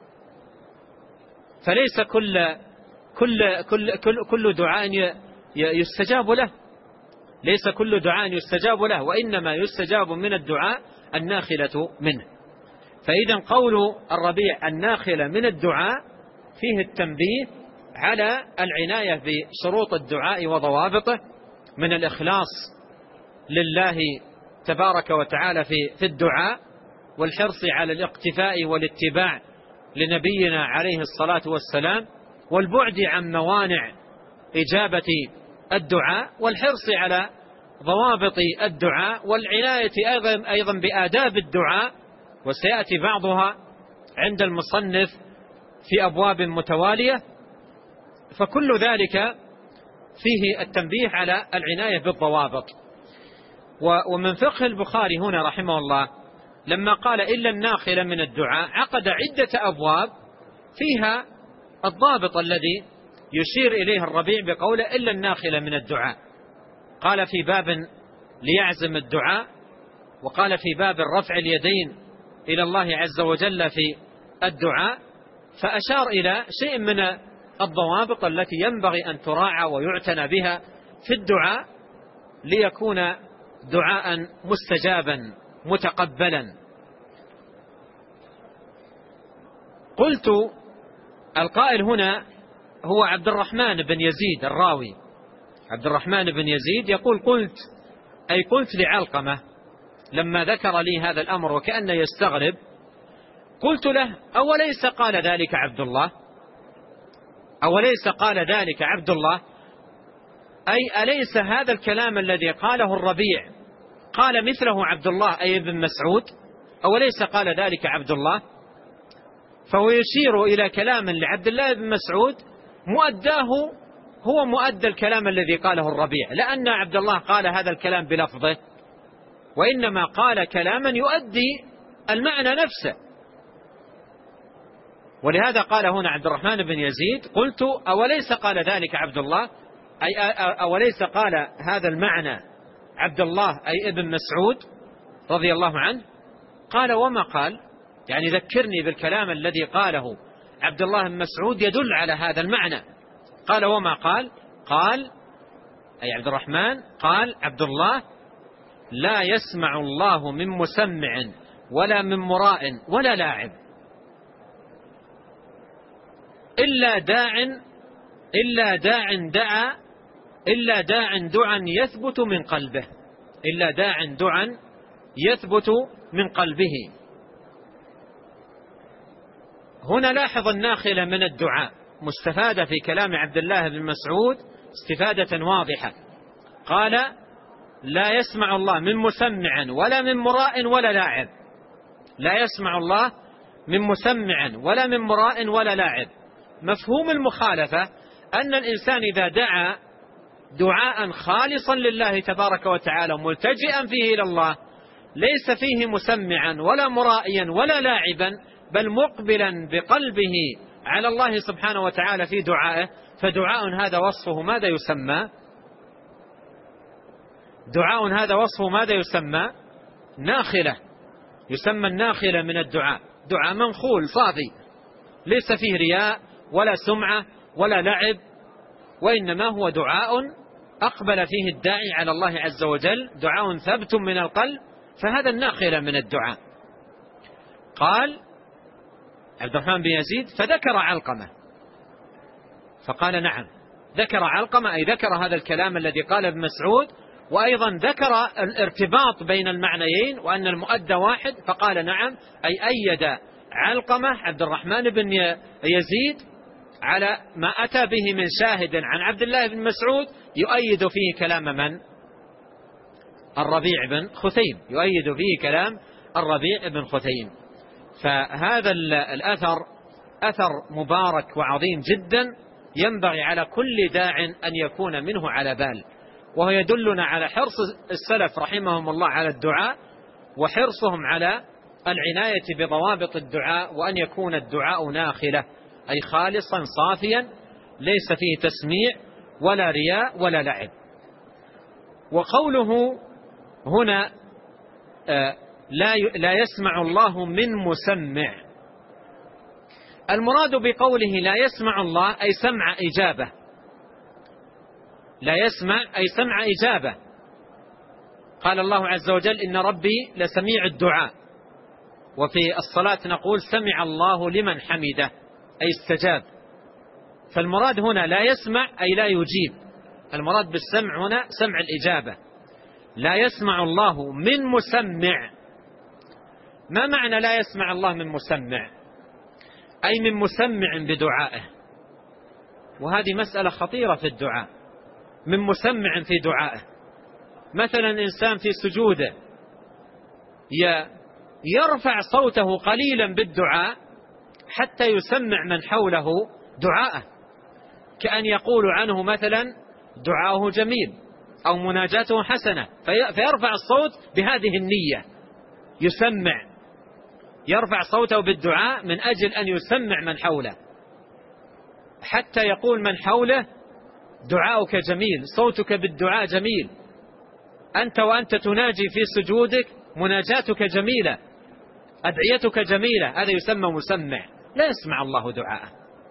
فليس كل كل كل كل, كل دعاء يستجاب له، ليس كل دعاء يستجاب له، وإنما يستجاب من الدعاء الناخلة منه. فإذا قول الربيع الناخلة من الدعاء فيه التنبيه على العناية بشروط الدعاء وضوابطه، من الإخلاص لله تبارك وتعالى في في الدعاء، والحرص على الاقتفاء والاتباع لنبينا عليه الصلاة والسلام، والبعد عن موانع إجابة الدعاء، والحرص على ضوابط الدعاء، والعناية أيضا أيضا بآداب الدعاء، وسيأتي بعضها عند المصنف في أبواب متوالية. فكل ذلك فيه التنبيه على العناية بالضوابط. ومن فقه البخاري هنا رحمه الله لما قال إلا الناخل من الدعاء عقد عدة أبواب فيها الضابط الذي يشير إليه الربيع بقوله إلا الناخل من الدعاء. قال في باب ليعزم الدعاء، وقال في باب رفع اليدين إلى الله عز وجل في الدعاء، فأشار إلى شيء من الضوابط التي ينبغي أن تراعى ويعتنى بها في الدعاء ليكون دعاء مستجابا متقبلا. قلت القائل هنا هو عبد الرحمن بن يزيد الراوي، عبد الرحمن بن يزيد يقول قلت أي قلت لعلقمة لما ذكر لي هذا الأمر وكأن يستغرب، قلت له أوليس قال ذلك عبد الله، أوليس قال ذلك عبد الله، أي أليس هذا الكلام الذي قاله الربيع قال مثله عبد الله أي ابن مسعود، أوليس قال ذلك عبد الله؟ فهو يشير إلى كلام لعبد الله بن مسعود مؤداه هو مؤدى الكلام الذي قاله الربيع، لأن عبد الله قال هذا الكلام بلفظه، وإنما قال كلاما يؤدي المعنى نفسه. ولهذا قال هنا عبد الرحمن بن يزيد قلت أوليس قال ذلك عبد الله، أي أوليس قال هذا المعنى عبد الله أي ابن مسعود رضي الله عنه؟ قال وما قال، يعني ذكرني بالكلام الذي قاله عبد الله بن مسعود يدل على هذا المعنى. قال وما قال، قال أي عبد الرحمن قال عبد الله لا يسمع الله من مسمع ولا من مراء ولا لاعب إلا داع إلا داع دعا إلا داع دعا يثبت من قلبه إلا داع دعا يثبت من قلبه. هنا لاحظ الناخل من الدعاء مستفادة في كلام عبد الله بن مسعود استفادة واضحة. قال لا يسمع الله من مسمع ولا من مراء ولا لاعب، لا يسمع الله من مسمع ولا من مراء ولا لاعب. مفهوم المخالفة أن الإنسان إذا دعا دعاء خالصا لله تبارك وتعالى ملتجئا فيه إلى الله ليس فيه مسمعا ولا مرائيا ولا لاعبا، بل مقبلا بقلبه على الله سبحانه وتعالى في دعائه، فدعاء هذا وصفه ماذا يسمى؟ دعاء هذا وصفه ماذا يسمى؟ ناخلة، يسمى الناخلة من الدعاء، دعاء منخول صافي ليس فيه رياء ولا سمعة ولا لعب، وإنما هو دعاء أقبل فيه الداعي على الله عز وجل، دعاء ثبت من القلب، فهذا الناخلة من الدعاء. قال عبد الرحمن بن يزيد فذكر علقمة، فقال نعم ذكر علقمة أي ذكر هذا الكلام الذي قال ابن مسعود، وأيضا ذكر الارتباط بين المعنيين وأن المؤدى واحد، فقال نعم أي أيد علقمة عبد الرحمن بن يزيد على ما أتى به من شاهد عن عبد الله بن مسعود يؤيد فيه كلام من؟ الربيع بن خثيم، يؤيد فيه كلام الربيع بن خثيم. فهذا الأثر أثر مبارك وعظيم جدا، ينبغي على كل داع أن يكون منه على بال، وهو يدلنا على حرص السلف رحمهم الله على الدعاء، وحرصهم على العناية بضوابط الدعاء، وأن يكون الدعاء ناخلة أي خالصا صافيا ليس فيه تسميع ولا رياء ولا لعب. وقوله هنا آه لا لا يسمع الله من مسمع. المراد بقوله لا يسمع الله أي سمع إجابة، لا يسمع أي سمع إجابة. قال الله عز وجل إن ربي لسميع الدعاء، وفي الصلاة نقول سمع الله لمن حمده أي استجاب. فالمراد هنا لا يسمع أي لا يجيب، المراد بالسمع هنا سمع الإجابة. لا يسمع الله من مسمع. ما معنى لا يسمع الله من مسمع؟ أي من مسمع بدعائه، وهذه مسألة خطيرة في الدعاء. من مسمع في دعائه، مثلا إنسان في سجوده يرفع صوته قليلا بالدعاء حتى يسمع من حوله دعاءه، كأن يقول عنه مثلا دعاؤه جميل أو مناجاته حسنة، فيرفع الصوت بهذه النية، يسمع، يرفع صوته بالدعاء من أجل أن يسمع من حوله، حتى يقول من حوله دعاؤك جميل، صوتك بالدعاء جميل، أنت وأنت تناجي في سجودك مناجاتك جميلة، أدعيتك جميلة. هذا يسمى مسمع. لا يسمع الله دعاءه،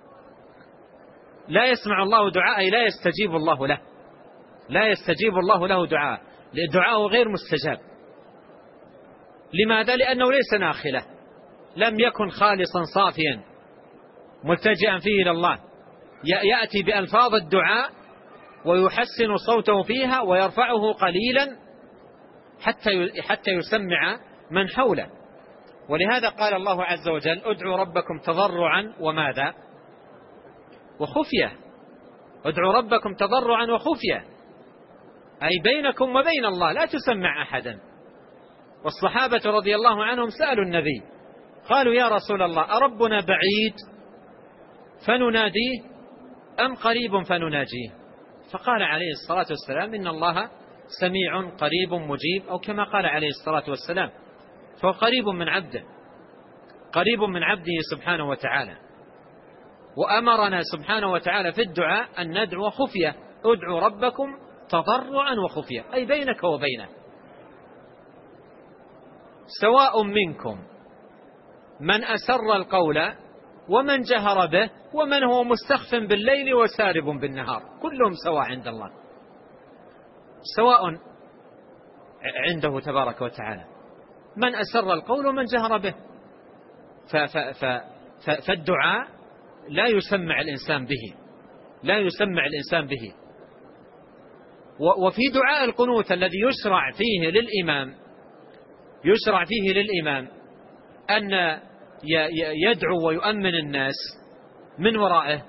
لا يسمع الله دعاءه، لا يستجيب الله له، لا يستجيب الله له دعاء، دعاءه غير مستجاب. لماذا؟ لأنه ليس ناخلة، لم يكن خالصا صافيا ملتجئا فيه إلى الله، يأتي بألفاظ الدعاء ويحسن صوته فيها ويرفعه قليلا حتى حتى يسمع من حوله. ولهذا قال الله عز وجل ادعوا ربكم تضرعا وماذا؟ وخفية. ادعوا ربكم تضرعا وخفية، أي بينكم وبين الله، لا تسمع أحدا. والصحابة رضي الله عنهم سألوا النبي قالوا يا رسول الله أربنا بعيد فنناديه أم قريب فنناجيه؟ فقال عليه الصلاة والسلام إن الله سميع قريب مجيب، أو كما قال عليه الصلاة والسلام، فهو قريب من عبده، قريب من عبده سبحانه وتعالى. وأمرنا سبحانه وتعالى في الدعاء أن ندعو خفية، ادعوا ربكم تضرعا وخفية، أي بينك وبينه. سواء منكم من أسر القول ومن جهر به ومن هو مستخف بالليل وسارب بالنهار، كلهم سواء عند الله، سواء عنده تبارك وتعالى، من أسر القول ومن جهر به. فالدعاء لا يسمع الإنسان به، لا يسمع الإنسان به. وفي دعاء القنوت الذي يشرع فيه للإمام، يشرع فيه للإمام أن يدعو ويؤمن الناس من ورائه،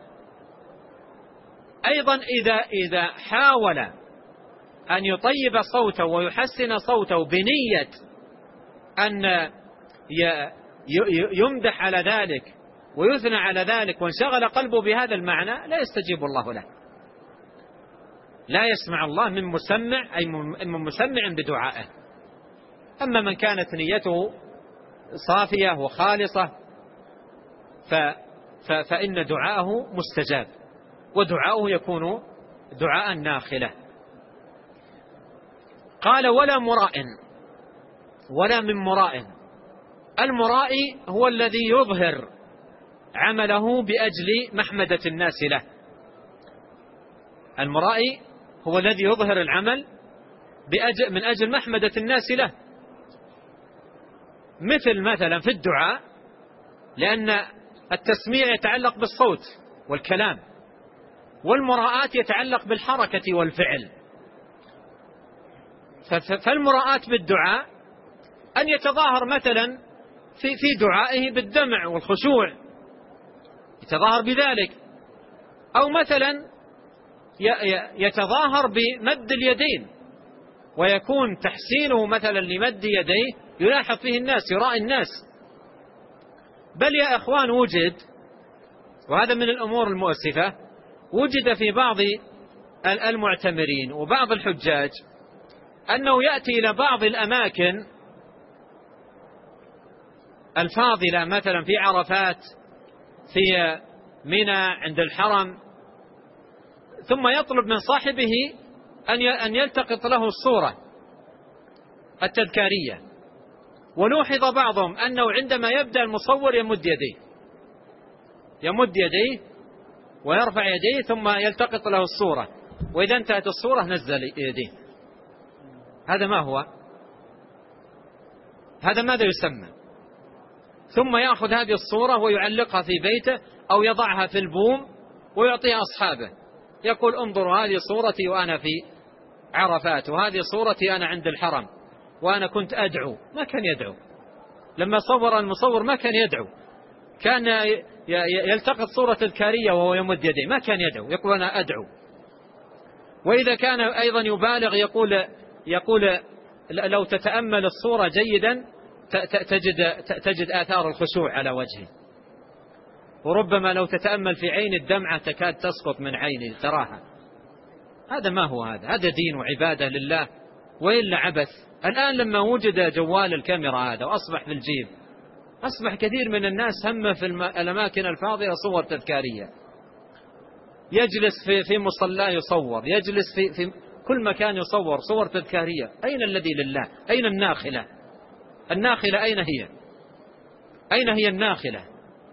أيضا إذا إذا حاول أن يطيب صوته ويحسن صوته بنية أن يمدح على ذلك ويثنى على ذلك وانشغل قلبه بهذا المعنى، لا يستجيب الله له. لا يسمع الله من مسمع، أي من مسمع بدعائه. أما من كانت نيته صافية وخالصة فإن دعاءه مستجاب، ودعاءه يكون دعاء ناخلة. قال ولا مراء، ولا من مراء. المرائي هو الذي يظهر عمله بأجل محمدة الناس له. المرائي هو الذي يظهر العمل بأجل من أجل محمدة الناس له، مثل مثلا في الدعاء، لأن التسميع يتعلق بالصوت والكلام، والمراءات يتعلق بالحركة والفعل. فالمراءات بالدعاء أن يتظاهر مثلا في في دعائه بالدمع والخشوع، يتظاهر بذلك، أو مثلا يتظاهر بمد اليدين، ويكون تحسينه مثلا لمد يديه يلاحظ فيه الناس، يراء الناس. بل يا أخوان وجد، وهذا من الأمور المؤسفة، وجد في بعض المعتمرين وبعض الحجاج أنه يأتي إلى بعض الأماكن الفاضلة، مثلا في عرفات، في منى عند الحرم، ثم يطلب من صاحبه أن يلتقط له الصورة التذكارية، ولوحظ بعضهم أنه عندما يبدأ المصور يمد يديه يمد يديه ويرفع يديه ثم يلتقط له الصورة، وإذا انتهت الصورة نزل يديه. هذا ما هو؟ هذا ماذا يسمى؟ ثم يأخذ هذه الصورة ويعلقها في بيته أو يضعها في البوم ويعطيها أصحابه، يقول انظروا هذه صورتي وأنا في عرفات، وهذه صورتي أنا عند الحرم وأنا كنت أدعو. ما كان يدعو لما صور المصور، ما كان يدعو، كان يلتقط صورة الكارية وهو يمد يديه، ما كان يدعو، يقول أنا أدعو. وإذا كان أيضا يبالغ يقول يقول لو تتأمل الصورة جيدا تجد تجد آثار الخشوع على وجهه، وربما لو تتأمل في عين الدمعة تكاد تسقط من عيني تراها. هذا ما هو؟ هذا هذا دين وعبادة لله وإلا عبث. الآن لما وجد جوال الكاميرا هذا وأصبح في الجيب، أصبح كثير من الناس هم في الأماكن الفاضية صور تذكارية، يجلس في في مصلى يصور، يجلس في في كل مكان يصور صور تذكارية. أين الذي لله؟ أين الناخلة؟ الناخلة أين هي؟ أين هي الناخلة؟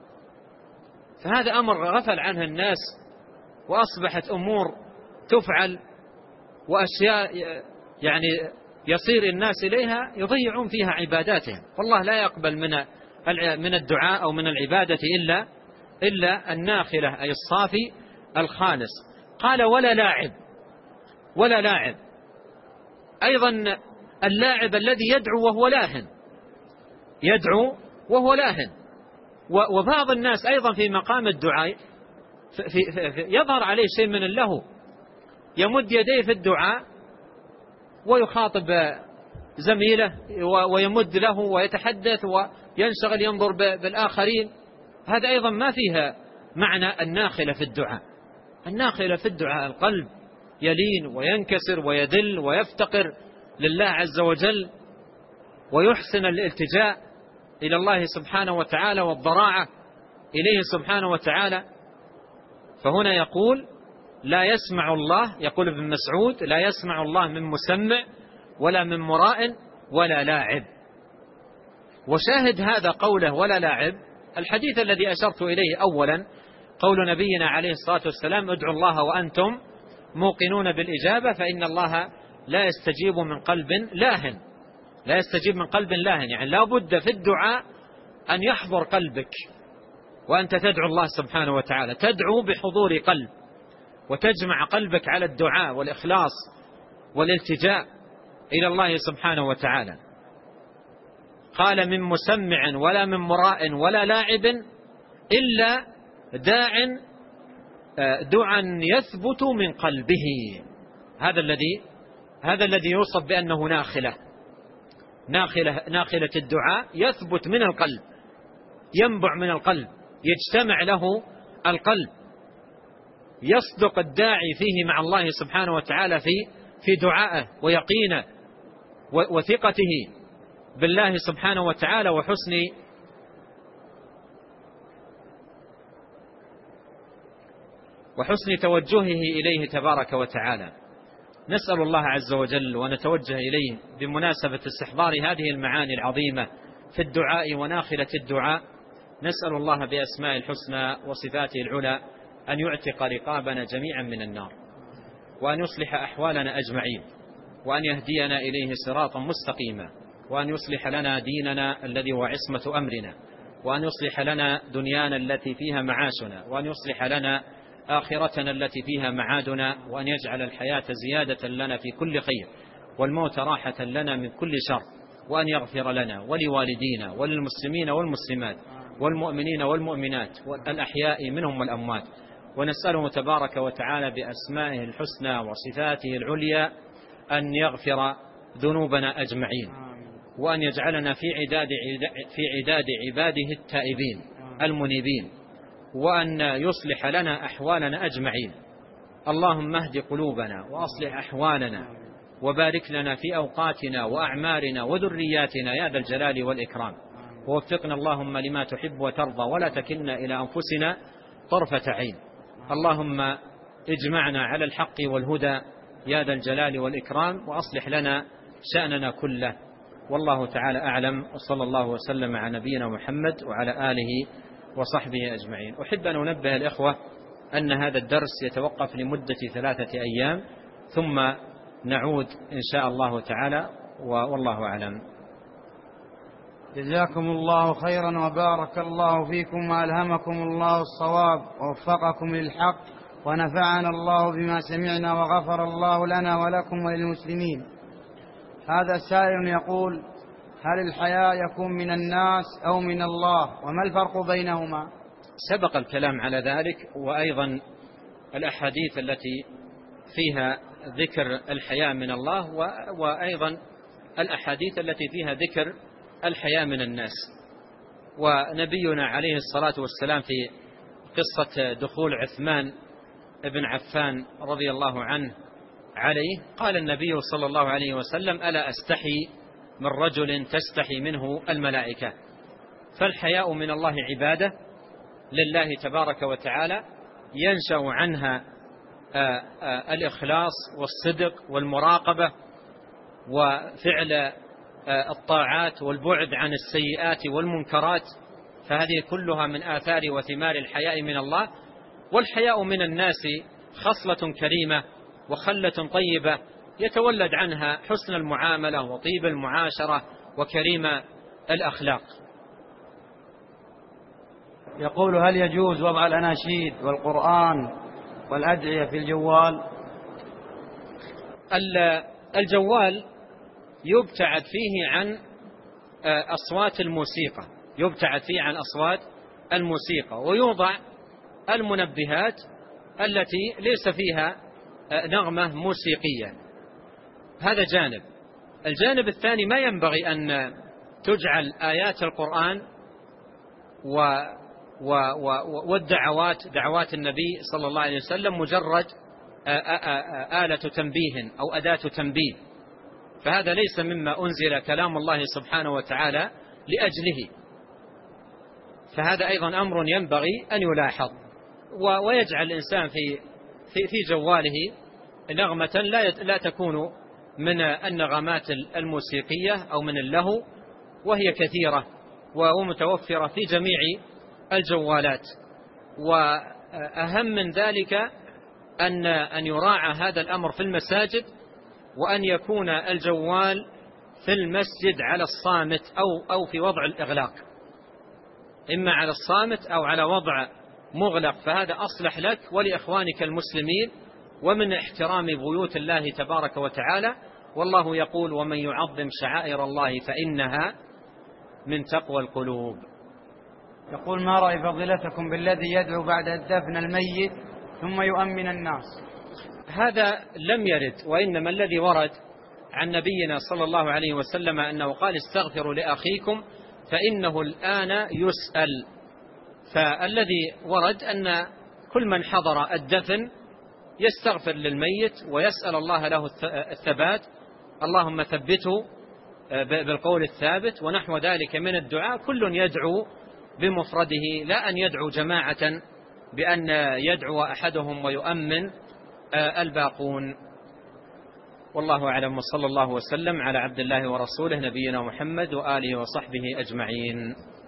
فهذا أمر غفل عنه الناس، وأصبحت أمور تفعل وأشياء يعني يصير الناس إليها يضيعون فيها عباداتهم. والله لا يقبل من من الدعاء أو من العبادة إلا إلا الناخلة، أي الصافي الخالص. قال ولا لاعب، ولا لاعب أيضا اللاعب الذي يدعو وهو لاهن، يدعو وهو لاهن. وبعض الناس أيضا في مقام الدعاء في في في يظهر عليه شيء من اللهو، يمد يديه في الدعاء ويخاطب زميله ويمد له ويتحدث وينشغل ينظر بالآخرين. هذا أيضا ما فيها معنى الناخلة في الدعاء. الناخلة في الدعاء القلب يلين وينكسر ويدل ويفتقر لله عز وجل، ويحسن الالتجاء إلى الله سبحانه وتعالى والضراعة إليه سبحانه وتعالى. فهنا يقول لا يسمع الله، يقول ابن مسعود لا يسمع الله من مسمع ولا من مراء ولا لاعب. وشاهد هذا قوله ولا لاعب الحديث الذي أشرت إليه أولا، قول نبينا عليه الصلاة والسلام ادعوا الله وأنتم موقنون بالإجابة فإن الله لا يستجيب من قلب لاهن. لا يستجيب من قلب لاهن يعني لا بد في الدعاء أن يحضر قلبك وأنت تدعو الله سبحانه وتعالى، تدعو بحضور قلب وتجمع قلبك على الدعاء والإخلاص والالتجاء إلى الله سبحانه وتعالى. قال من مسمع ولا من مراء ولا لاعب إلا داع دعا يثبت من قلبه. هذا الذي هذا الذي يوصف بأنه ناخلة ناخلة ناخلة الدعاء، يثبت من القلب، ينبع من القلب، يجتمع له القلب، يصدق الداعي فيه مع الله سبحانه وتعالى في في دعائه ويقينه وثقته بالله سبحانه وتعالى وحسن وحسن توجهه إليه تبارك وتعالى. نسأل الله عز وجل ونتوجه إليه بمناسبة استحضار هذه المعاني العظيمة في الدعاء وناخلة الدعاء. نسأل الله بأسماء الحسنى وصفاته العلى أن يعتق رقابنا جميعا من النار، وأن يصلح أحوالنا أجمعين، وأن يهدينا إليه صراطا مستقيما، وأن يصلح لنا ديننا الذي هو عصمة أمرنا، وأن يصلح لنا دنيانا التي فيها معاشنا، وأن يصلح لنا آخرتنا التي فيها معادنا، وأن يجعل الحياة زيادة لنا في كل خير والموت راحة لنا من كل شر، وأن يغفر لنا ولوالدينا وللمسلمين والمسلمات والمؤمنين والمؤمنات والأحياء منهم والأموات. ونسأله تبارك وتعالى بأسمائه الحسنى وصفاته العليا أن يغفر ذنوبنا أجمعين، وأن يجعلنا في عداد في عداد عباده التائبين المنيبين، وأن يصلح لنا أحوالنا أجمعين. اللهم اهد قلوبنا وأصلح أحوالنا، وبارك لنا في أوقاتنا وأعمارنا وذرياتنا يا ذا الجلال والإكرام، ووفقنا اللهم لما تحب وترضى، ولا تكلنا إلى أنفسنا طرفة عين. اللهم اجمعنا على الحق والهدى يا ذا الجلال والإكرام، وأصلح لنا شأننا كله، والله تعالى أعلم، وصلى الله وسلم على نبينا محمد وعلى آله وصحبه أجمعين. أحب أن أنبه الإخوة أن هذا الدرس يتوقف لمدة ثلاثة أيام ثم نعود إن شاء الله تعالى، والله أعلم. جزاكم الله خيرا وبارك الله فيكم وألهمكم الله الصواب ووفقكم للحق ونفعنا الله بما سمعنا وغفر الله لنا ولكم وللمسلمين. هذا سائل يقول: هل الحياء يكون من الناس أو من الله، وما الفرق بينهما؟ سبق الكلام على ذلك، وأيضا الأحاديث التي فيها ذكر الحياء من الله، وأيضا الأحاديث التي فيها ذكر الحياء من الناس. ونبينا عليه الصلاة والسلام في قصة دخول عثمان بن عفان رضي الله عنه عليه قال النبي صلى الله عليه وسلم: ألا أستحي من رجل تستحي منه الملائكة. فالحياء من الله عبادة لله تبارك وتعالى ينشأ عنها الإخلاص والصدق والمراقبة وفعل الطاعات والبعد عن السيئات والمنكرات، فهذه كلها من آثار وثمار الحياء من الله. والحياء من الناس خصلة كريمة وخلة طيبة يتولد عنها حسن المعاملة وطيب المعاشرة وكريم الأخلاق. يقول: هل يجوز وضع الأناشيد والقرآن والأدعية في الجوال؟ الجوال يبتعد فيه عن أصوات الموسيقى، يبتعد فيه عن أصوات الموسيقى، ويوضع المنبهات التي ليس فيها نغمة موسيقية. هذا جانب. الجانب الثاني: ما ينبغي أن تجعل آيات القرآن و والدعوات دعوات النبي صلى الله عليه وسلم مجرد آلة تنبيه أو أداة تنبيه، فهذا ليس مما أنزل كلام الله سبحانه وتعالى لأجله. فهذا أيضا أمر ينبغي أن يلاحظ، ويجعل الإنسان في في في جواله نغمة لا لا تكون من النغمات الموسيقية أو من اللهو، وهي كثيرة ومتوفرة في جميع الجوالات. وأهم من ذلك أن أن يراعى هذا الأمر في المساجد، وأن يكون الجوال في المسجد على الصامت أو أو في وضع الإغلاق، إما على الصامت أو على وضع مغلق، فهذا أصلح لك ولإخوانك المسلمين ومن احترام بيوت الله تبارك وتعالى. والله يقول: ومن يعظم شعائر الله فإنها من تقوى القلوب. يقول: ما رأي فضيلتكم بالذي يدعو بعد دفن الميت ثم يؤمن الناس؟ هذا لم يرد، وإنما الذي ورد عن نبينا صلى الله عليه وسلم أنه قال: استغفروا لأخيكم فإنه الآن يسأل. فالذي ورد أن كل من حضر الدفن يستغفر للميت ويسأل الله له الثبات، اللهم ثبته بالقول الثابت، ونحو ذلك من الدعاء. كل يدعو بمفرده، لا أن يدعو جماعة بأن يدعو أحدهم ويؤمن الباقون. والله أعلم، وصلى الله وسلم على عبد الله ورسوله نبينا محمد وآله وصحبه أجمعين.